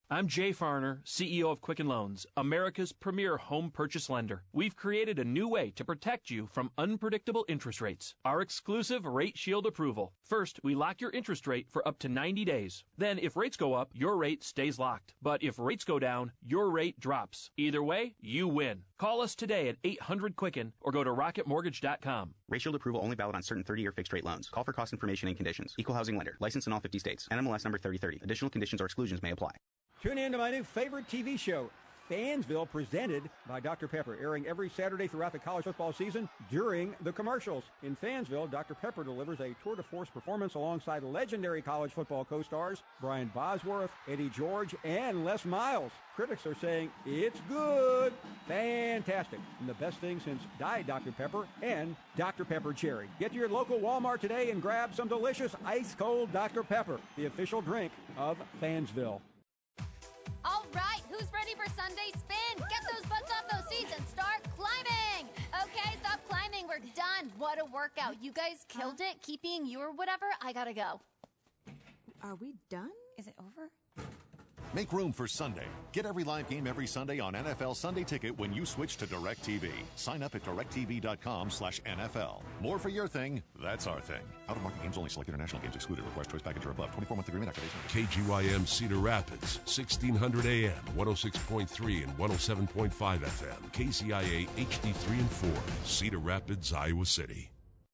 Speaker 2: I'm Jay Farner, C E O of Quicken Loans, America's premier home purchase lender. We've created a new way to protect you from unpredictable interest rates. Our exclusive Rate Shield approval. First, we lock your interest rate for up to ninety days. Then, if rates go up, your rate stays locked. But if rates go down, your rate drops. Either way, you win. Call us today at eight hundred Quicken or go to rocket mortgage dot com.
Speaker 3: Rate Shield approval only valid on certain thirty-year fixed-rate loans. Call for cost information and conditions. Equal housing lender. Licensed in all fifty states. N M L S number thirty thirty. Additional conditions or exclusions may apply.
Speaker 5: Tune in to my new favorite T V show, Fansville, presented by Doctor Pepper, airing every Saturday throughout the college football season during the commercials. In Fansville, Doctor Pepper delivers a tour de force performance alongside legendary college football co-stars Brian Bosworth, Eddie George, and Les Miles. Critics are saying it's good, fantastic, and the best thing since Diet Doctor Pepper and Doctor Pepper Cherry. Get to your local Walmart today and grab some delicious ice-cold Doctor Pepper, the official drink of Fansville.
Speaker 6: All right, who's ready for Sunday Spin? Get those butts off those seats and start climbing. Okay, stop climbing. We're done. What a workout. You guys killed it. Keep being you or whatever. I gotta go.
Speaker 7: Are we done?
Speaker 6: Is it over?
Speaker 13: Make room for Sunday. Get every live game every Sunday on N F L Sunday Ticket when you switch to DirecTV. Sign up at directtv.com slash NFL. More for your thing, that's our thing. Out-of-market games only. Select international games excluded. Requires choice package or above. twenty-four month agreement activation.
Speaker 4: K G Y M Cedar Rapids, sixteen hundred A M, one oh six point three and one oh seven point five F M. K C I A H D three and four, Cedar Rapids, Iowa City.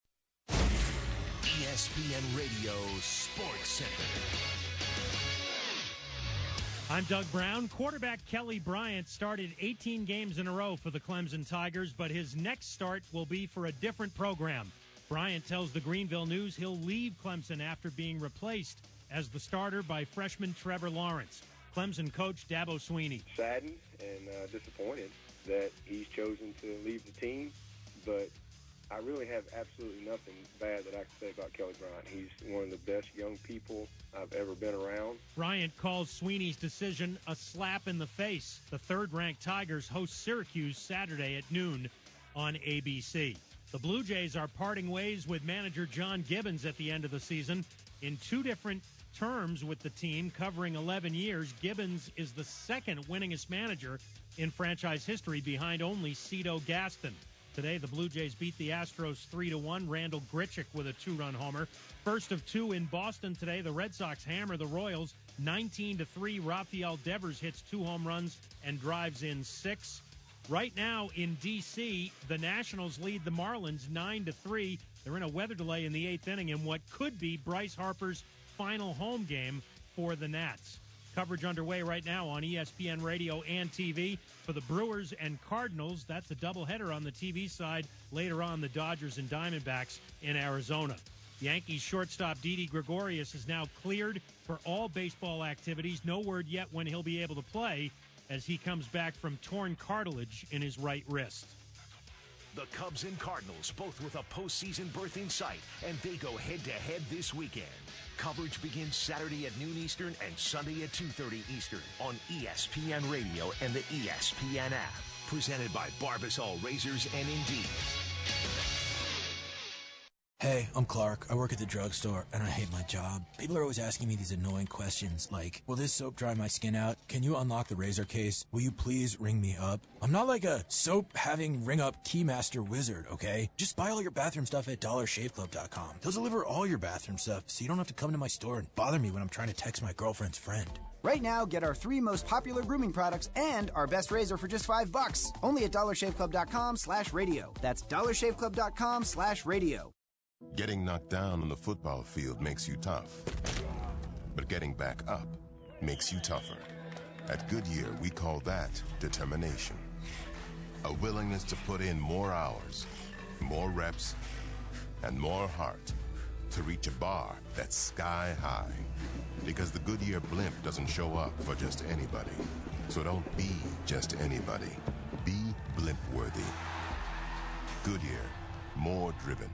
Speaker 14: E S P N Radio Sports Center.
Speaker 16: I'm Doug Brown. Quarterback Kelly Bryant started eighteen games in a row for the Clemson Tigers, but his next start will be for a different program. Bryant tells the Greenville News he'll leave Clemson after being replaced as the starter by freshman Trevor Lawrence. Clemson coach Dabo Swinney.
Speaker 17: Saddened and uh, disappointed that he's chosen to leave the team, but I really have absolutely nothing bad that I can say about Kelly Bryant. He's one of the best young people I've ever been around.
Speaker 16: Bryant calls Sweeney's decision a slap in the face. The third-ranked Tigers host Syracuse Saturday at noon on A B C. The Blue Jays are parting ways with manager John Gibbons at the end of the season. In two different terms with the team, covering eleven years, Gibbons is the second winningest manager in franchise history, behind only Cito Gaston. Today, the Blue Jays beat the Astros three to one. Randall Grichuk with a two-run homer. First of two in Boston today, the Red Sox hammer the Royals nineteen to three. Rafael Devers hits two home runs and drives in six. Right now in D C, the Nationals lead the Marlins nine to three. They're in a weather delay in the eighth inning in what could be Bryce Harper's final home game for the Nats. Coverage underway right now on E S P N Radio and T V for the Brewers and Cardinals. That's a doubleheader on the T V side. Later on, the Dodgers and Diamondbacks in Arizona. Yankees shortstop Didi Gregorius is now cleared for all baseball activities. No word yet when he'll be able to play as he comes back from torn cartilage in his right wrist.
Speaker 14: The Cubs and Cardinals, both with a postseason berth in sight, and they go head-to-head this weekend. Coverage begins Saturday at noon Eastern and Sunday at two thirty Eastern on E S P N Radio and the E S P N app. Presented by Barbasol Razors and Indeed.
Speaker 18: Hey, I'm Clark. I work at the drugstore, and I hate my job. People are always asking me these annoying questions like, will this soap dry my skin out? Can you unlock the razor case? Will you please ring me up? I'm not like a soap-having ring-up keymaster wizard, okay? Just buy all your bathroom stuff at dollar shave club dot com. They'll deliver all your bathroom stuff, so you don't have to come to my store and bother me when I'm trying to text my girlfriend's friend.
Speaker 31: Right now, get our three most popular grooming products and our best razor for just five bucks. Only at dollar shave club dot com slash radio. That's dollar shave club dot com slash radio.
Speaker 27: Getting knocked down on the football field makes you tough, but getting back up makes you tougher. At Goodyear, we call that determination. A willingness to put in more hours, more reps, and more heart to reach a bar that's sky high. Because the Goodyear blimp doesn't show up for just anybody. So don't be just anybody. Be blimp-worthy. Goodyear, more driven.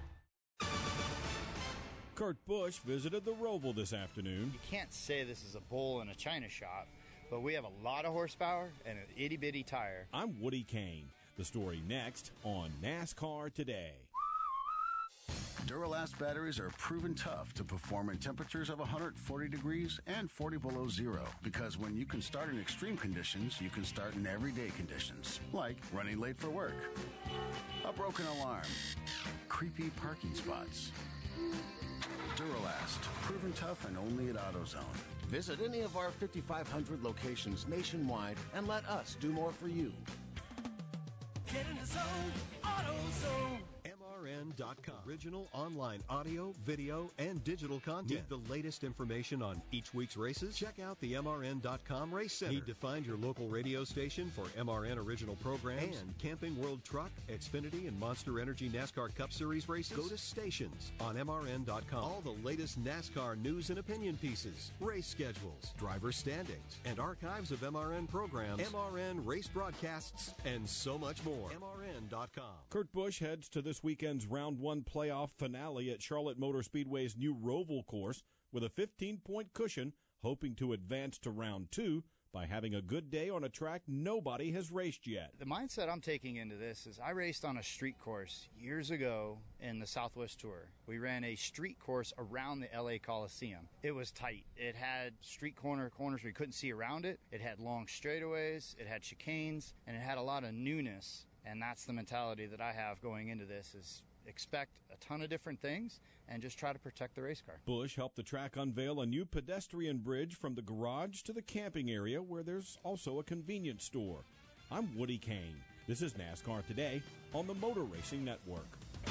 Speaker 8: Kurt Busch visited the Roval this afternoon.
Speaker 32: You can't say this is a bull in a china shop, but we have a lot of horsepower and an itty-bitty tire.
Speaker 8: I'm Woody Kane. The story next on NASCAR Today.
Speaker 29: Duralast batteries are proven tough to perform in temperatures of one hundred forty degrees and forty below zero. Because when you can start in extreme conditions, you can start in everyday conditions. Like running late for work, a broken alarm, creepy parking spots. Duralast, proven tough and only at AutoZone.
Speaker 30: Visit any of our fifty-five hundred locations nationwide and let us do more for you.
Speaker 9: Get in the zone, AutoZone.
Speaker 10: M R N dot com. Original online audio, video, and digital content. Need the latest information on each week's races? Check out the M R N dot com Race Center. Need to find your local radio station for M R N original programs and Camping World Truck, Xfinity, and Monster Energy NASCAR Cup Series races? Go to Stations on M R N dot com. All the latest NASCAR news and opinion pieces, race schedules, driver standings, and archives of M R N programs, M R N race broadcasts, and so much more. M R N dot com.
Speaker 11: Kurt Busch heads to this weekend's round one playoff finale at Charlotte Motor Speedway's new Roval course with a fifteen-point cushion, hoping to advance to round two by having a good day on a track nobody has raced yet.
Speaker 32: The mindset I'm taking into this is I raced on a street course years ago in the Southwest Tour. We ran a street course around the L A Coliseum. It was tight. It had street corner corners where you couldn't see around it. It had long straightaways. It had chicanes, and it had a lot of newness. And that's the mentality that I have going into this is expect a ton of different things and just try to protect the race car.
Speaker 11: Busch helped the track unveil a new pedestrian bridge from the garage to the camping area where there's also a convenience store. I'm Woody Kane. This is NASCAR Today on the Motor Racing Network.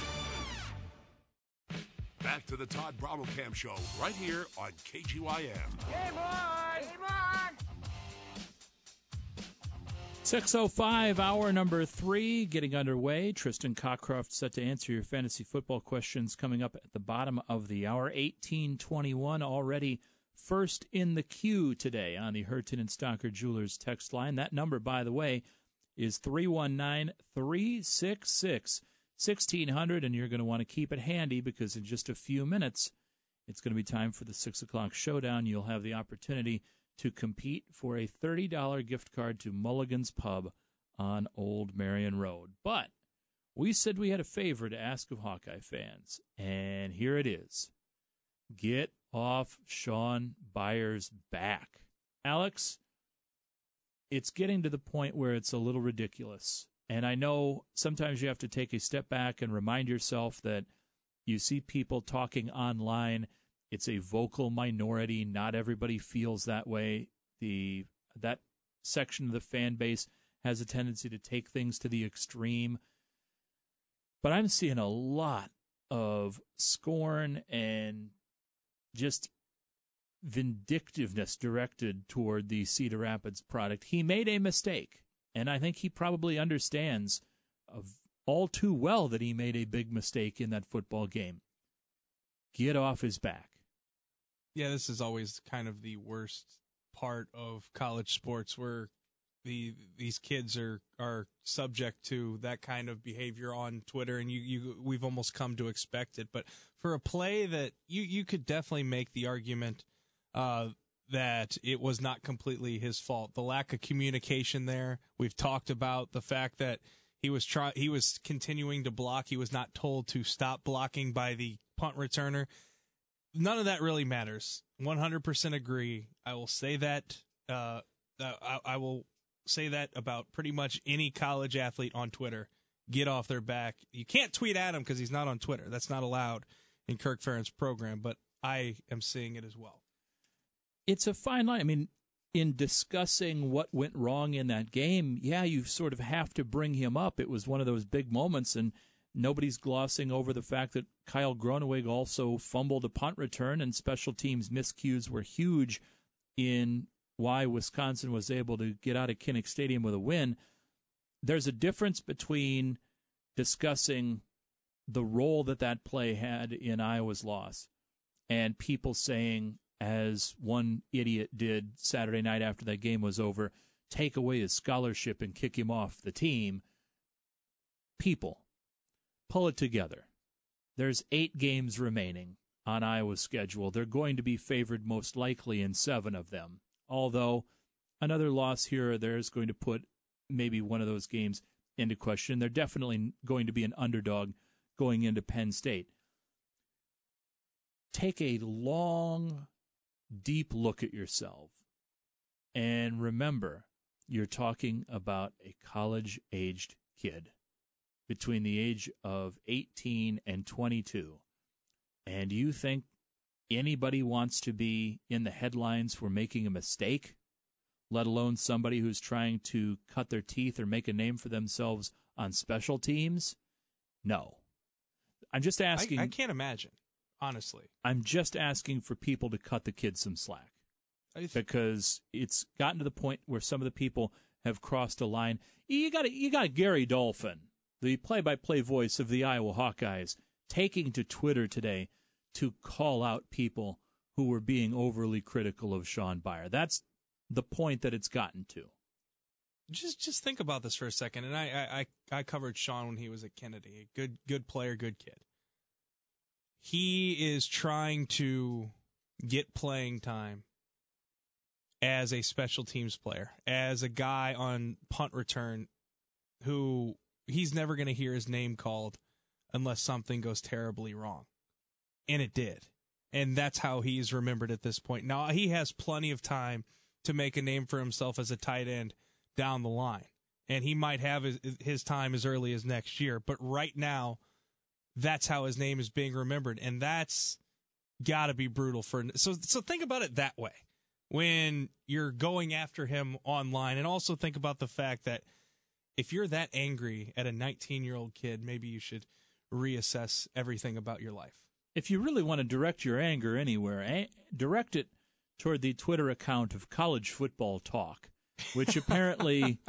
Speaker 4: Back to the Todd Brommelkamp Show right here on K G Y M.
Speaker 9: Game on! Game on!
Speaker 1: six oh five, hour number three, getting underway. Tristan Cockcroft set to answer your fantasy football questions coming up at the bottom of the hour. eighteen twenty-one already first in the queue today on the Hurton and Stalker Jewelers text line. That number, by the way, is three one nine, three six six, one six zero zero, and you're going to want to keep it handy because in just a few minutes, it's going to be time for the six o'clock showdown. You'll have the opportunity to compete for a thirty dollars gift card to Mulligan's Pub on Old Marion Road. But we said we had a favor to ask of Hawkeye fans, and here it is. Get off Sean Byers' back. Alex, it's getting to the point where it's a little ridiculous. And I know sometimes you have to take a step back and remind yourself that you see people talking online. It's a vocal minority. Not everybody feels that way. The that section of the fan base has a tendency to take things to the extreme. But I'm seeing a lot of scorn and just vindictiveness directed toward the Cedar Rapids product. He made a mistake, and I think he probably understands of all too well that he made a big mistake in that football game. Get off his back.
Speaker 12: Yeah, this is always kind of the worst part of college sports where the these kids are, are subject to that kind of behavior on Twitter, and you, you we've almost come to expect it. But for a play that you, you could definitely make the argument uh, that it was not completely his fault. The lack of communication there. We've talked about the fact that he was try he was continuing to block. He was not told to stop blocking by the punt returner. None of that really matters. one hundred percent agree. I will say that. Uh, I, I will say that about pretty much any college athlete on Twitter. Get off their back. You can't tweet at him because he's not on Twitter. That's not allowed in Kirk Ferentz' program, but I am seeing it as well.
Speaker 1: It's a fine line. I mean, in discussing what went wrong in that game, yeah, you sort of have to bring him up. It was one of those big moments, and nobody's glossing over the fact that Kyle Gronewig also fumbled a punt return, and special teams miscues were huge in why Wisconsin was able to get out of Kinnick Stadium with a win. There's a difference between discussing the role that that play had in Iowa's loss and people saying, as one idiot did Saturday night after that game was over, take away his scholarship and kick him off the team. People, pull it together. There's eight games remaining on Iowa's schedule. They're going to be favored most likely in seven of them, although another loss here or there is going to put maybe one of those games into question. They're definitely going to be an underdog going into Penn State. take a long, deep look at yourself and remember you're talking about a college-aged kid between the age of eighteen and twenty-two, and you think anybody wants to be in the headlines for making a mistake, let alone somebody who's trying to cut their teeth or make a name for themselves on special teams? No. I'm just asking.
Speaker 12: I, I can't imagine, honestly.
Speaker 1: I'm just asking for people to cut the kid some slack.
Speaker 12: Th-
Speaker 1: because it's gotten to the point where some of the people have crossed a line. You got you got Gary Dolphin, the play-by-play voice of the Iowa Hawkeyes, taking to Twitter today to call out people who were being overly critical of Sean Beyer. That's the point that it's gotten to.
Speaker 12: Just just think about this for a second. And I I, I covered Sean when he was at Kennedy. Good good player, good kid. He is trying to get playing time as a special teams player, as a guy on punt return who he's never going to hear his name called unless something goes terribly wrong. And it did. And that's how he's remembered at this point. Now, he has plenty of time to make a name for himself as a tight end down the line. And he might have his, his time as early as next year. But right now, that's how his name is being remembered. And that's got to be brutal for so so think about it that way when you're going after him online. And also think about the fact that if you're that angry at a nineteen-year-old kid, maybe you should reassess everything about your life.
Speaker 1: If you really want to direct your anger anywhere, eh, direct it toward the Twitter account of College Football Talk, which apparently,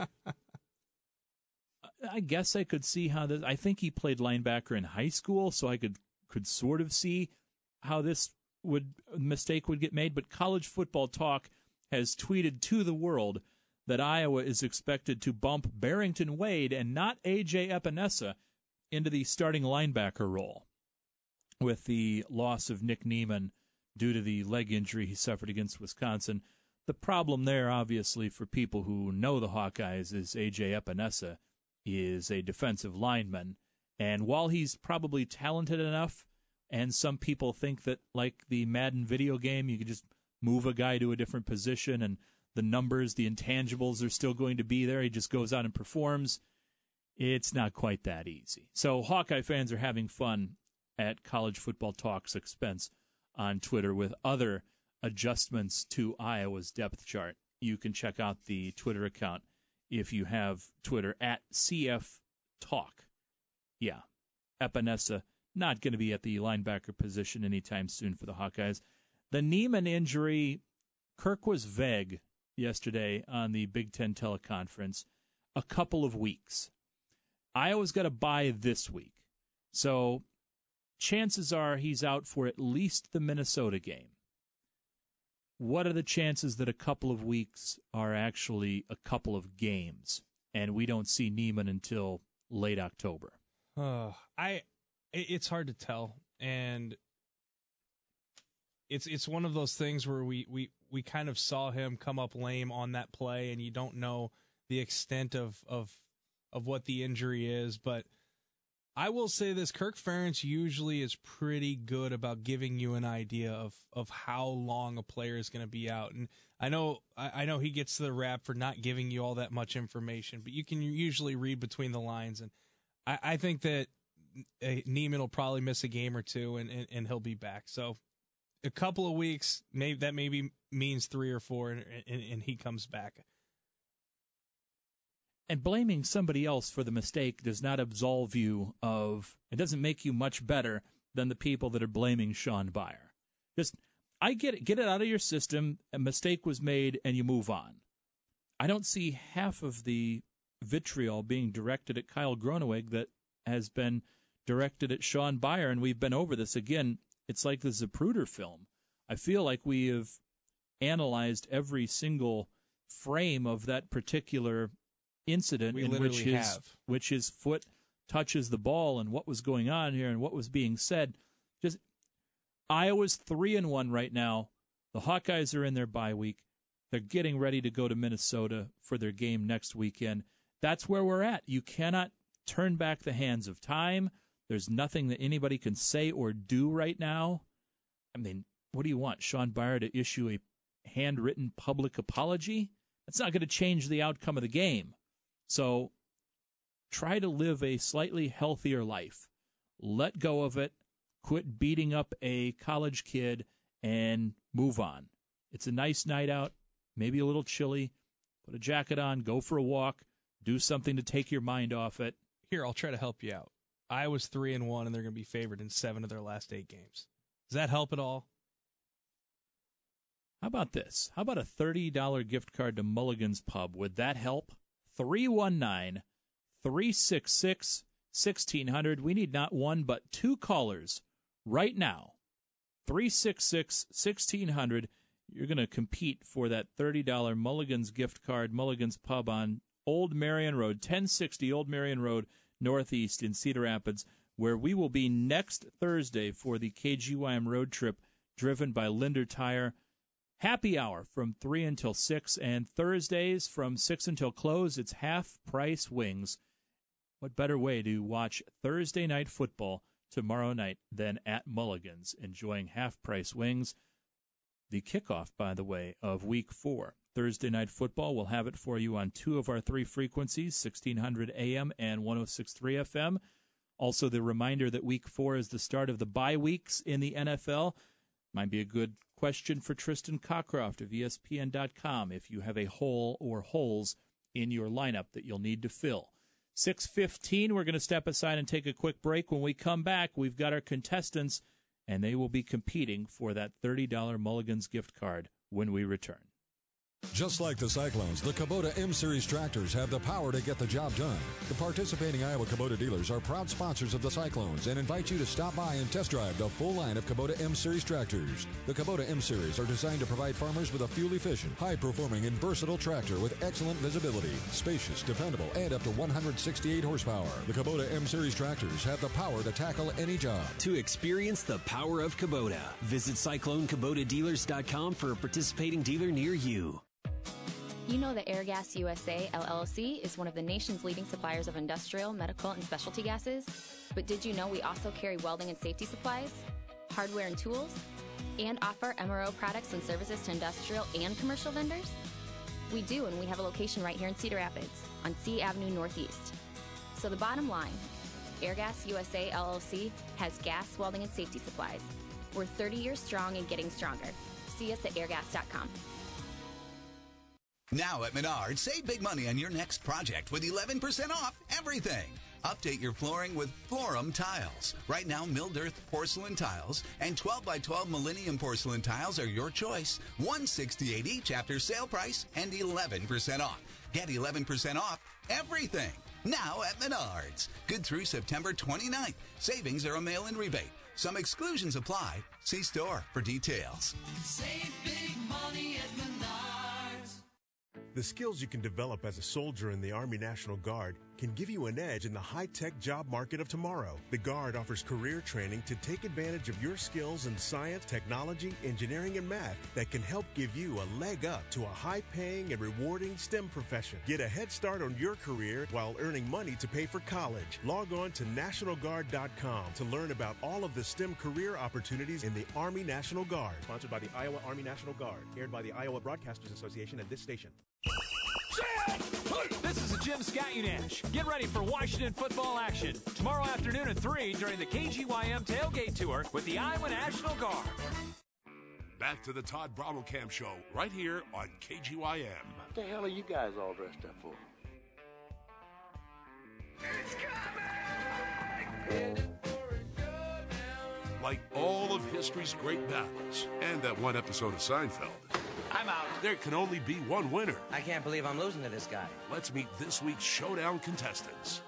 Speaker 1: I guess I could see how this, I think he played linebacker in high school, so I could, could sort of see how this would mistake would get made. But College Football Talk has tweeted to the world that Iowa is expected to bump Barrington Wade and not A J Epinesa into the starting linebacker role with the loss of Nick Niemann due to the leg injury he suffered against Wisconsin. The problem there, obviously, for people who know the Hawkeyes is A J Epinesa is a defensive lineman. And while he's probably talented enough, and some people think that, like the Madden video game, you could just move a guy to a different position and the numbers, the intangibles are still going to be there. He just goes out and performs. It's not quite that easy. So Hawkeye fans are having fun at College Football Talk's expense on Twitter with other adjustments to Iowa's depth chart. You can check out the Twitter account if you have Twitter at C F Talk. Yeah, Epinesa not going to be at the linebacker position anytime soon for the Hawkeyes. The Niemann injury, Kirk was vague yesterday on the Big Ten teleconference. A couple of weeks. Iowa's got a bye this week. So chances are he's out for at least the Minnesota game. What are the chances that a couple of weeks are actually a couple of games and we don't see Niemann until late October?
Speaker 12: Uh, I, it's hard to tell. And it's it's one of those things where we, we, we kind of saw him come up lame on that play, and you don't know the extent of, of, of what the injury is. But I will say this, Kirk Ferentz usually is pretty good about giving you an idea of, of how long a player is going to be out. And I know I, I know he gets the rap for not giving you all that much information, but you can usually read between the lines. And I, I think that Niemann will probably miss a game or two, and, and, and he'll be back. So a couple of weeks, maybe that maybe means three or four, and, and, and he comes back.
Speaker 1: And blaming somebody else for the mistake does not absolve you of, it doesn't make you much better than the people that are blaming Sean Beyer. Just, I get it, get it out of your system, a mistake was made, and you move on. I don't see half of the vitriol being directed at Kyle Groeneweg that has been directed at Sean Beyer, and we've been over this. Again, it's like the Zapruder film. I feel like we have analyzed every single frame of that particular incident
Speaker 12: we
Speaker 1: in which his
Speaker 12: have.
Speaker 1: which his foot touches the ball and what was going on here and what was being said. Just Iowa's three and one right now. The Hawkeyes are in their bye week. They're getting ready to go to Minnesota for their game next weekend. That's where we're at. You cannot turn back the hands of time. There's nothing that anybody can say or do right now I mean, what do you want, Sean Byer to issue a handwritten public apology? That's not going to change the outcome of the game. So try to live a slightly healthier life. Let go of it. Quit beating up a college kid and move on. It's a nice night out, maybe a little chilly. Put a jacket on, go for a walk, do something to take your mind off it.
Speaker 12: Here, I'll try to help you out. Iowa's three and one, and they're going to be favored in seven of their last eight games. Does that help at all?
Speaker 1: How about this? How about a thirty dollars gift card to Mulligan's Pub? Would that help? three one nine, three six six, one six zero zero. We need not one but two callers right now. three six six, one six zero zero. You're going to compete for that thirty dollars Mulligan's gift card, Mulligan's Pub on Old Marion Road, ten sixty Old Marion Road, Northeast in Cedar Rapids, where we will be next Thursday for the K G Y M road trip driven by Linder Tire. Happy hour from three until six, and Thursdays from six until close, it's half-price wings. What better way to watch Thursday night football tomorrow night than at Mulligan's, enjoying half-price wings? The kickoff, by the way, of Week four. Thursday night football, we'll have it for you on two of our three frequencies, sixteen hundred A M and one oh six point three F M. Also, the reminder that Week four is the start of the bye weeks in the N F L. Might be a good question for Tristan Cockcroft of E S P N dot com if you have a hole or holes in your lineup that you'll need to fill. six fifteen, we're going to step aside and take a quick break. When we come back, we've got our contestants, and they will be competing for that thirty dollars Mulligan's gift card when we return.
Speaker 2: Just like the Cyclones, the Kubota M-Series tractors have the power to get the job done. The participating Iowa Kubota dealers are proud sponsors of the Cyclones and invite you to stop by and test drive the full line of Kubota M-Series tractors. The Kubota M-Series are designed to provide farmers with a fuel-efficient, high-performing, and versatile tractor with excellent visibility, spacious, dependable, and up to one hundred sixty-eight horsepower. The Kubota M-Series tractors have the power to tackle any job.
Speaker 3: To experience the power of Kubota, visit Cyclone Kubota Dealers dot com for a participating dealer near you.
Speaker 15: You know that Airgas U S A, L L C, is one of the nation's leading suppliers of industrial, medical, and specialty gases. But did you know we also carry welding and safety supplies, hardware and tools, and offer M R O products and services to industrial and commercial vendors? We do, and we have a location right here in Cedar Rapids on C Avenue Northeast. So the bottom line, Airgas U S A, L L C has gas, welding, and safety supplies. We're thirty years strong and getting stronger. See us at airgas dot com.
Speaker 19: Now at Menards, save big money on your next project with eleven percent off everything. Update your flooring with Florum tiles. Right now, milled earth porcelain tiles and twelve by twelve Millennium porcelain tiles are your choice. one hundred sixty-eight dollars each after sale price and eleven percent off. Get eleven percent off everything. Now at Menards. Good through September twenty-ninth. Savings are a mail-in rebate. Some exclusions apply. See store for details.
Speaker 9: Save big money at Menards.
Speaker 20: The skills you can develop as a soldier in the Army National Guard can give you an edge in the high-tech job market of tomorrow. The Guard offers career training to take advantage of your skills in science, technology, engineering, and math that can help give you a leg up to a high-paying and rewarding STEM profession. Get a head start on your career while earning money to pay for college. Log on to National Guard dot com to learn about all of the STEM career opportunities in the Army National Guard.
Speaker 21: Sponsored by the Iowa Army National Guard. Aired by the Iowa Broadcasters Association and this station.
Speaker 22: This is the Jim Scatunash. Get ready for Washington football action tomorrow afternoon at three during the K G Y M Tailgate Tour with the Iowa National Guard.
Speaker 4: Back to the Todd Brommelkamp Show right here on K G Y M.
Speaker 23: What the hell are you guys all dressed up for?
Speaker 9: It's coming!
Speaker 4: Like all of history's great battles and that one episode of Seinfeld,
Speaker 24: I'm out.
Speaker 4: There can only be one winner.
Speaker 24: I can't believe I'm losing to this guy.
Speaker 4: Let's meet this week's Showdown contestants.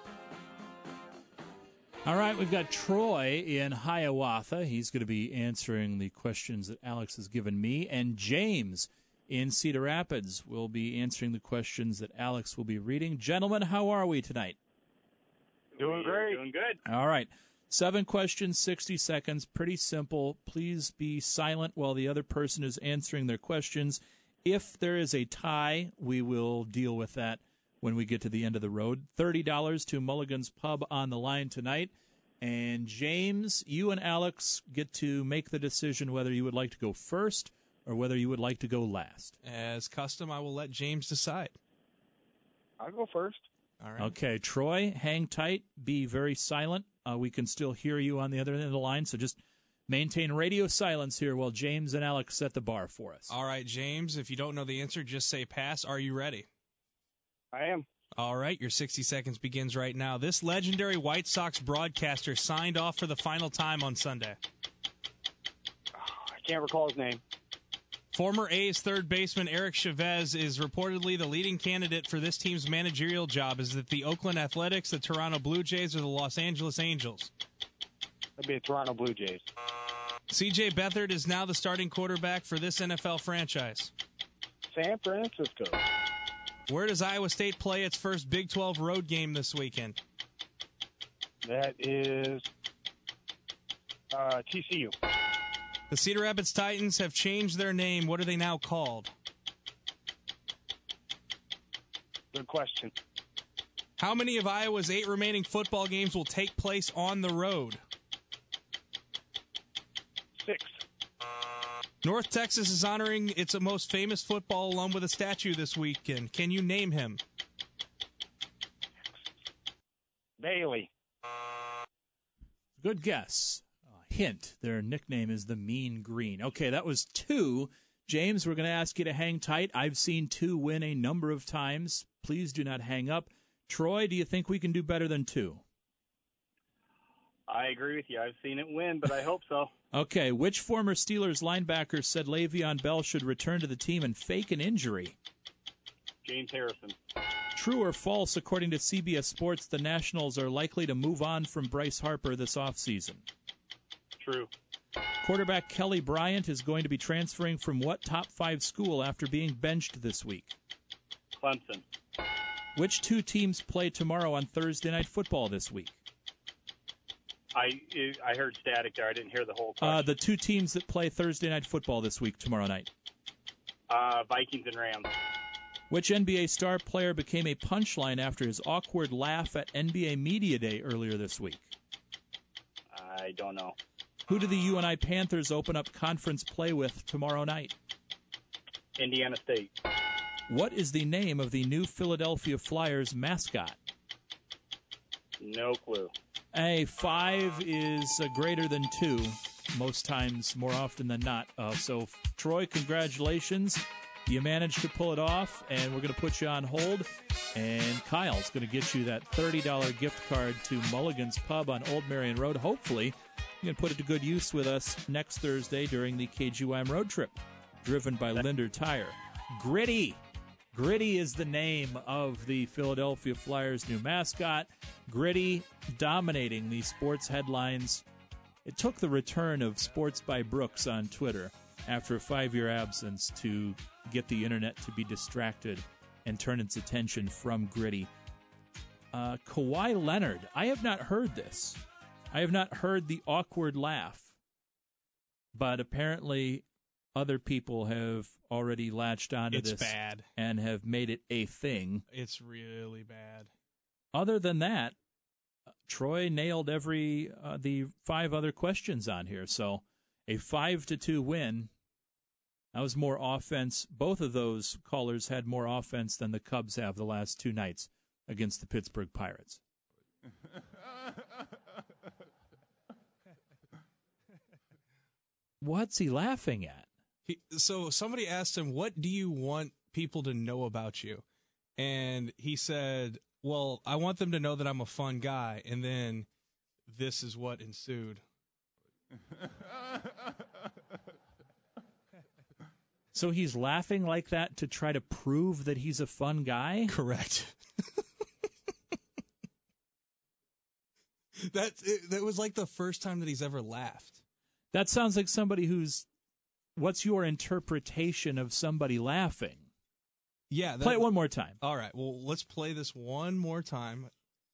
Speaker 1: All right, we've got Troy in Hiawatha. He's going to be answering the questions that Alex has given me. And James in Cedar Rapids will be answering the questions that Alex will be reading. Gentlemen, how are we tonight?
Speaker 25: Doing great. Doing good.
Speaker 1: All right. Seven questions, sixty seconds. Pretty simple. Please be silent while the other person is answering their questions. If there is a tie, we will deal with that when we get to the end of the road. thirty dollars to Mulligan's Pub on the line tonight. And James, you and Alex get to make the decision whether you would like to go first or whether you would like to go last.
Speaker 12: As custom, I will let James decide.
Speaker 25: I'll go first.
Speaker 12: All right.
Speaker 1: Okay, Troy, hang tight. Be very silent. Uh, we can still hear you on the other end of the line, so just maintain radio silence here while James and Alex set the bar for us.
Speaker 12: All right, James, if you don't know the answer, just say pass. Are you ready?
Speaker 25: I am.
Speaker 12: All right, your sixty seconds begins right now. This legendary White Sox broadcaster signed off for the final time on Sunday.
Speaker 25: I can't recall his name.
Speaker 12: Former A's third baseman Eric Chavez is reportedly the leading candidate for this team's managerial job. Is it the Oakland Athletics, the Toronto Blue Jays, or the Los Angeles Angels?
Speaker 25: That'd be the Toronto Blue Jays.
Speaker 12: C J Beathard is now the starting quarterback for this N F L franchise.
Speaker 25: San Francisco.
Speaker 12: Where does Iowa State play its first Big twelve road game this weekend?
Speaker 25: That is uh, T C U.
Speaker 12: The Cedar Rapids Titans have changed their name. What are they now called?
Speaker 25: Good question.
Speaker 12: How many of Iowa's eight remaining football games will take place on the road?
Speaker 25: Six.
Speaker 12: North Texas is honoring its most famous football alum with a statue this weekend. Can you name him?
Speaker 25: Bailey.
Speaker 1: Good guess. Uh, hint, their nickname is the Mean Green. Okay, that was two. James, we're going to ask you to hang tight. I've seen two win a number of times. Please do not hang up. Troy, do you think we can do better than two?
Speaker 25: I agree with you. I've seen it win, but I hope so.
Speaker 1: Okay, which former Steelers linebacker said Le'Veon Bell should return to the team and fake an injury?
Speaker 25: James Harrison.
Speaker 1: True or false, according to C B S Sports, the Nationals are likely to move on from Bryce Harper this offseason?
Speaker 25: True.
Speaker 1: Quarterback Kelly Bryant is going to be transferring from what top five school after being benched this week?
Speaker 25: Clemson.
Speaker 1: Which two teams play tomorrow on Thursday Night Football this week?
Speaker 25: I I heard static there. I didn't hear the whole question.
Speaker 1: Uh, the two teams that play Thursday Night Football this week, tomorrow night.
Speaker 25: Uh, Vikings and Rams.
Speaker 1: Which N B A star player became a punchline after his awkward laugh at N B A Media Day earlier this week?
Speaker 25: I don't know.
Speaker 1: Who do the U N I Panthers open up conference play with tomorrow night?
Speaker 25: Indiana State.
Speaker 1: What is the name of the new Philadelphia Flyers mascot?
Speaker 25: No clue.
Speaker 1: A five is uh, greater than two, most times, more often than not. Uh, so, Troy, congratulations. You managed to pull it off, and we're going to put you on hold. And Kyle's going to get you that thirty dollars gift card to Mulligan's Pub on Old Marion Road. Hopefully, you can put it to good use with us next Thursday during the K G Y M road trip, driven by Linder Tire. Gritty. Gritty is the name of the Philadelphia Flyers' new mascot. Gritty dominating the sports headlines. It took the return of Sports by Brooks on Twitter after a five-year absence to get the internet to be distracted and turn its attention from Gritty. Uh, Kawhi Leonard. I have not heard this. I have not heard the awkward laugh. But apparently other people have already latched onto
Speaker 12: it's
Speaker 1: this
Speaker 12: bad.
Speaker 1: And have made it a thing.
Speaker 12: It's really bad.
Speaker 1: Other than that, uh, Troy nailed every uh, the five other questions on here. So a five to two win. That was more offense. Both of those callers had more offense than the Cubs have the last two nights against the Pittsburgh Pirates. What's he laughing at?
Speaker 12: He, so somebody asked him, what do you want people to know about you? And he said, well, I want them to know that I'm a fun guy. And then this is what ensued.
Speaker 1: So he's laughing like that to try to prove that he's a fun guy?
Speaker 12: Correct. that, that was like the first time that he's ever laughed.
Speaker 1: That sounds like somebody who's... What's your interpretation of somebody laughing?
Speaker 12: Yeah. That,
Speaker 1: play it one more time.
Speaker 12: All right. Well, let's play this one more time.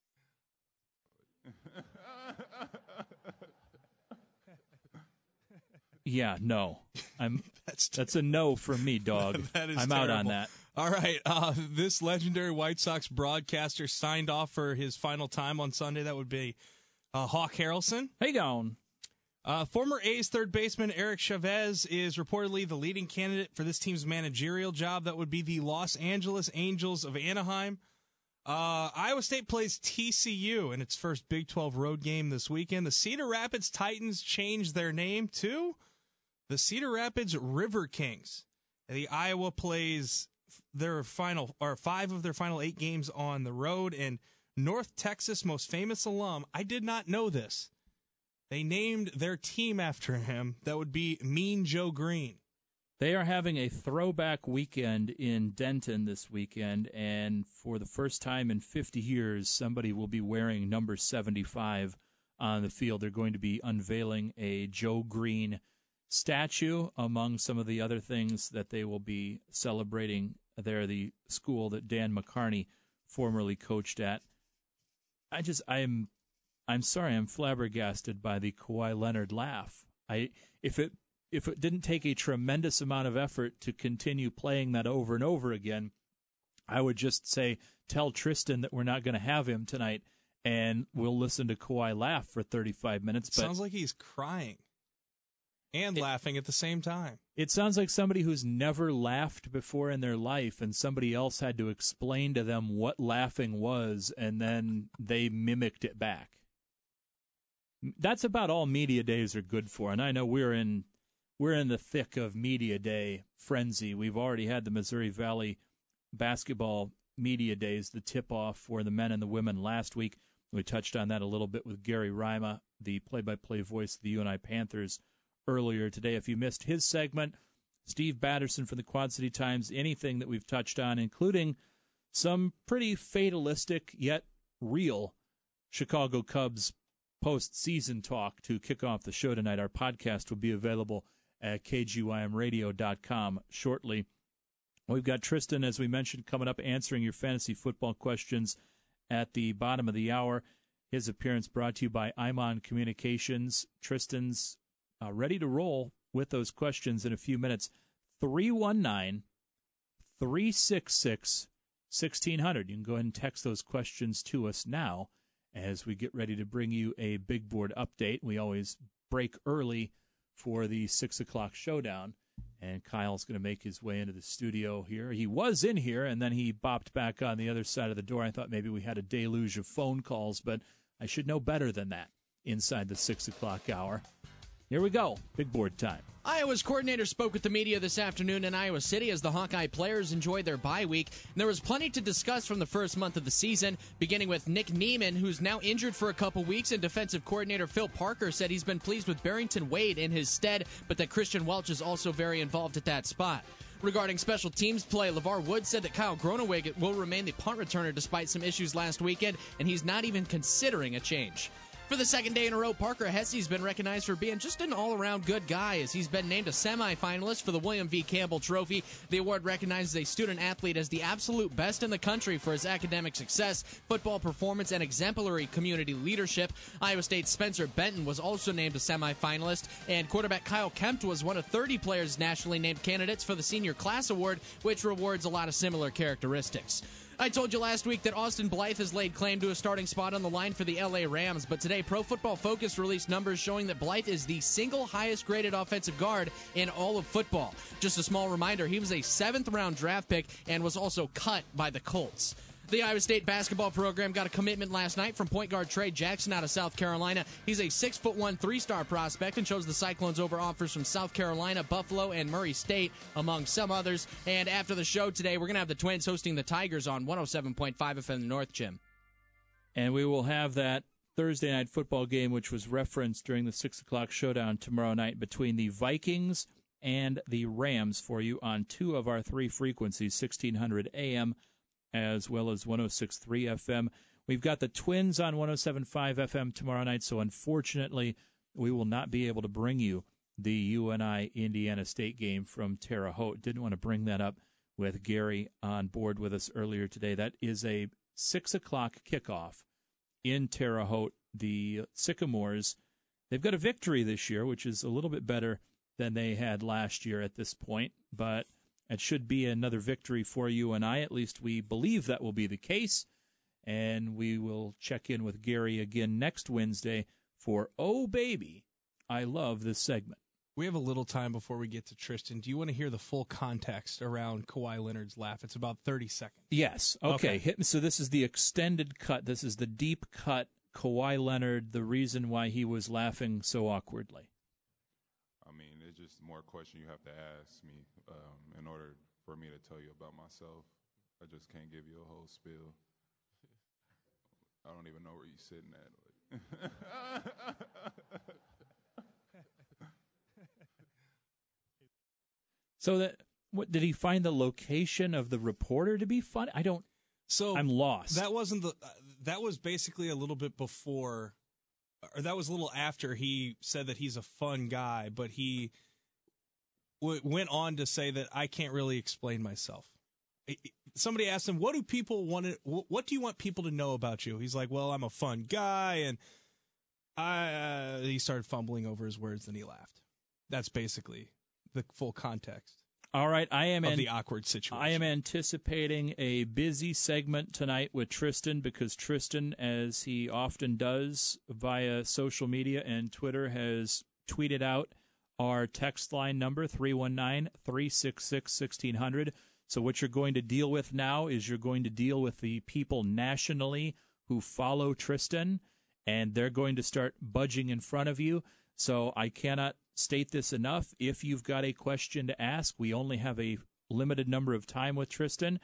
Speaker 1: Yeah, no. I'm.
Speaker 12: that's
Speaker 1: that's a no from me, dog.
Speaker 12: That is
Speaker 1: I'm
Speaker 12: terrible.
Speaker 1: out on that.
Speaker 12: All right. Uh, this legendary White Sox broadcaster signed off for his final time on Sunday. That would be Uh, Hawk Harrelson.
Speaker 1: Hey, gone.
Speaker 12: Uh, former A's third baseman Eric Chavez is reportedly the leading candidate for this team's managerial job. That would be the Los Angeles Angels of Anaheim. Uh, Iowa State plays T C U in its first Big twelve road game this weekend. The Cedar Rapids Titans changed their name to the Cedar Rapids River Kings. The Iowa plays their final, or five of their final eight games on the road, and North Texas' most famous alum, I did not know this, they named their team after him. That would be Mean Joe Green.
Speaker 1: They are having a throwback weekend in Denton this weekend, and for the first time in fifty years, somebody will be wearing number seventy-five on the field. They're going to be unveiling a Joe Green statue among some of the other things that they will be celebrating there, the school that Dan McCarney formerly coached at. I just, I'm, I'm sorry, I'm flabbergasted by the Kawhi Leonard laugh. I, if it, if it didn't take a tremendous amount of effort to continue playing that over and over again, I would just say, tell Tristan that we're not going to have him tonight, and we'll listen to Kawhi laugh for thirty-five minutes. But
Speaker 12: sounds like he's crying and it, laughing at the same time.
Speaker 1: It sounds like somebody who's never laughed before in their life, and somebody else had to explain to them what laughing was, and then they mimicked it back. That's about all media days are good for, and I know we're in we're in the thick of media day frenzy. We've already had the Missouri Valley basketball media days, the tip-off for the men and the women last week. We touched on that a little bit with Gary Rima, the play-by-play voice of the U N I Panthers, earlier today. If you missed his segment, Steve Batterson from the Quad City Times, anything that we've touched on, including some pretty fatalistic yet real Chicago Cubs postseason talk to kick off the show tonight. Our podcast will be available at K G Y M radio dot com shortly. We've got Tristan, as we mentioned, coming up answering your fantasy football questions at the bottom of the hour. His appearance brought to you by Imon Communications. Tristan's uh, ready to roll with those questions in a few minutes. three one nine, three six six, one six zero zero. You can go ahead and text those questions to us now as we get ready to bring you a big board update. We always break early for the six o'clock showdown, and Kyle's going to make his way into the studio here. He was in here, and then he bopped back on the other side of the door. I thought maybe we had a deluge of phone calls, but I should know better than that inside the six o'clock hour. Here we go. Big board time.
Speaker 5: Iowa's coordinator spoke with the media this afternoon in Iowa City as the Hawkeye players enjoyed their bye week. And there was plenty to discuss from the first month of the season, beginning with Nick Neiman, who's now injured for a couple weeks, and defensive coordinator Phil Parker said he's been pleased with Barrington Wade in his stead, but that Christian Welch is also very involved at that spot. Regarding special teams play, LeVar Woods said that Kyle Gronewig will remain the punt returner despite some issues last weekend, and he's not even considering a change. For the second day in a row, Parker Hesse's been recognized for being just an all-around good guy, as he's been named a semifinalist for the William V. Campbell Trophy. The award recognizes a student-athlete as the absolute best in the country for his academic success, football performance, and exemplary community leadership. Iowa State's Spencer Benton was also named a semifinalist, and quarterback Kyle Kempt was one of thirty players nationally named candidates for the Senior Class Award, which rewards a lot of similar characteristics. I told you last week that Austin Blythe has laid claim to a starting spot on the line for the L A Rams, but today Pro Football Focus released numbers showing that Blythe is the single highest graded offensive guard in all of football. Just a small reminder, he was a seventh round draft pick and was also cut by the Colts. The Iowa State basketball program got a commitment last night from point guard Trey Jackson out of South Carolina. He's a six foot one three-star prospect and chose the Cyclones over offers from South Carolina, Buffalo, and Murray State, among some others. And after the show today, we're going to have the Twins hosting the Tigers on one oh seven point five F M North, Jim.
Speaker 1: And we will have that Thursday night football game, which was referenced during the six o'clock showdown tomorrow night between the Vikings and the Rams for you on two of our three frequencies, sixteen hundred A M as well as one oh six point three F M. We've got the Twins on one oh seven point five F M tomorrow night, so unfortunately we will not be able to bring you the U N I Indiana State game from Terre Haute. Didn't want to bring that up with Gary on board with us earlier today. That is a six o'clock kickoff in Terre Haute. The Sycamores, they've got a victory this year, which is a little bit better than they had last year at this point, but it should be another victory for U N I. At least we believe that will be the case. And we will check in with Gary again next Wednesday for Oh Baby, I Love This segment.
Speaker 12: We have a little time before we get to Tristan. Do you want to hear the full context around Kawhi Leonard's laugh? It's about thirty seconds.
Speaker 1: Yes. Okay.
Speaker 12: Okay.
Speaker 1: Hit me. So this is the extended cut. This is the deep cut. Kawhi Leonard, the reason why he was laughing so awkwardly.
Speaker 6: I mean, it's just more question you have to ask me um, in order for me to tell you about myself. I just can't give you a whole spiel. I don't even know where you're sitting at.
Speaker 1: So that what did he find the location of the reporter to be funny? I don't.
Speaker 12: So
Speaker 1: I'm lost.
Speaker 12: That wasn't the. Uh, that was basically a little bit before, or that was a little after he said that he's a fun guy, but he w- went on to say that I can't really explain myself. It, it, somebody asked him, "What do people want to? What do you want people to know about you?" He's like, "Well, I'm a fun guy," and I. Uh, he started fumbling over his words, and he laughed. That's basically the full context.
Speaker 1: All right, I am
Speaker 12: of
Speaker 1: an,
Speaker 12: the awkward situation.
Speaker 1: I am anticipating a busy segment tonight with Tristan because Tristan, as he often does via social media and Twitter, has tweeted out our text line number, three one nine, three six six, one six zero zero. So what you're going to deal with now is you're going to deal with the people nationally who follow Tristan, and they're going to start budging in front of you. So I cannot state this enough. If you've got a question to ask, we only have a limited number of time with Tristan.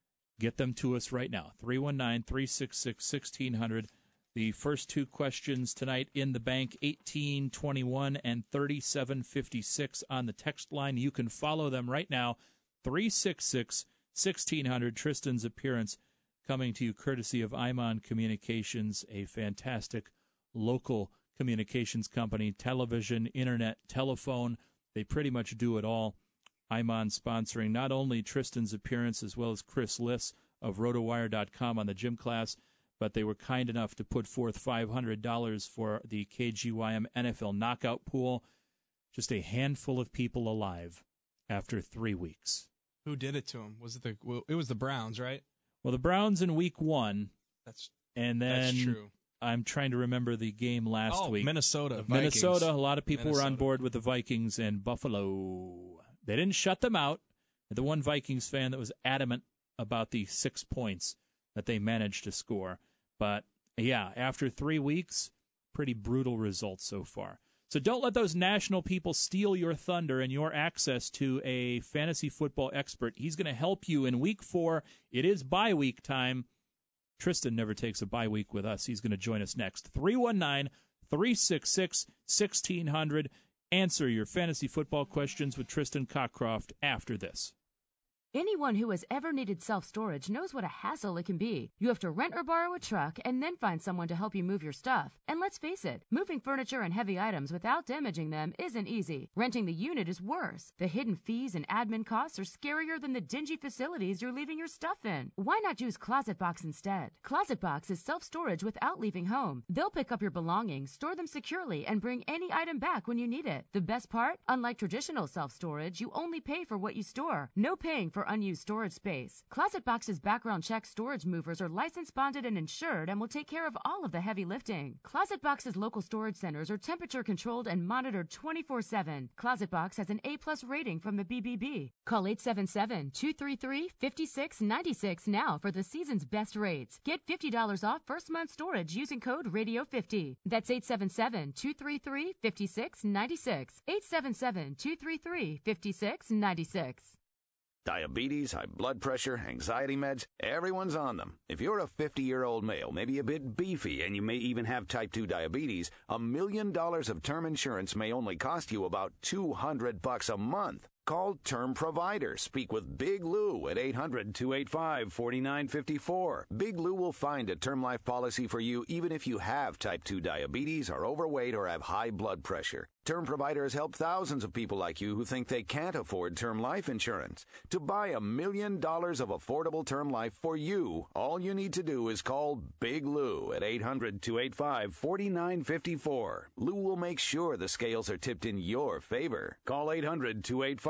Speaker 1: Get them to us right now. three one nine, three six six, one six zero zero. The first two questions tonight in the bank, eighteen twenty-one and thirty-seven fifty-six on the text line. You can follow them right now. three six six, one six zero zero. Tristan's appearance coming to you courtesy of Imon Communications, a fantastic local communications company, television, internet, telephone. They pretty much do it all. Imon sponsoring not only Tristan's appearance as well as Chris Liss of rotowire dot com on the gym class, but they were kind enough to put forth five hundred dollars for the K G Y M N F L knockout pool. Just a handful of people alive after three weeks.
Speaker 12: Who did it to him? Was it the? Well, it was the Browns, right?
Speaker 1: Well, the Browns in week one.
Speaker 12: That's
Speaker 1: and then
Speaker 12: that's true.
Speaker 1: I'm trying to remember the game last
Speaker 12: oh,
Speaker 1: week.
Speaker 12: Minnesota.
Speaker 1: Minnesota. A lot of people
Speaker 12: Minnesota.
Speaker 1: were on board with the Vikings and Buffalo. They didn't shut them out. The one Vikings fan that was adamant about the six points that they managed to score. But, yeah, after three weeks, pretty brutal results so far. So don't let those national people steal your thunder and your access to a fantasy football expert. He's going to help you in week four. It is bye week time. Tristan never takes a bye week with us. He's going to join us next. three one nine, three six six, one six zero zero. Answer your fantasy football questions with Tristan Cockcroft after this.
Speaker 7: Anyone who has ever needed self-storage knows what a hassle it can be. You have to rent or borrow a truck and then find someone to help you move your stuff. And let's face it, moving furniture and heavy items without damaging them isn't easy. Renting the unit is worse. The hidden fees and admin costs are scarier than the dingy facilities you're leaving your stuff in. Why not use ClosetBox instead? ClosetBox is self-storage without leaving home. They'll pick up your belongings, store them securely, and bring any item back when you need it. The best part? Unlike traditional self-storage, you only pay for what you store. No paying for unused storage space. ClosetBox's background check storage movers are licensed, bonded, and insured and will take care of all of the heavy lifting. ClosetBox's local storage centers are temperature controlled and monitored twenty-four seven. ClosetBox has an A plus rating from the B B B. Call eight seven seven, two three three, five six nine six now for the season's best rates. Get fifty dollars off first month storage using code radio fifty. That's eight seven seven, two three three, five six nine six. eight seven seven, two three three, five six nine six.
Speaker 8: Diabetes, high blood pressure, anxiety meds, everyone's on them. If you're a fifty-year-old male, maybe a bit beefy, and you may even have type two diabetes, a million dollars of term insurance may only cost you about two hundred bucks a month. Call Term Provider. Speak with Big Lou at eight hundred, two eight five, four nine five four. Big Lou will find a term life policy for you even if you have type two diabetes, are overweight, or have high blood pressure. Term Provider has helped thousands of people like you who think they can't afford term life insurance. To buy a million dollars of affordable term life for you, all you need to do is call Big Lou at eight hundred, two eight five, four nine five four. Lou will make sure the scales are tipped in your favor. Call eight hundred, two eight five,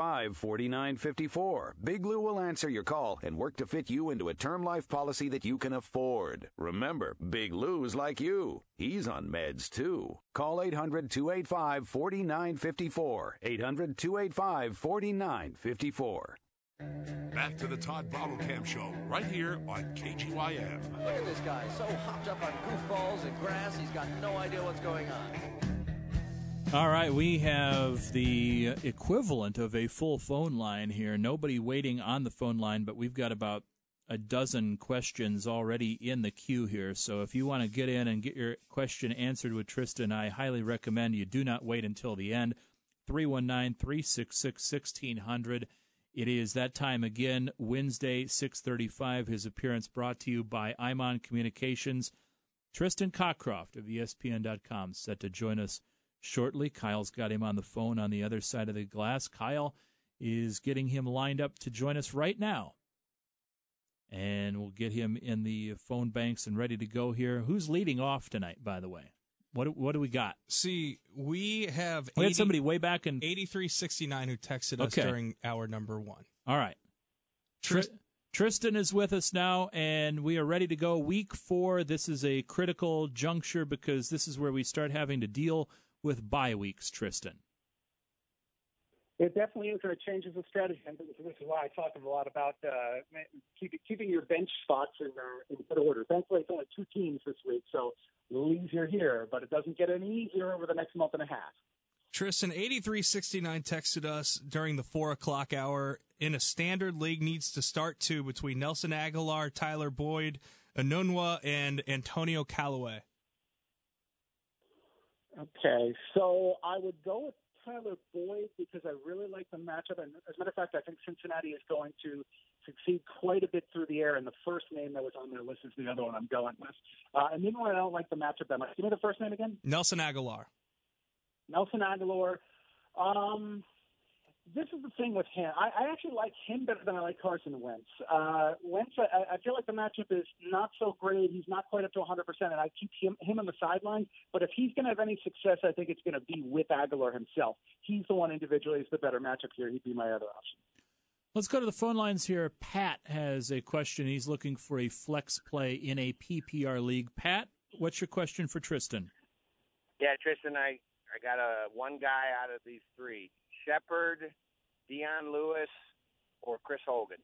Speaker 8: five, four nine five four. Big Lou will answer your call and work to fit you into a term life policy that you can afford. Remember, Big Lou's like you. He's on meds, too. Call eight hundred, two eight five, four nine five four. eight hundred, two eight five, four nine five four.
Speaker 4: Back to the Todd Bottlecamp Show, right here on K G Y M.
Speaker 10: Look at this guy, so hopped up on goofballs and grass, he's got no idea what's going on.
Speaker 1: All right, we have the equivalent of a full phone line here. Nobody waiting on the phone line, but we've got about a dozen questions already in the queue here. So if you want to get in and get your question answered with Tristan, I highly recommend you do not wait until the end. three one nine, three six six, one six zero zero. It is that time again, Wednesday, six thirty-five. His appearance brought to you by Imon Communications. Tristan Cockcroft of E S P N dot com set to join us shortly. Kyle's got him on the phone on the other side of the glass. Kyle is getting him lined up to join us right now. And we'll get him in the phone banks and ready to go here. Who's leading off tonight, by the way? What what do we got?
Speaker 12: See, we have
Speaker 1: we had somebody way back in
Speaker 12: eighty-three sixty-nine who texted us
Speaker 1: okay.
Speaker 12: during hour number one.
Speaker 1: All right. Tr- Tristan is with us now, and we are ready to go. Week four, this is a critical juncture because this is where we start having to deal with bye weeks, Tristan.
Speaker 13: It definitely is, and it changes the strategy. And this is why I talk a lot about uh, keep, keeping your bench spots in, uh, in good order. Thankfully, it's only two teams this week, so a little easier here, but it doesn't get any easier over the next month and a half.
Speaker 12: Tristan, eighty-three sixty-nine texted us during the four o'clock hour. In a standard league, needs to start two between Nelson Aguilar, Tyler Boyd, Anunwa, and Antonio Callaway.
Speaker 13: Okay, so I would go with Tyler Boyd because I really like the matchup. And as a matter of fact, I think Cincinnati is going to succeed quite a bit through the air. And the first name that was on their list is the other one I'm going with. Uh, and then when I don't like the matchup that much, give me the first name again.
Speaker 12: Nelson Aguilar.
Speaker 13: Nelson Aguilar. Um, this is the thing with him. I, I actually like him better than I like Carson Wentz. Uh, Wentz, I, I feel like the matchup is not so great. He's not quite up to one hundred percent, and I keep him, him on the sidelines. But if he's going to have any success, I think it's going to be with Aguilar himself. He's the one individually. He's the better matchup here. He'd be my other option.
Speaker 1: Let's go to the phone lines here. Pat has a question. He's looking for a flex play in a P P R league. Pat, what's your question for Tristan?
Speaker 14: Yeah, Tristan, I, I got a one guy out of these three. Shepard, Dion Lewis, or Chris Hogan?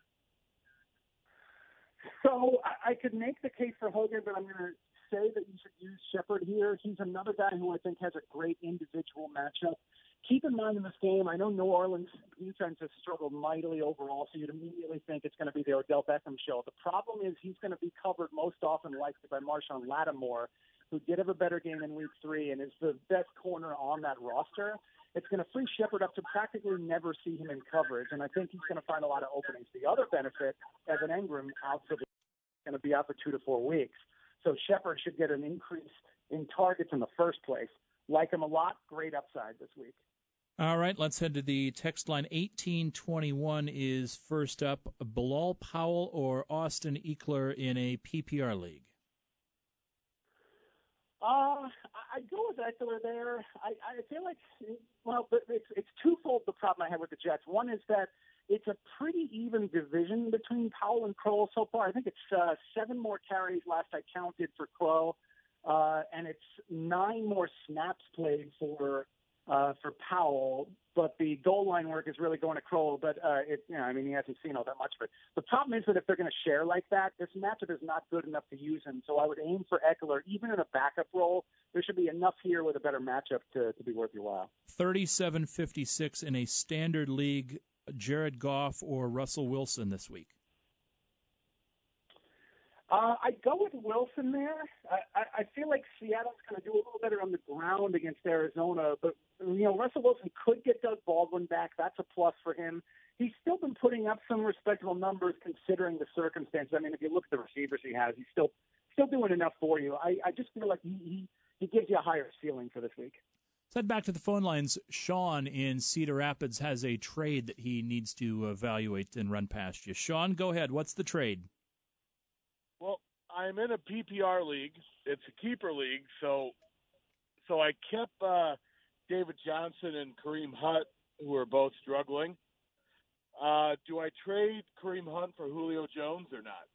Speaker 13: So I, I could make the case for Hogan, but I'm going to say that you should use Shepard here. He's another guy who I think has a great individual matchup. Keep in mind in this game, I know New Orleans defense has struggled mightily overall, so you'd immediately think it's going to be the Odell Beckham show. The problem is he's going to be covered most often likely by Marshawn Lattimore, who did have a better game in week three and is the best corner on that roster. It's going to free Shepard up to practically never see him in coverage, and I think he's going to find a lot of openings. The other benefit, Evan Engram out for the, going to be out for two to four weeks, so Shepard should get an increase in targets in the first place. Like him a lot, great upside this week.
Speaker 1: All right, let's head to the text line. eighteen twenty-one is first up. Bilal Powell or Austin Ekeler in a P P R league?
Speaker 13: Uh, I go with Ekeler there. I, I feel like, well, it's, it's twofold the problem I have with the Jets. One is that it's a pretty even division between Powell and Kroll so far. I think it's uh, seven more carries last I counted for Kroll, uh, and it's nine more snaps played for uh, for Powell. But the goal line work is really going to Kroll. But uh, it, you know, I mean, he hasn't seen all that much of it. The problem is that if they're going to share like that, this matchup is not good enough to use him. So I would aim for Ekeler, even in a backup role. There should be enough here with a better matchup to, to be worth your while.
Speaker 1: thirty-seven fifty-six in a standard league. Jared Goff or Russell Wilson this week?
Speaker 13: Uh, I'd go with Wilson there. I, I, I feel like Seattle's going to do a little better on the ground against Arizona, but you know Russell Wilson could get Doug Baldwin back. That's a plus for him. He's still been putting up some respectable numbers considering the circumstances. I mean, if you look at the receivers he has, he's still still doing enough for you. I, I just feel like he, he he gives you a higher ceiling for this week.
Speaker 1: Let's head back to the phone lines. Sean in Cedar Rapids has a trade that he needs to evaluate and run past you. Sean, go ahead. What's the trade?
Speaker 16: Well, I'm in a P P R league. It's a keeper league, so so I kept uh, David Johnson and Kareem Hunt who are both struggling. Uh, do I trade Kareem Hunt for Julio Jones or not?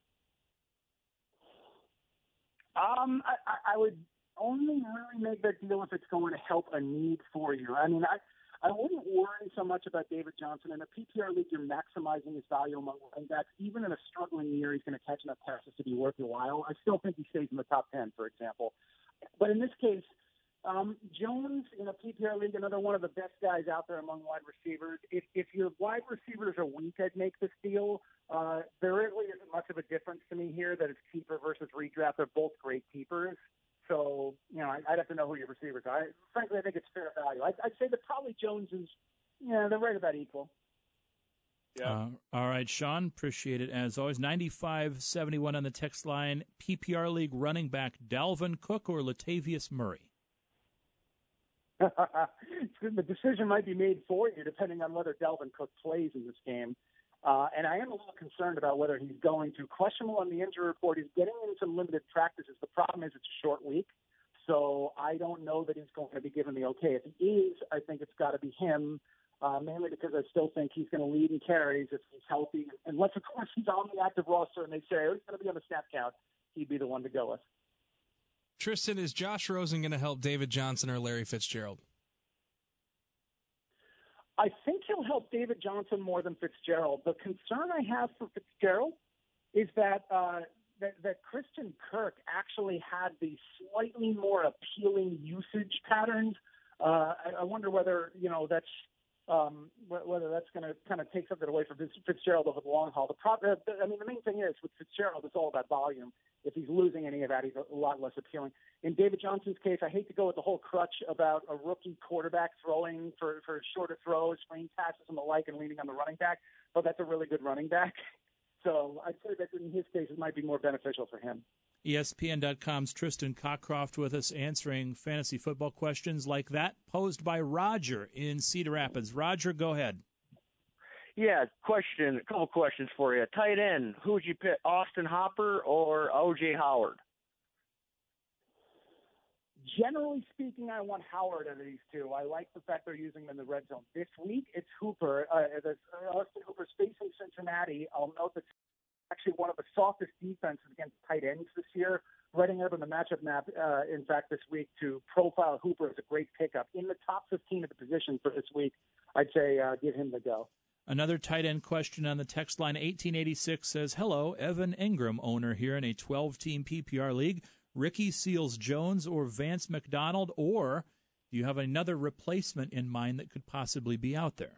Speaker 13: Um, I, I I would only really make that deal if it's going to help a need for you. I mean, I I wouldn't worry so much about David Johnson. In a P P R league, you're maximizing his value among running backs. Even in a struggling year, he's going to catch enough passes to be worth your while. I still think he stays in the top ten, for example. But in this case, um, Jones in a P P R league, another one of the best guys out there among wide receivers. If if your wide receivers are weak, I'd make this deal. Uh, there really isn't much of a difference to me here that it's keeper versus redraft. They're both great keepers. So, you know, I'd have to know who your receivers are. I, frankly, I think it's fair value. I'd, I'd say that probably Jones is, yeah, they're right about equal.
Speaker 16: Yeah.
Speaker 1: Uh, all right, Sean, appreciate it as always. ninety-five seventy-one on the text line. P P R League running back Dalvin Cook or Latavius Murray?
Speaker 13: The decision might be made for you depending on whether Dalvin Cook plays in this game. Uh, and I am a little concerned about whether he's going to. Questionable on the injury report. He's getting in some limited practices. The problem is it's a short week, so I don't know that he's going to be given the okay. If he is, I think it's got to be him, uh, mainly because I still think he's going to lead in carries if he's healthy. Unless, of course, he's on the active roster and they say, oh, he's going to be on the snap count, he'd be the one to go with.
Speaker 12: Tristan, is Josh Rosen going to help David Johnson or Larry Fitzgerald?
Speaker 13: I think he'll help David Johnson more than Fitzgerald. The concern I have for Fitzgerald is that uh, that, that Christian Kirk actually had the slightly more appealing usage patterns. Uh, I, I wonder whether you know that's um, whether that's going to kind of take something away from Fitzgerald over the long haul. The problem, I mean, the main thing is with Fitzgerald, it's all about volume. If he's losing any of that, he's a lot less appealing. In David Johnson's case, I hate to go with the whole crutch about a rookie quarterback throwing for, for shorter throws, screen passes, and the like, and leaning on the running back. But that's a really good running back. So I'd say that in his case, it might be more beneficial for him.
Speaker 1: E S P N dot com's Tristan Cockcroft with us answering fantasy football questions like that posed by Roger in Cedar Rapids. Roger, go ahead.
Speaker 2: Yeah, question, a couple questions for you. Tight end, who would you pick, Austin Hopper or O J Howard?
Speaker 13: Generally speaking, I want Howard out of these two. I like the fact they're using him in the red zone. This week, it's Hooper. Uh, the, uh, Austin Hooper's facing Cincinnati. I'll note that actually one of the softest defenses against tight ends this year. Writing up in the matchup map, uh, in fact, this week to profile Hooper as a great pickup. In the top fifteen of the position for this week, I'd say uh, give him the go.
Speaker 1: Another tight end question on the text line. eighteen eighty-six says, hello, Evan Ingram, owner here in a twelve-team P P R league. Ricky Seals-Jones or Vance McDonald, or do you have another replacement in mind that could possibly be out there?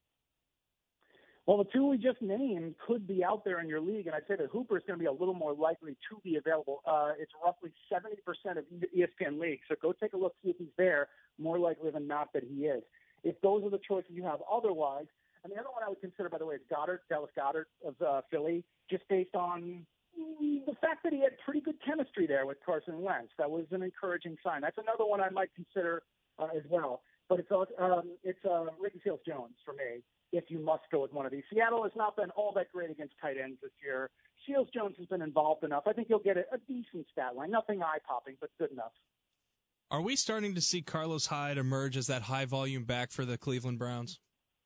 Speaker 13: Well, the two we just named could be out there in your league, and I'd say that Hooper is going to be a little more likely to be available. Uh, it's roughly seventy percent of E S P N leagues, so go take a look, see if he's there. More likely than not that he is. If those are the choices you have otherwise, and the other one I would consider, by the way, is Goddard, Dallas Goddard of uh, Philly, just based on the fact that he had pretty good chemistry there with Carson Wentz. That was an encouraging sign. That's another one I might consider uh, as well. But it's um, it's uh, Ricky Seals-Jones for me, if you must go with one of these. Seattle has not been all that great against tight ends this year. Seals-Jones has been involved enough. I think he'll get a, a decent stat line. Nothing eye-popping, but good enough.
Speaker 12: Are we starting to see Carlos Hyde emerge as that high-volume back for the Cleveland Browns?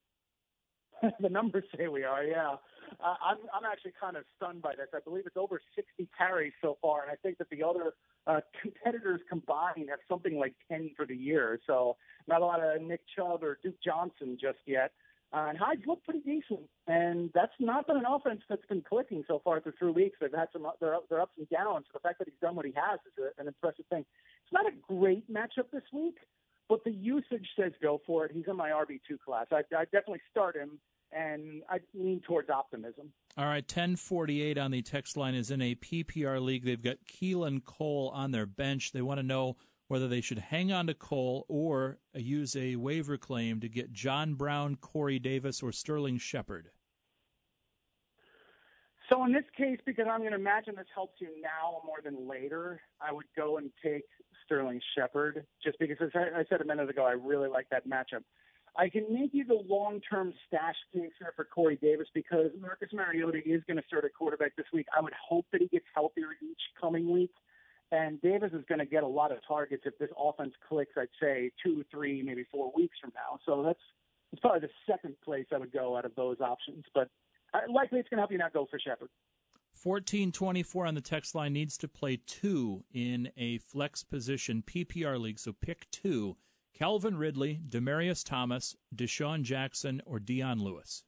Speaker 13: The numbers say we are, yeah. Uh, I'm I'm actually kind of stunned by this. I believe it's over sixty carries so far, and I think that the other uh, competitors combined have something like ten for the year. So not a lot of Nick Chubb or Duke Johnson just yet. Uh, and Hyde's looked pretty decent, and that's not been an offense that's been clicking so far through three weeks. They've had some their, their ups and downs. So the fact that he's done what he has is a, an impressive thing. It's not a great matchup this week, but the usage says go for it. He's in my R B two class. I I definitely start him. And I lean towards optimism.
Speaker 1: All right, ten forty-eight on the text line is in a P P R league. They've got Keelan Cole on their bench. They want to know whether they should hang on to Cole or use a waiver claim to get John Brown, Corey Davis, or Sterling Shepard.
Speaker 13: So in this case, because I'm going to imagine this helps you now more than later, I would go and take Sterling Shepard, just because, as I said a minute ago, I really like that matchup. I can make you the long-term stash case here for Corey Davis because Marcus Mariota is going to start at quarterback this week. I would hope that he gets healthier each coming week. And Davis is going to get a lot of targets if this offense clicks, I'd say, two, three, maybe four weeks from now. So that's it's probably the second place I would go out of those options. But uh, likely it's going to help you not go for Shepard.
Speaker 1: fourteen twenty-four on the text line needs to play two in a flex position P P R league, so pick two. Calvin Ridley, Demaryius Thomas, Deshaun Jackson, or Dion Lewis.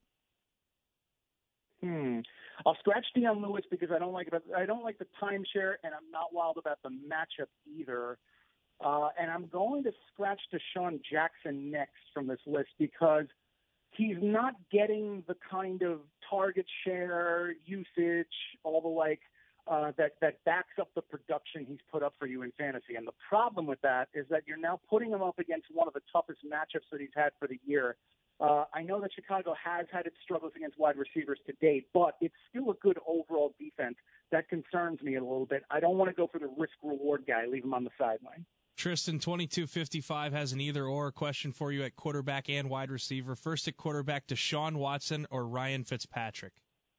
Speaker 13: Hmm. I'll scratch Dion Lewis because I don't like it. I don't like the timeshare, and I'm not wild about the matchup either. Uh, and I'm going to scratch Deshaun Jackson next from this list because he's not getting the kind of target share, usage, all the like uh, that that backs up the production he's put up for you in fantasy. And the problem with that is that you're now putting him up against one of the toughest matchups that he's had for the year. Uh, I know that Chicago has had its struggles against wide receivers to date, but it's still a good overall defense. That concerns me a little bit. I don't want to go for the risk-reward guy, leave him on the sideline.
Speaker 12: Tristan, twenty-two fifty-five has an either-or question for you at quarterback and wide receiver. First at quarterback, Deshaun Watson or Ryan Fitzpatrick?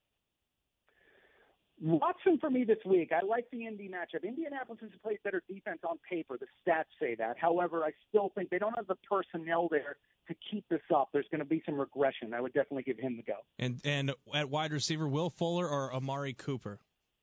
Speaker 13: Watson for me this week. I like the Indy matchup. Indianapolis has played better defense on paper. The stats say that. However, I still think they don't have the personnel there to keep this up. There's going to be some regression. I would definitely give him the go.
Speaker 12: And and at wide receiver, Will Fuller or Amari Cooper?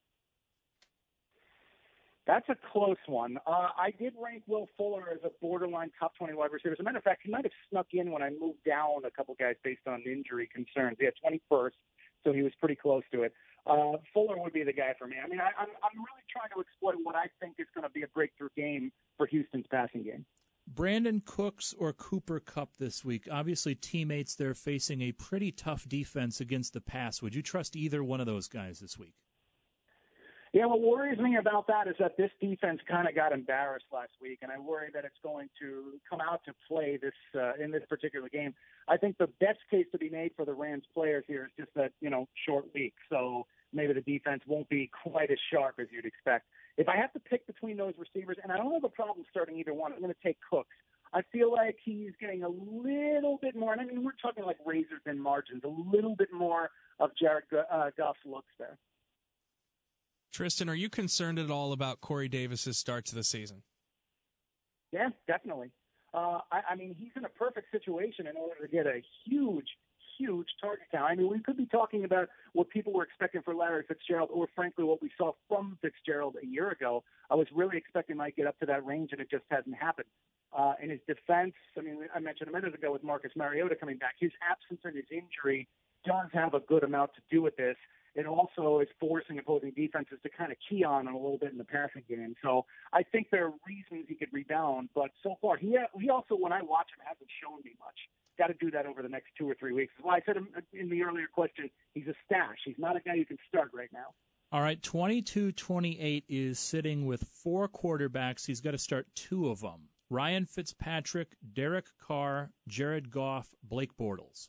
Speaker 13: That's a close one. Uh, I did rank Will Fuller as a borderline top twenty wide receiver. As a matter of fact, he might have snuck in when I moved down a couple guys based on injury concerns. He had twenty-first, so he was pretty close to it. Uh, Fuller would be the guy for me. I mean, I, I'm, I'm really trying to exploit what I think is going to be a breakthrough game for Houston's passing game.
Speaker 1: Brandon Cooks or Cooper Kupp this week? Obviously, teammates there facing a pretty tough defense against the pass. Would you trust either one of those guys this week?
Speaker 13: Yeah, what worries me about that is that this defense kind of got embarrassed last week, and I worry that it's going to come out to play this uh, in this particular game. I think the best case to be made for the Rams players here is just that, you know, short week, so maybe the defense won't be quite as sharp as you'd expect. If I have to pick between those receivers, and I don't have a problem starting either one, I'm going to take Cooks. I feel like he's getting a little bit more, and I mean, we're talking like razor thin margins, a little bit more of Jared uh, Goff's looks there.
Speaker 12: Tristan, are you concerned at all about Corey Davis's start to the season?
Speaker 13: Yeah, definitely. Uh, I, I mean, he's in a perfect situation in order to get a huge, huge target count. I mean, we could be talking about what people were expecting for Larry Fitzgerald, or frankly, what we saw from Fitzgerald a year ago. I was really expecting Mike get up to that range, and it just hasn't happened. Uh, in his defense, I mean, I mentioned a minute ago with Marcus Mariota coming back, his absence and his injury does have a good amount to do with this. It also is forcing opposing defenses to kind of key on him a little bit in the passing game. So I think there are reasons he could rebound, but so far he he also, when I watch him, hasn't shown me much. Got to do that over the next two or three weeks. That's why I said in the earlier question, he's a stash. He's not a guy you can start right now.
Speaker 1: All right, twenty-two twenty-eight is sitting with four quarterbacks. He's got to start two of them. Ryan Fitzpatrick, Derek Carr, Jared Goff, Blake Bortles.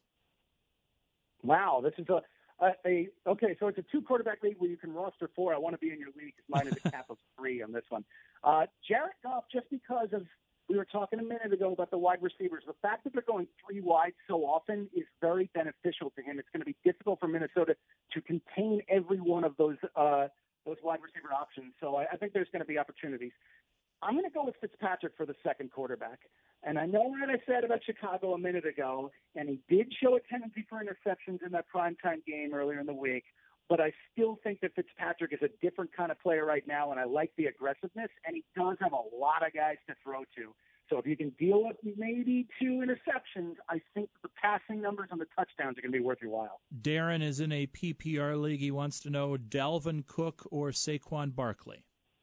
Speaker 13: Wow, this is a... Uh, a, okay, so it's a two-quarterback league where you can roster four. I want to be in your league because mine is a cap of three on this one. Uh, Jared Goff, just because of we were talking a minute ago about the wide receivers, the fact that they're going three wide so often is very beneficial to him. It's going to be difficult for Minnesota to contain every one of those uh, those wide receiver options. So I, I think there's going to be opportunities. I'm going to go with Fitzpatrick for the second quarterback. And I know what I said about Chicago a minute ago, and he did show a tendency for interceptions in that primetime game earlier in the week, but I still think that Fitzpatrick is a different kind of player right now, and I like the aggressiveness, and he does have a lot of guys to throw to. So if you can deal with maybe two interceptions, I think the passing numbers and the touchdowns are going to be worth your while.
Speaker 1: Darren is in a P P R league. He wants to know Dalvin Cook or Saquon Barkley.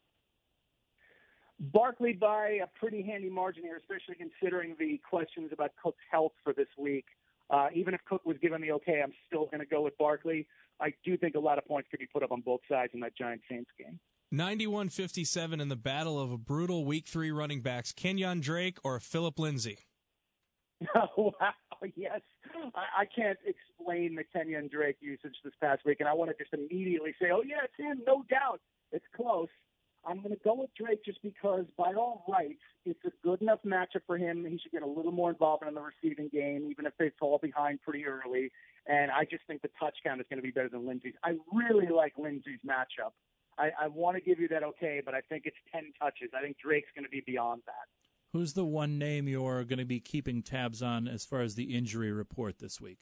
Speaker 13: Barkley by a pretty handy margin here, especially considering the questions about Cook's health for this week. Uh, even if Cook was given the okay, I'm still going to go with Barkley. I do think a lot of points could be put up on both sides in that Giants-Saints game.
Speaker 12: ninety-one fifty-seven in the battle of a brutal Week three running backs, Kenyon Drake or Phillip Lindsay?
Speaker 13: Oh, wow, yes. I, I can't explain the Kenyon Drake usage this past week, and I want to just immediately say, oh, yeah, it's him, no doubt. It's close. I'm going to go with Drake just because, by all rights, it's a good enough matchup for him. He should get a little more involvement in the receiving game, even if they fall behind pretty early. And I just think the touch count is going to be better than Lindsay's. I really like Lindsay's matchup. I, I want to give you that okay, but I think it's ten touches. I think Drake's going to be beyond that.
Speaker 1: Who's the one name you're going to be keeping tabs on as far as the injury report this week?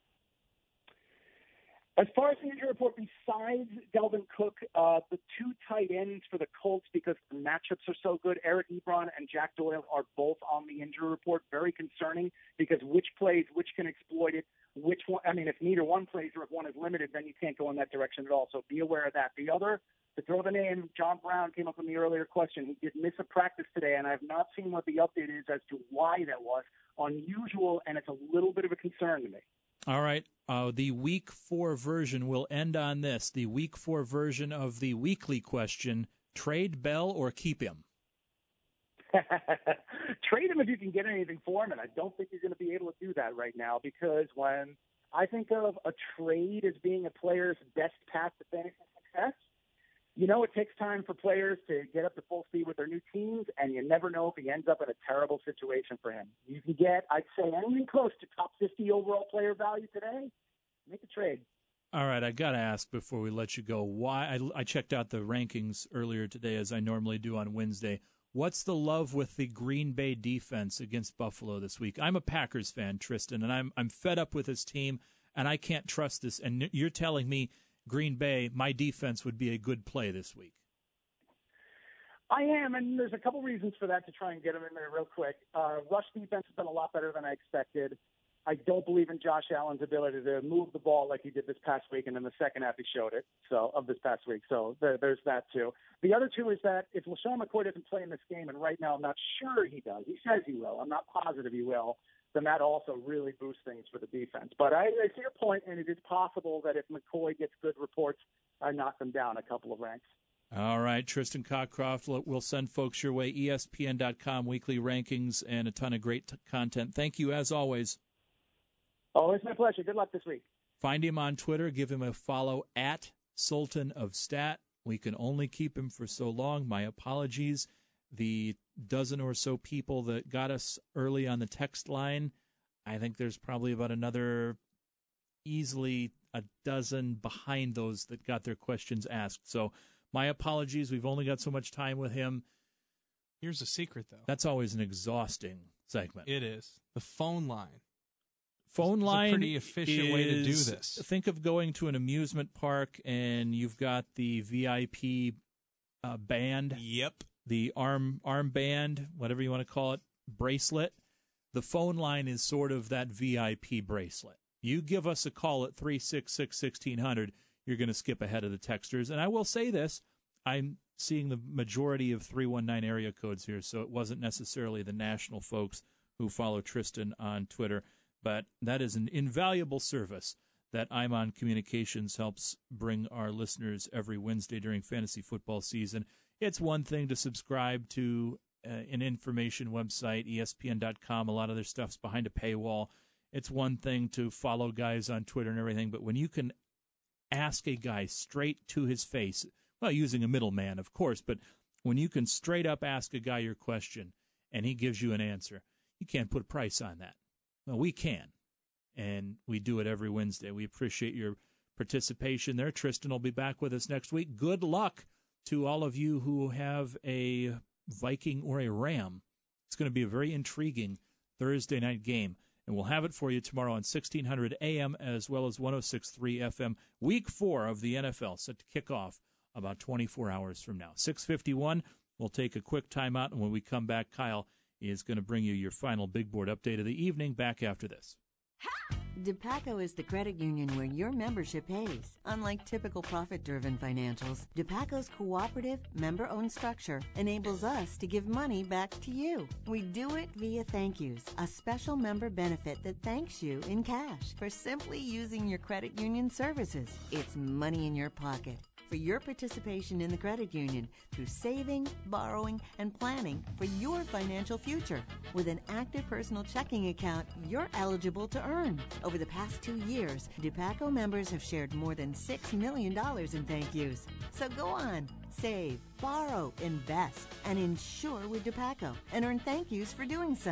Speaker 13: As far as the injury report, besides Delvin Cook, uh, the two tight ends for the Colts, because the matchups are so good, Eric Ebron and Jack Doyle are both on the injury report. Very concerning, because which plays, which can exploit it, which one, I mean, if neither one plays or if one is limited, then you can't go in that direction at all. So be aware of that. The other, to throw the name, John Brown came up in the earlier question. He did miss a practice today, and I have not seen what the update is as to why that was. Unusual, and it's a little bit of a concern to me.
Speaker 1: All right. Uh, the week four version will end on this. The week four version of the weekly question, trade Bell or keep him?
Speaker 13: Trade him if you can get anything for him, and I don't think you're going to be able to do that right now, because when I think of a trade as being a player's best path to fantasy success, you know it takes time for players to get up to full speed with their new teams, and you never know if he ends up in a terrible situation for him. You can get, I'd say, anything close to top fifty overall player value today, make a trade.
Speaker 1: All right, I got to ask before we let you go, why I, I checked out the rankings earlier today, as I normally do on Wednesday. What's the love with the Green Bay defense against Buffalo this week? I'm a Packers fan, Tristan, and I'm I'm fed up with this team, and I can't trust this. And you're telling me Green Bay, my defense would be a good play this week.
Speaker 13: I am, and there's a couple reasons for that to try and get him in there real quick. Uh, rush defense has been a lot better than I expected. I don't believe in Josh Allen's ability to move the ball like he did this past week, and in the second half he showed it. So of this past week, so there, there's that too. The other two is that if LaShawn McCoy doesn't play in this game, and right now I'm not sure he does, he says he will, I'm not positive he will, then that also really boosts things for the defense. But I, I see your point, and it is possible that if McCoy gets good reports, I knock them down a couple of ranks.
Speaker 1: All right, Tristan Cockcroft, we'll send folks your way, E S P N dot com, weekly rankings, and a ton of great t- content. Thank you, as always.
Speaker 13: Oh, it's my pleasure. Good luck this week.
Speaker 1: Find him on Twitter. Give him a follow at Sultan of Stat. We can only keep him for so long. My apologies. The dozen or so people that got us early on the text line, I think there's probably about another easily a dozen behind those that got their questions asked. So my apologies. We've only got so much time with him.
Speaker 12: Here's a secret, though.
Speaker 1: That's always an exhausting segment.
Speaker 12: It is. The phone line.
Speaker 1: Phone line
Speaker 12: is a pretty efficient
Speaker 1: is,
Speaker 12: way to do this.
Speaker 1: Think of going to an amusement park and you've got the V I P uh, band.
Speaker 12: Yep.
Speaker 1: The arm arm band, whatever you want to call it, bracelet. The phone line is sort of that V I P bracelet. You give us a call at three six six, one six zero zero, you're going to skip ahead of the texters. And I will say this, I'm seeing the majority of three one nine area codes here, so it wasn't necessarily the national folks who follow Tristan on Twitter. But that is an invaluable service that I'm On Communications helps bring our listeners every Wednesday during fantasy football season. It's one thing to subscribe to uh, an information website, E S P N dot com. A lot of their stuff's behind a paywall. It's one thing to follow guys on Twitter and everything, but when you can ask a guy straight to his face, well, using a middleman, of course, but when you can straight up ask a guy your question and he gives you an answer, you can't put a price on that. Well, we can, and we do it every Wednesday. We appreciate your participation there. Tristan will be back with us next week. Good luck to all of you who have a Viking or a Ram. It's going to be a very intriguing Thursday night game, and we'll have it for you tomorrow on sixteen hundred A M as well as one oh six point three F M. Week four of the N F L set to kick off about twenty-four hours from now. six fifty-one, we'll take a quick timeout, and when we come back, Kyle is going to bring you your final big board update of the evening. Back after this.
Speaker 3: DePaco is the credit union where your membership pays. Unlike typical profit-driven financials, DePaco's cooperative, member-owned structure enables us to give money back to you. We do it via thank yous, a special member benefit that thanks you in cash for simply using your credit union services. It's money in your pocket for your participation in the credit union through saving, borrowing, and planning for your financial future. With an active personal checking account, you're eligible to earn. Over the past two years, DePaco members have shared more than six million dollars in thank yous. So go on, save, borrow, invest, and insure with DePaco, and earn thank yous for doing so.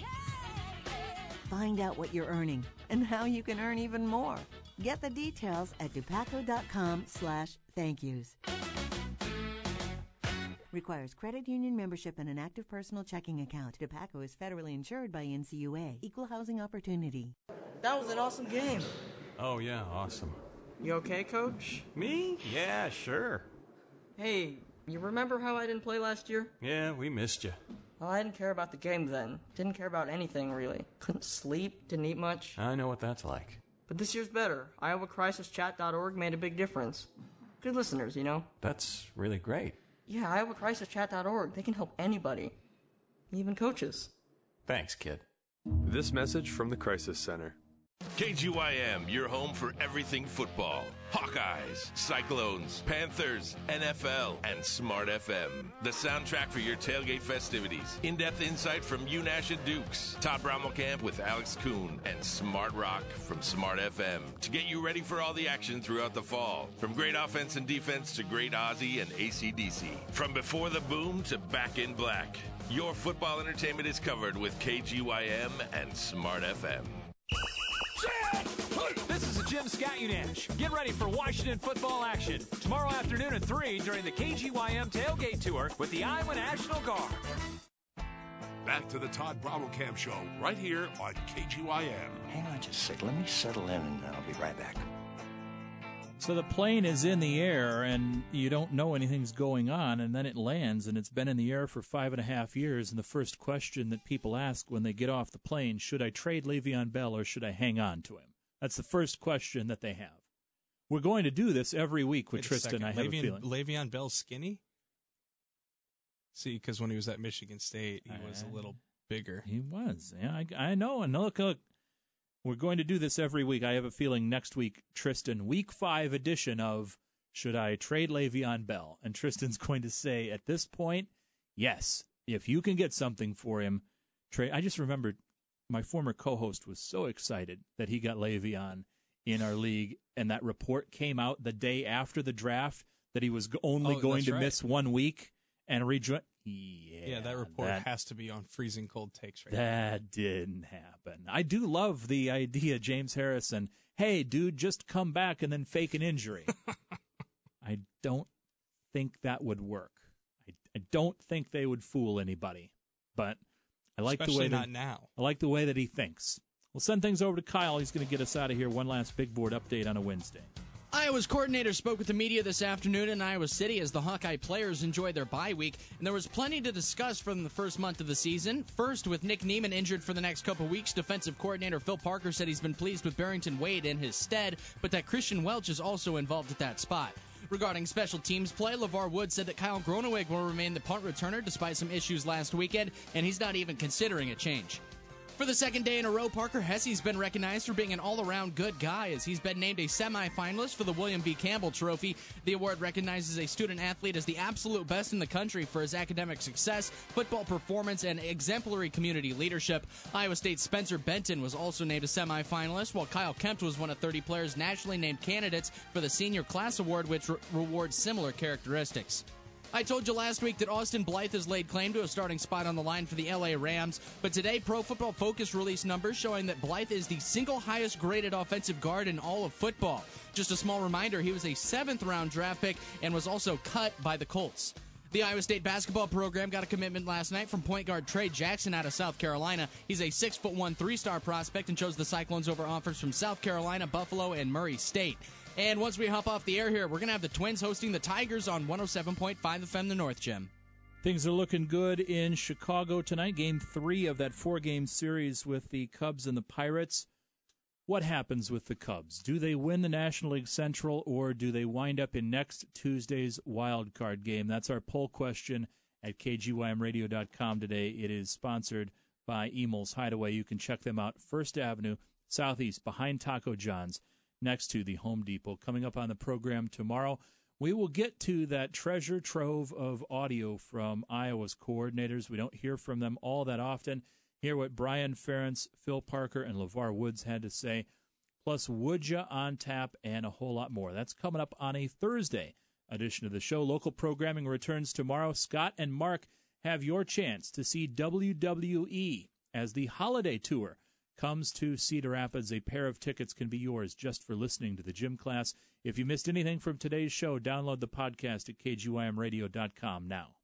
Speaker 3: Find out what you're earning and how you can earn even more. Get the details at depaco dot com slash thank yous. Requires credit union membership and an active personal checking account. DePaco is federally insured by N C U A. Equal housing opportunity.
Speaker 11: That was an awesome game.
Speaker 15: Oh, yeah, awesome.
Speaker 11: You okay, Coach?
Speaker 15: Me? Yeah, sure.
Speaker 11: Hey, you remember how I didn't play last year?
Speaker 15: Yeah, we missed you.
Speaker 11: Well, I didn't care about the game then. Didn't care about anything, really. Couldn't sleep, didn't eat much.
Speaker 15: I know what that's like.
Speaker 11: But this year's better. Iowa Crisis Chat dot org made a big difference. Good listeners, you know?
Speaker 15: That's really great.
Speaker 11: Yeah, Iowa Crisis Chat dot org. They can help anybody. Even coaches.
Speaker 15: Thanks, kid.
Speaker 17: This message from the Crisis Center.
Speaker 18: K G Y M, your home for everything football. Hawkeyes, Cyclones, Panthers, N F L, and Smart F M. The soundtrack for your tailgate festivities. In-depth insight from UNASH and Dukes. Todd Brommelkamp with Alex Kuhn. And Smart Rock from Smart F M. To get you ready for all the action throughout the fall. From great offense and defense to great Aussie and A C D C. From Before the Boom to Back in Black. Your football entertainment is covered with K G Y M and Smart F M.
Speaker 22: This is Jim Scott Unash. Get ready for Washington football action tomorrow afternoon at three during the K G Y M Tailgate Tour with the Iowa National Guard.
Speaker 4: Back to the Todd Brommelkamp Show right here on K G Y M.
Speaker 23: Hang on just a sec. Let me settle in and I'll be right back.
Speaker 1: So the plane is in the air, and you don't know anything's going on, and then it lands, and it's been in the air for five and a half years, and the first question that people ask when they get off the plane, should I trade Le'Veon Bell or should I hang on to him? That's the first question that they have. We're going to do this every week with
Speaker 12: Wait
Speaker 1: Tristan, I have
Speaker 12: Le'Veon,
Speaker 1: a feeling.
Speaker 12: Le'Veon Bell skinny? See, because when he was at Michigan State, he was
Speaker 1: Uh,
Speaker 12: a little bigger.
Speaker 1: He was. Yeah, I, I know. And look, look, we're going to do this every week. I have a feeling next week, Tristan, week five edition of Should I Trade Le'Veon Bell? And Tristan's going to say, at this point, yes, if you can get something for him, trade. I just remembered my former co-host was so excited that he got Le'Veon in our league, and that report came out the day after the draft that he was only
Speaker 12: Oh,
Speaker 1: going
Speaker 12: that's
Speaker 1: to
Speaker 12: right.
Speaker 1: miss one week and rejoin. Yeah,
Speaker 12: Yeah, that report
Speaker 1: that-
Speaker 12: has to be on freezing cold takes right now.
Speaker 1: that didn't happen. I do love the idea, James Harrison. Hey, dude, just come back and then fake an injury. I don't think that would work. I, I don't think they would fool anybody. But I like
Speaker 12: Especially
Speaker 1: the way
Speaker 12: not
Speaker 1: that,
Speaker 12: now.
Speaker 1: I like the way that he thinks. We'll send things over to Kyle. He's going to get us out of here. One last big board update on a Wednesday.
Speaker 5: Iowa's coordinator spoke with the media this afternoon in Iowa City as the Hawkeye players enjoyed their bye week, and there was plenty to discuss from the first month of the season. First, with Nick Niemann injured for the next couple weeks, defensive coordinator Phil Parker said he's been pleased with Barrington Wade in his stead, but that Christian Welch is also involved at that spot. Regarding special teams play, LeVar Woods said that Kyle Groneweg will remain the punt returner despite some issues last weekend, and he's not even considering a change. For the second day in a row, Parker Hesse's been recognized for being an all-around good guy as he's been named a semifinalist for the William B. Campbell Trophy. The award recognizes a student-athlete as the absolute best in the country for his academic success, football performance, and exemplary community leadership. Iowa State's Spencer Benton was also named a semifinalist, while Kyle Kempt was one of thirty players nationally named candidates for the Senior Class Award, which re- rewards similar characteristics. I told you last week that Austin Blythe has laid claim to a starting spot on the line for the L A Rams, but today Pro Football Focus released numbers showing that Blythe is the single highest graded offensive guard in all of football. Just a small reminder, he was a seventh round draft pick and was also cut by the Colts. The Iowa State basketball program got a commitment last night from point guard Trey Jackson out of South Carolina. He's a six foot one, three-star prospect and chose the Cyclones over offers from South Carolina, Buffalo, and Murray State. And once we hop off the air here, we're going to have the Twins hosting the Tigers on one oh seven point five F M The North, Jim.
Speaker 1: Things are looking good in Chicago tonight. Game three of that four-game series with the Cubs and the Pirates. What happens with the Cubs? Do they win the National League Central, or do they wind up in next Tuesday's wild card game? That's our poll question at K G Y M radio dot com today. It is sponsored by Emil's Hideaway. You can check them out, First Avenue, Southeast, behind Taco John's, next to the Home Depot. Coming up on the program tomorrow, we will get to that treasure trove of audio from Iowa's coordinators. We don't hear from them all that often. Hear what Brian Ferentz, Phil Parker, and LeVar Woods had to say, plus Would Ya on tap and a whole lot more. That's coming up on a Thursday edition of the show. Local programming returns tomorrow. Scott and Mark have your chance to see W W E as the holiday tour comes to Cedar Rapids. A pair of tickets can be yours just for listening to the gym class. If you missed anything from today's show, download the podcast at K G Y M radio dot com now.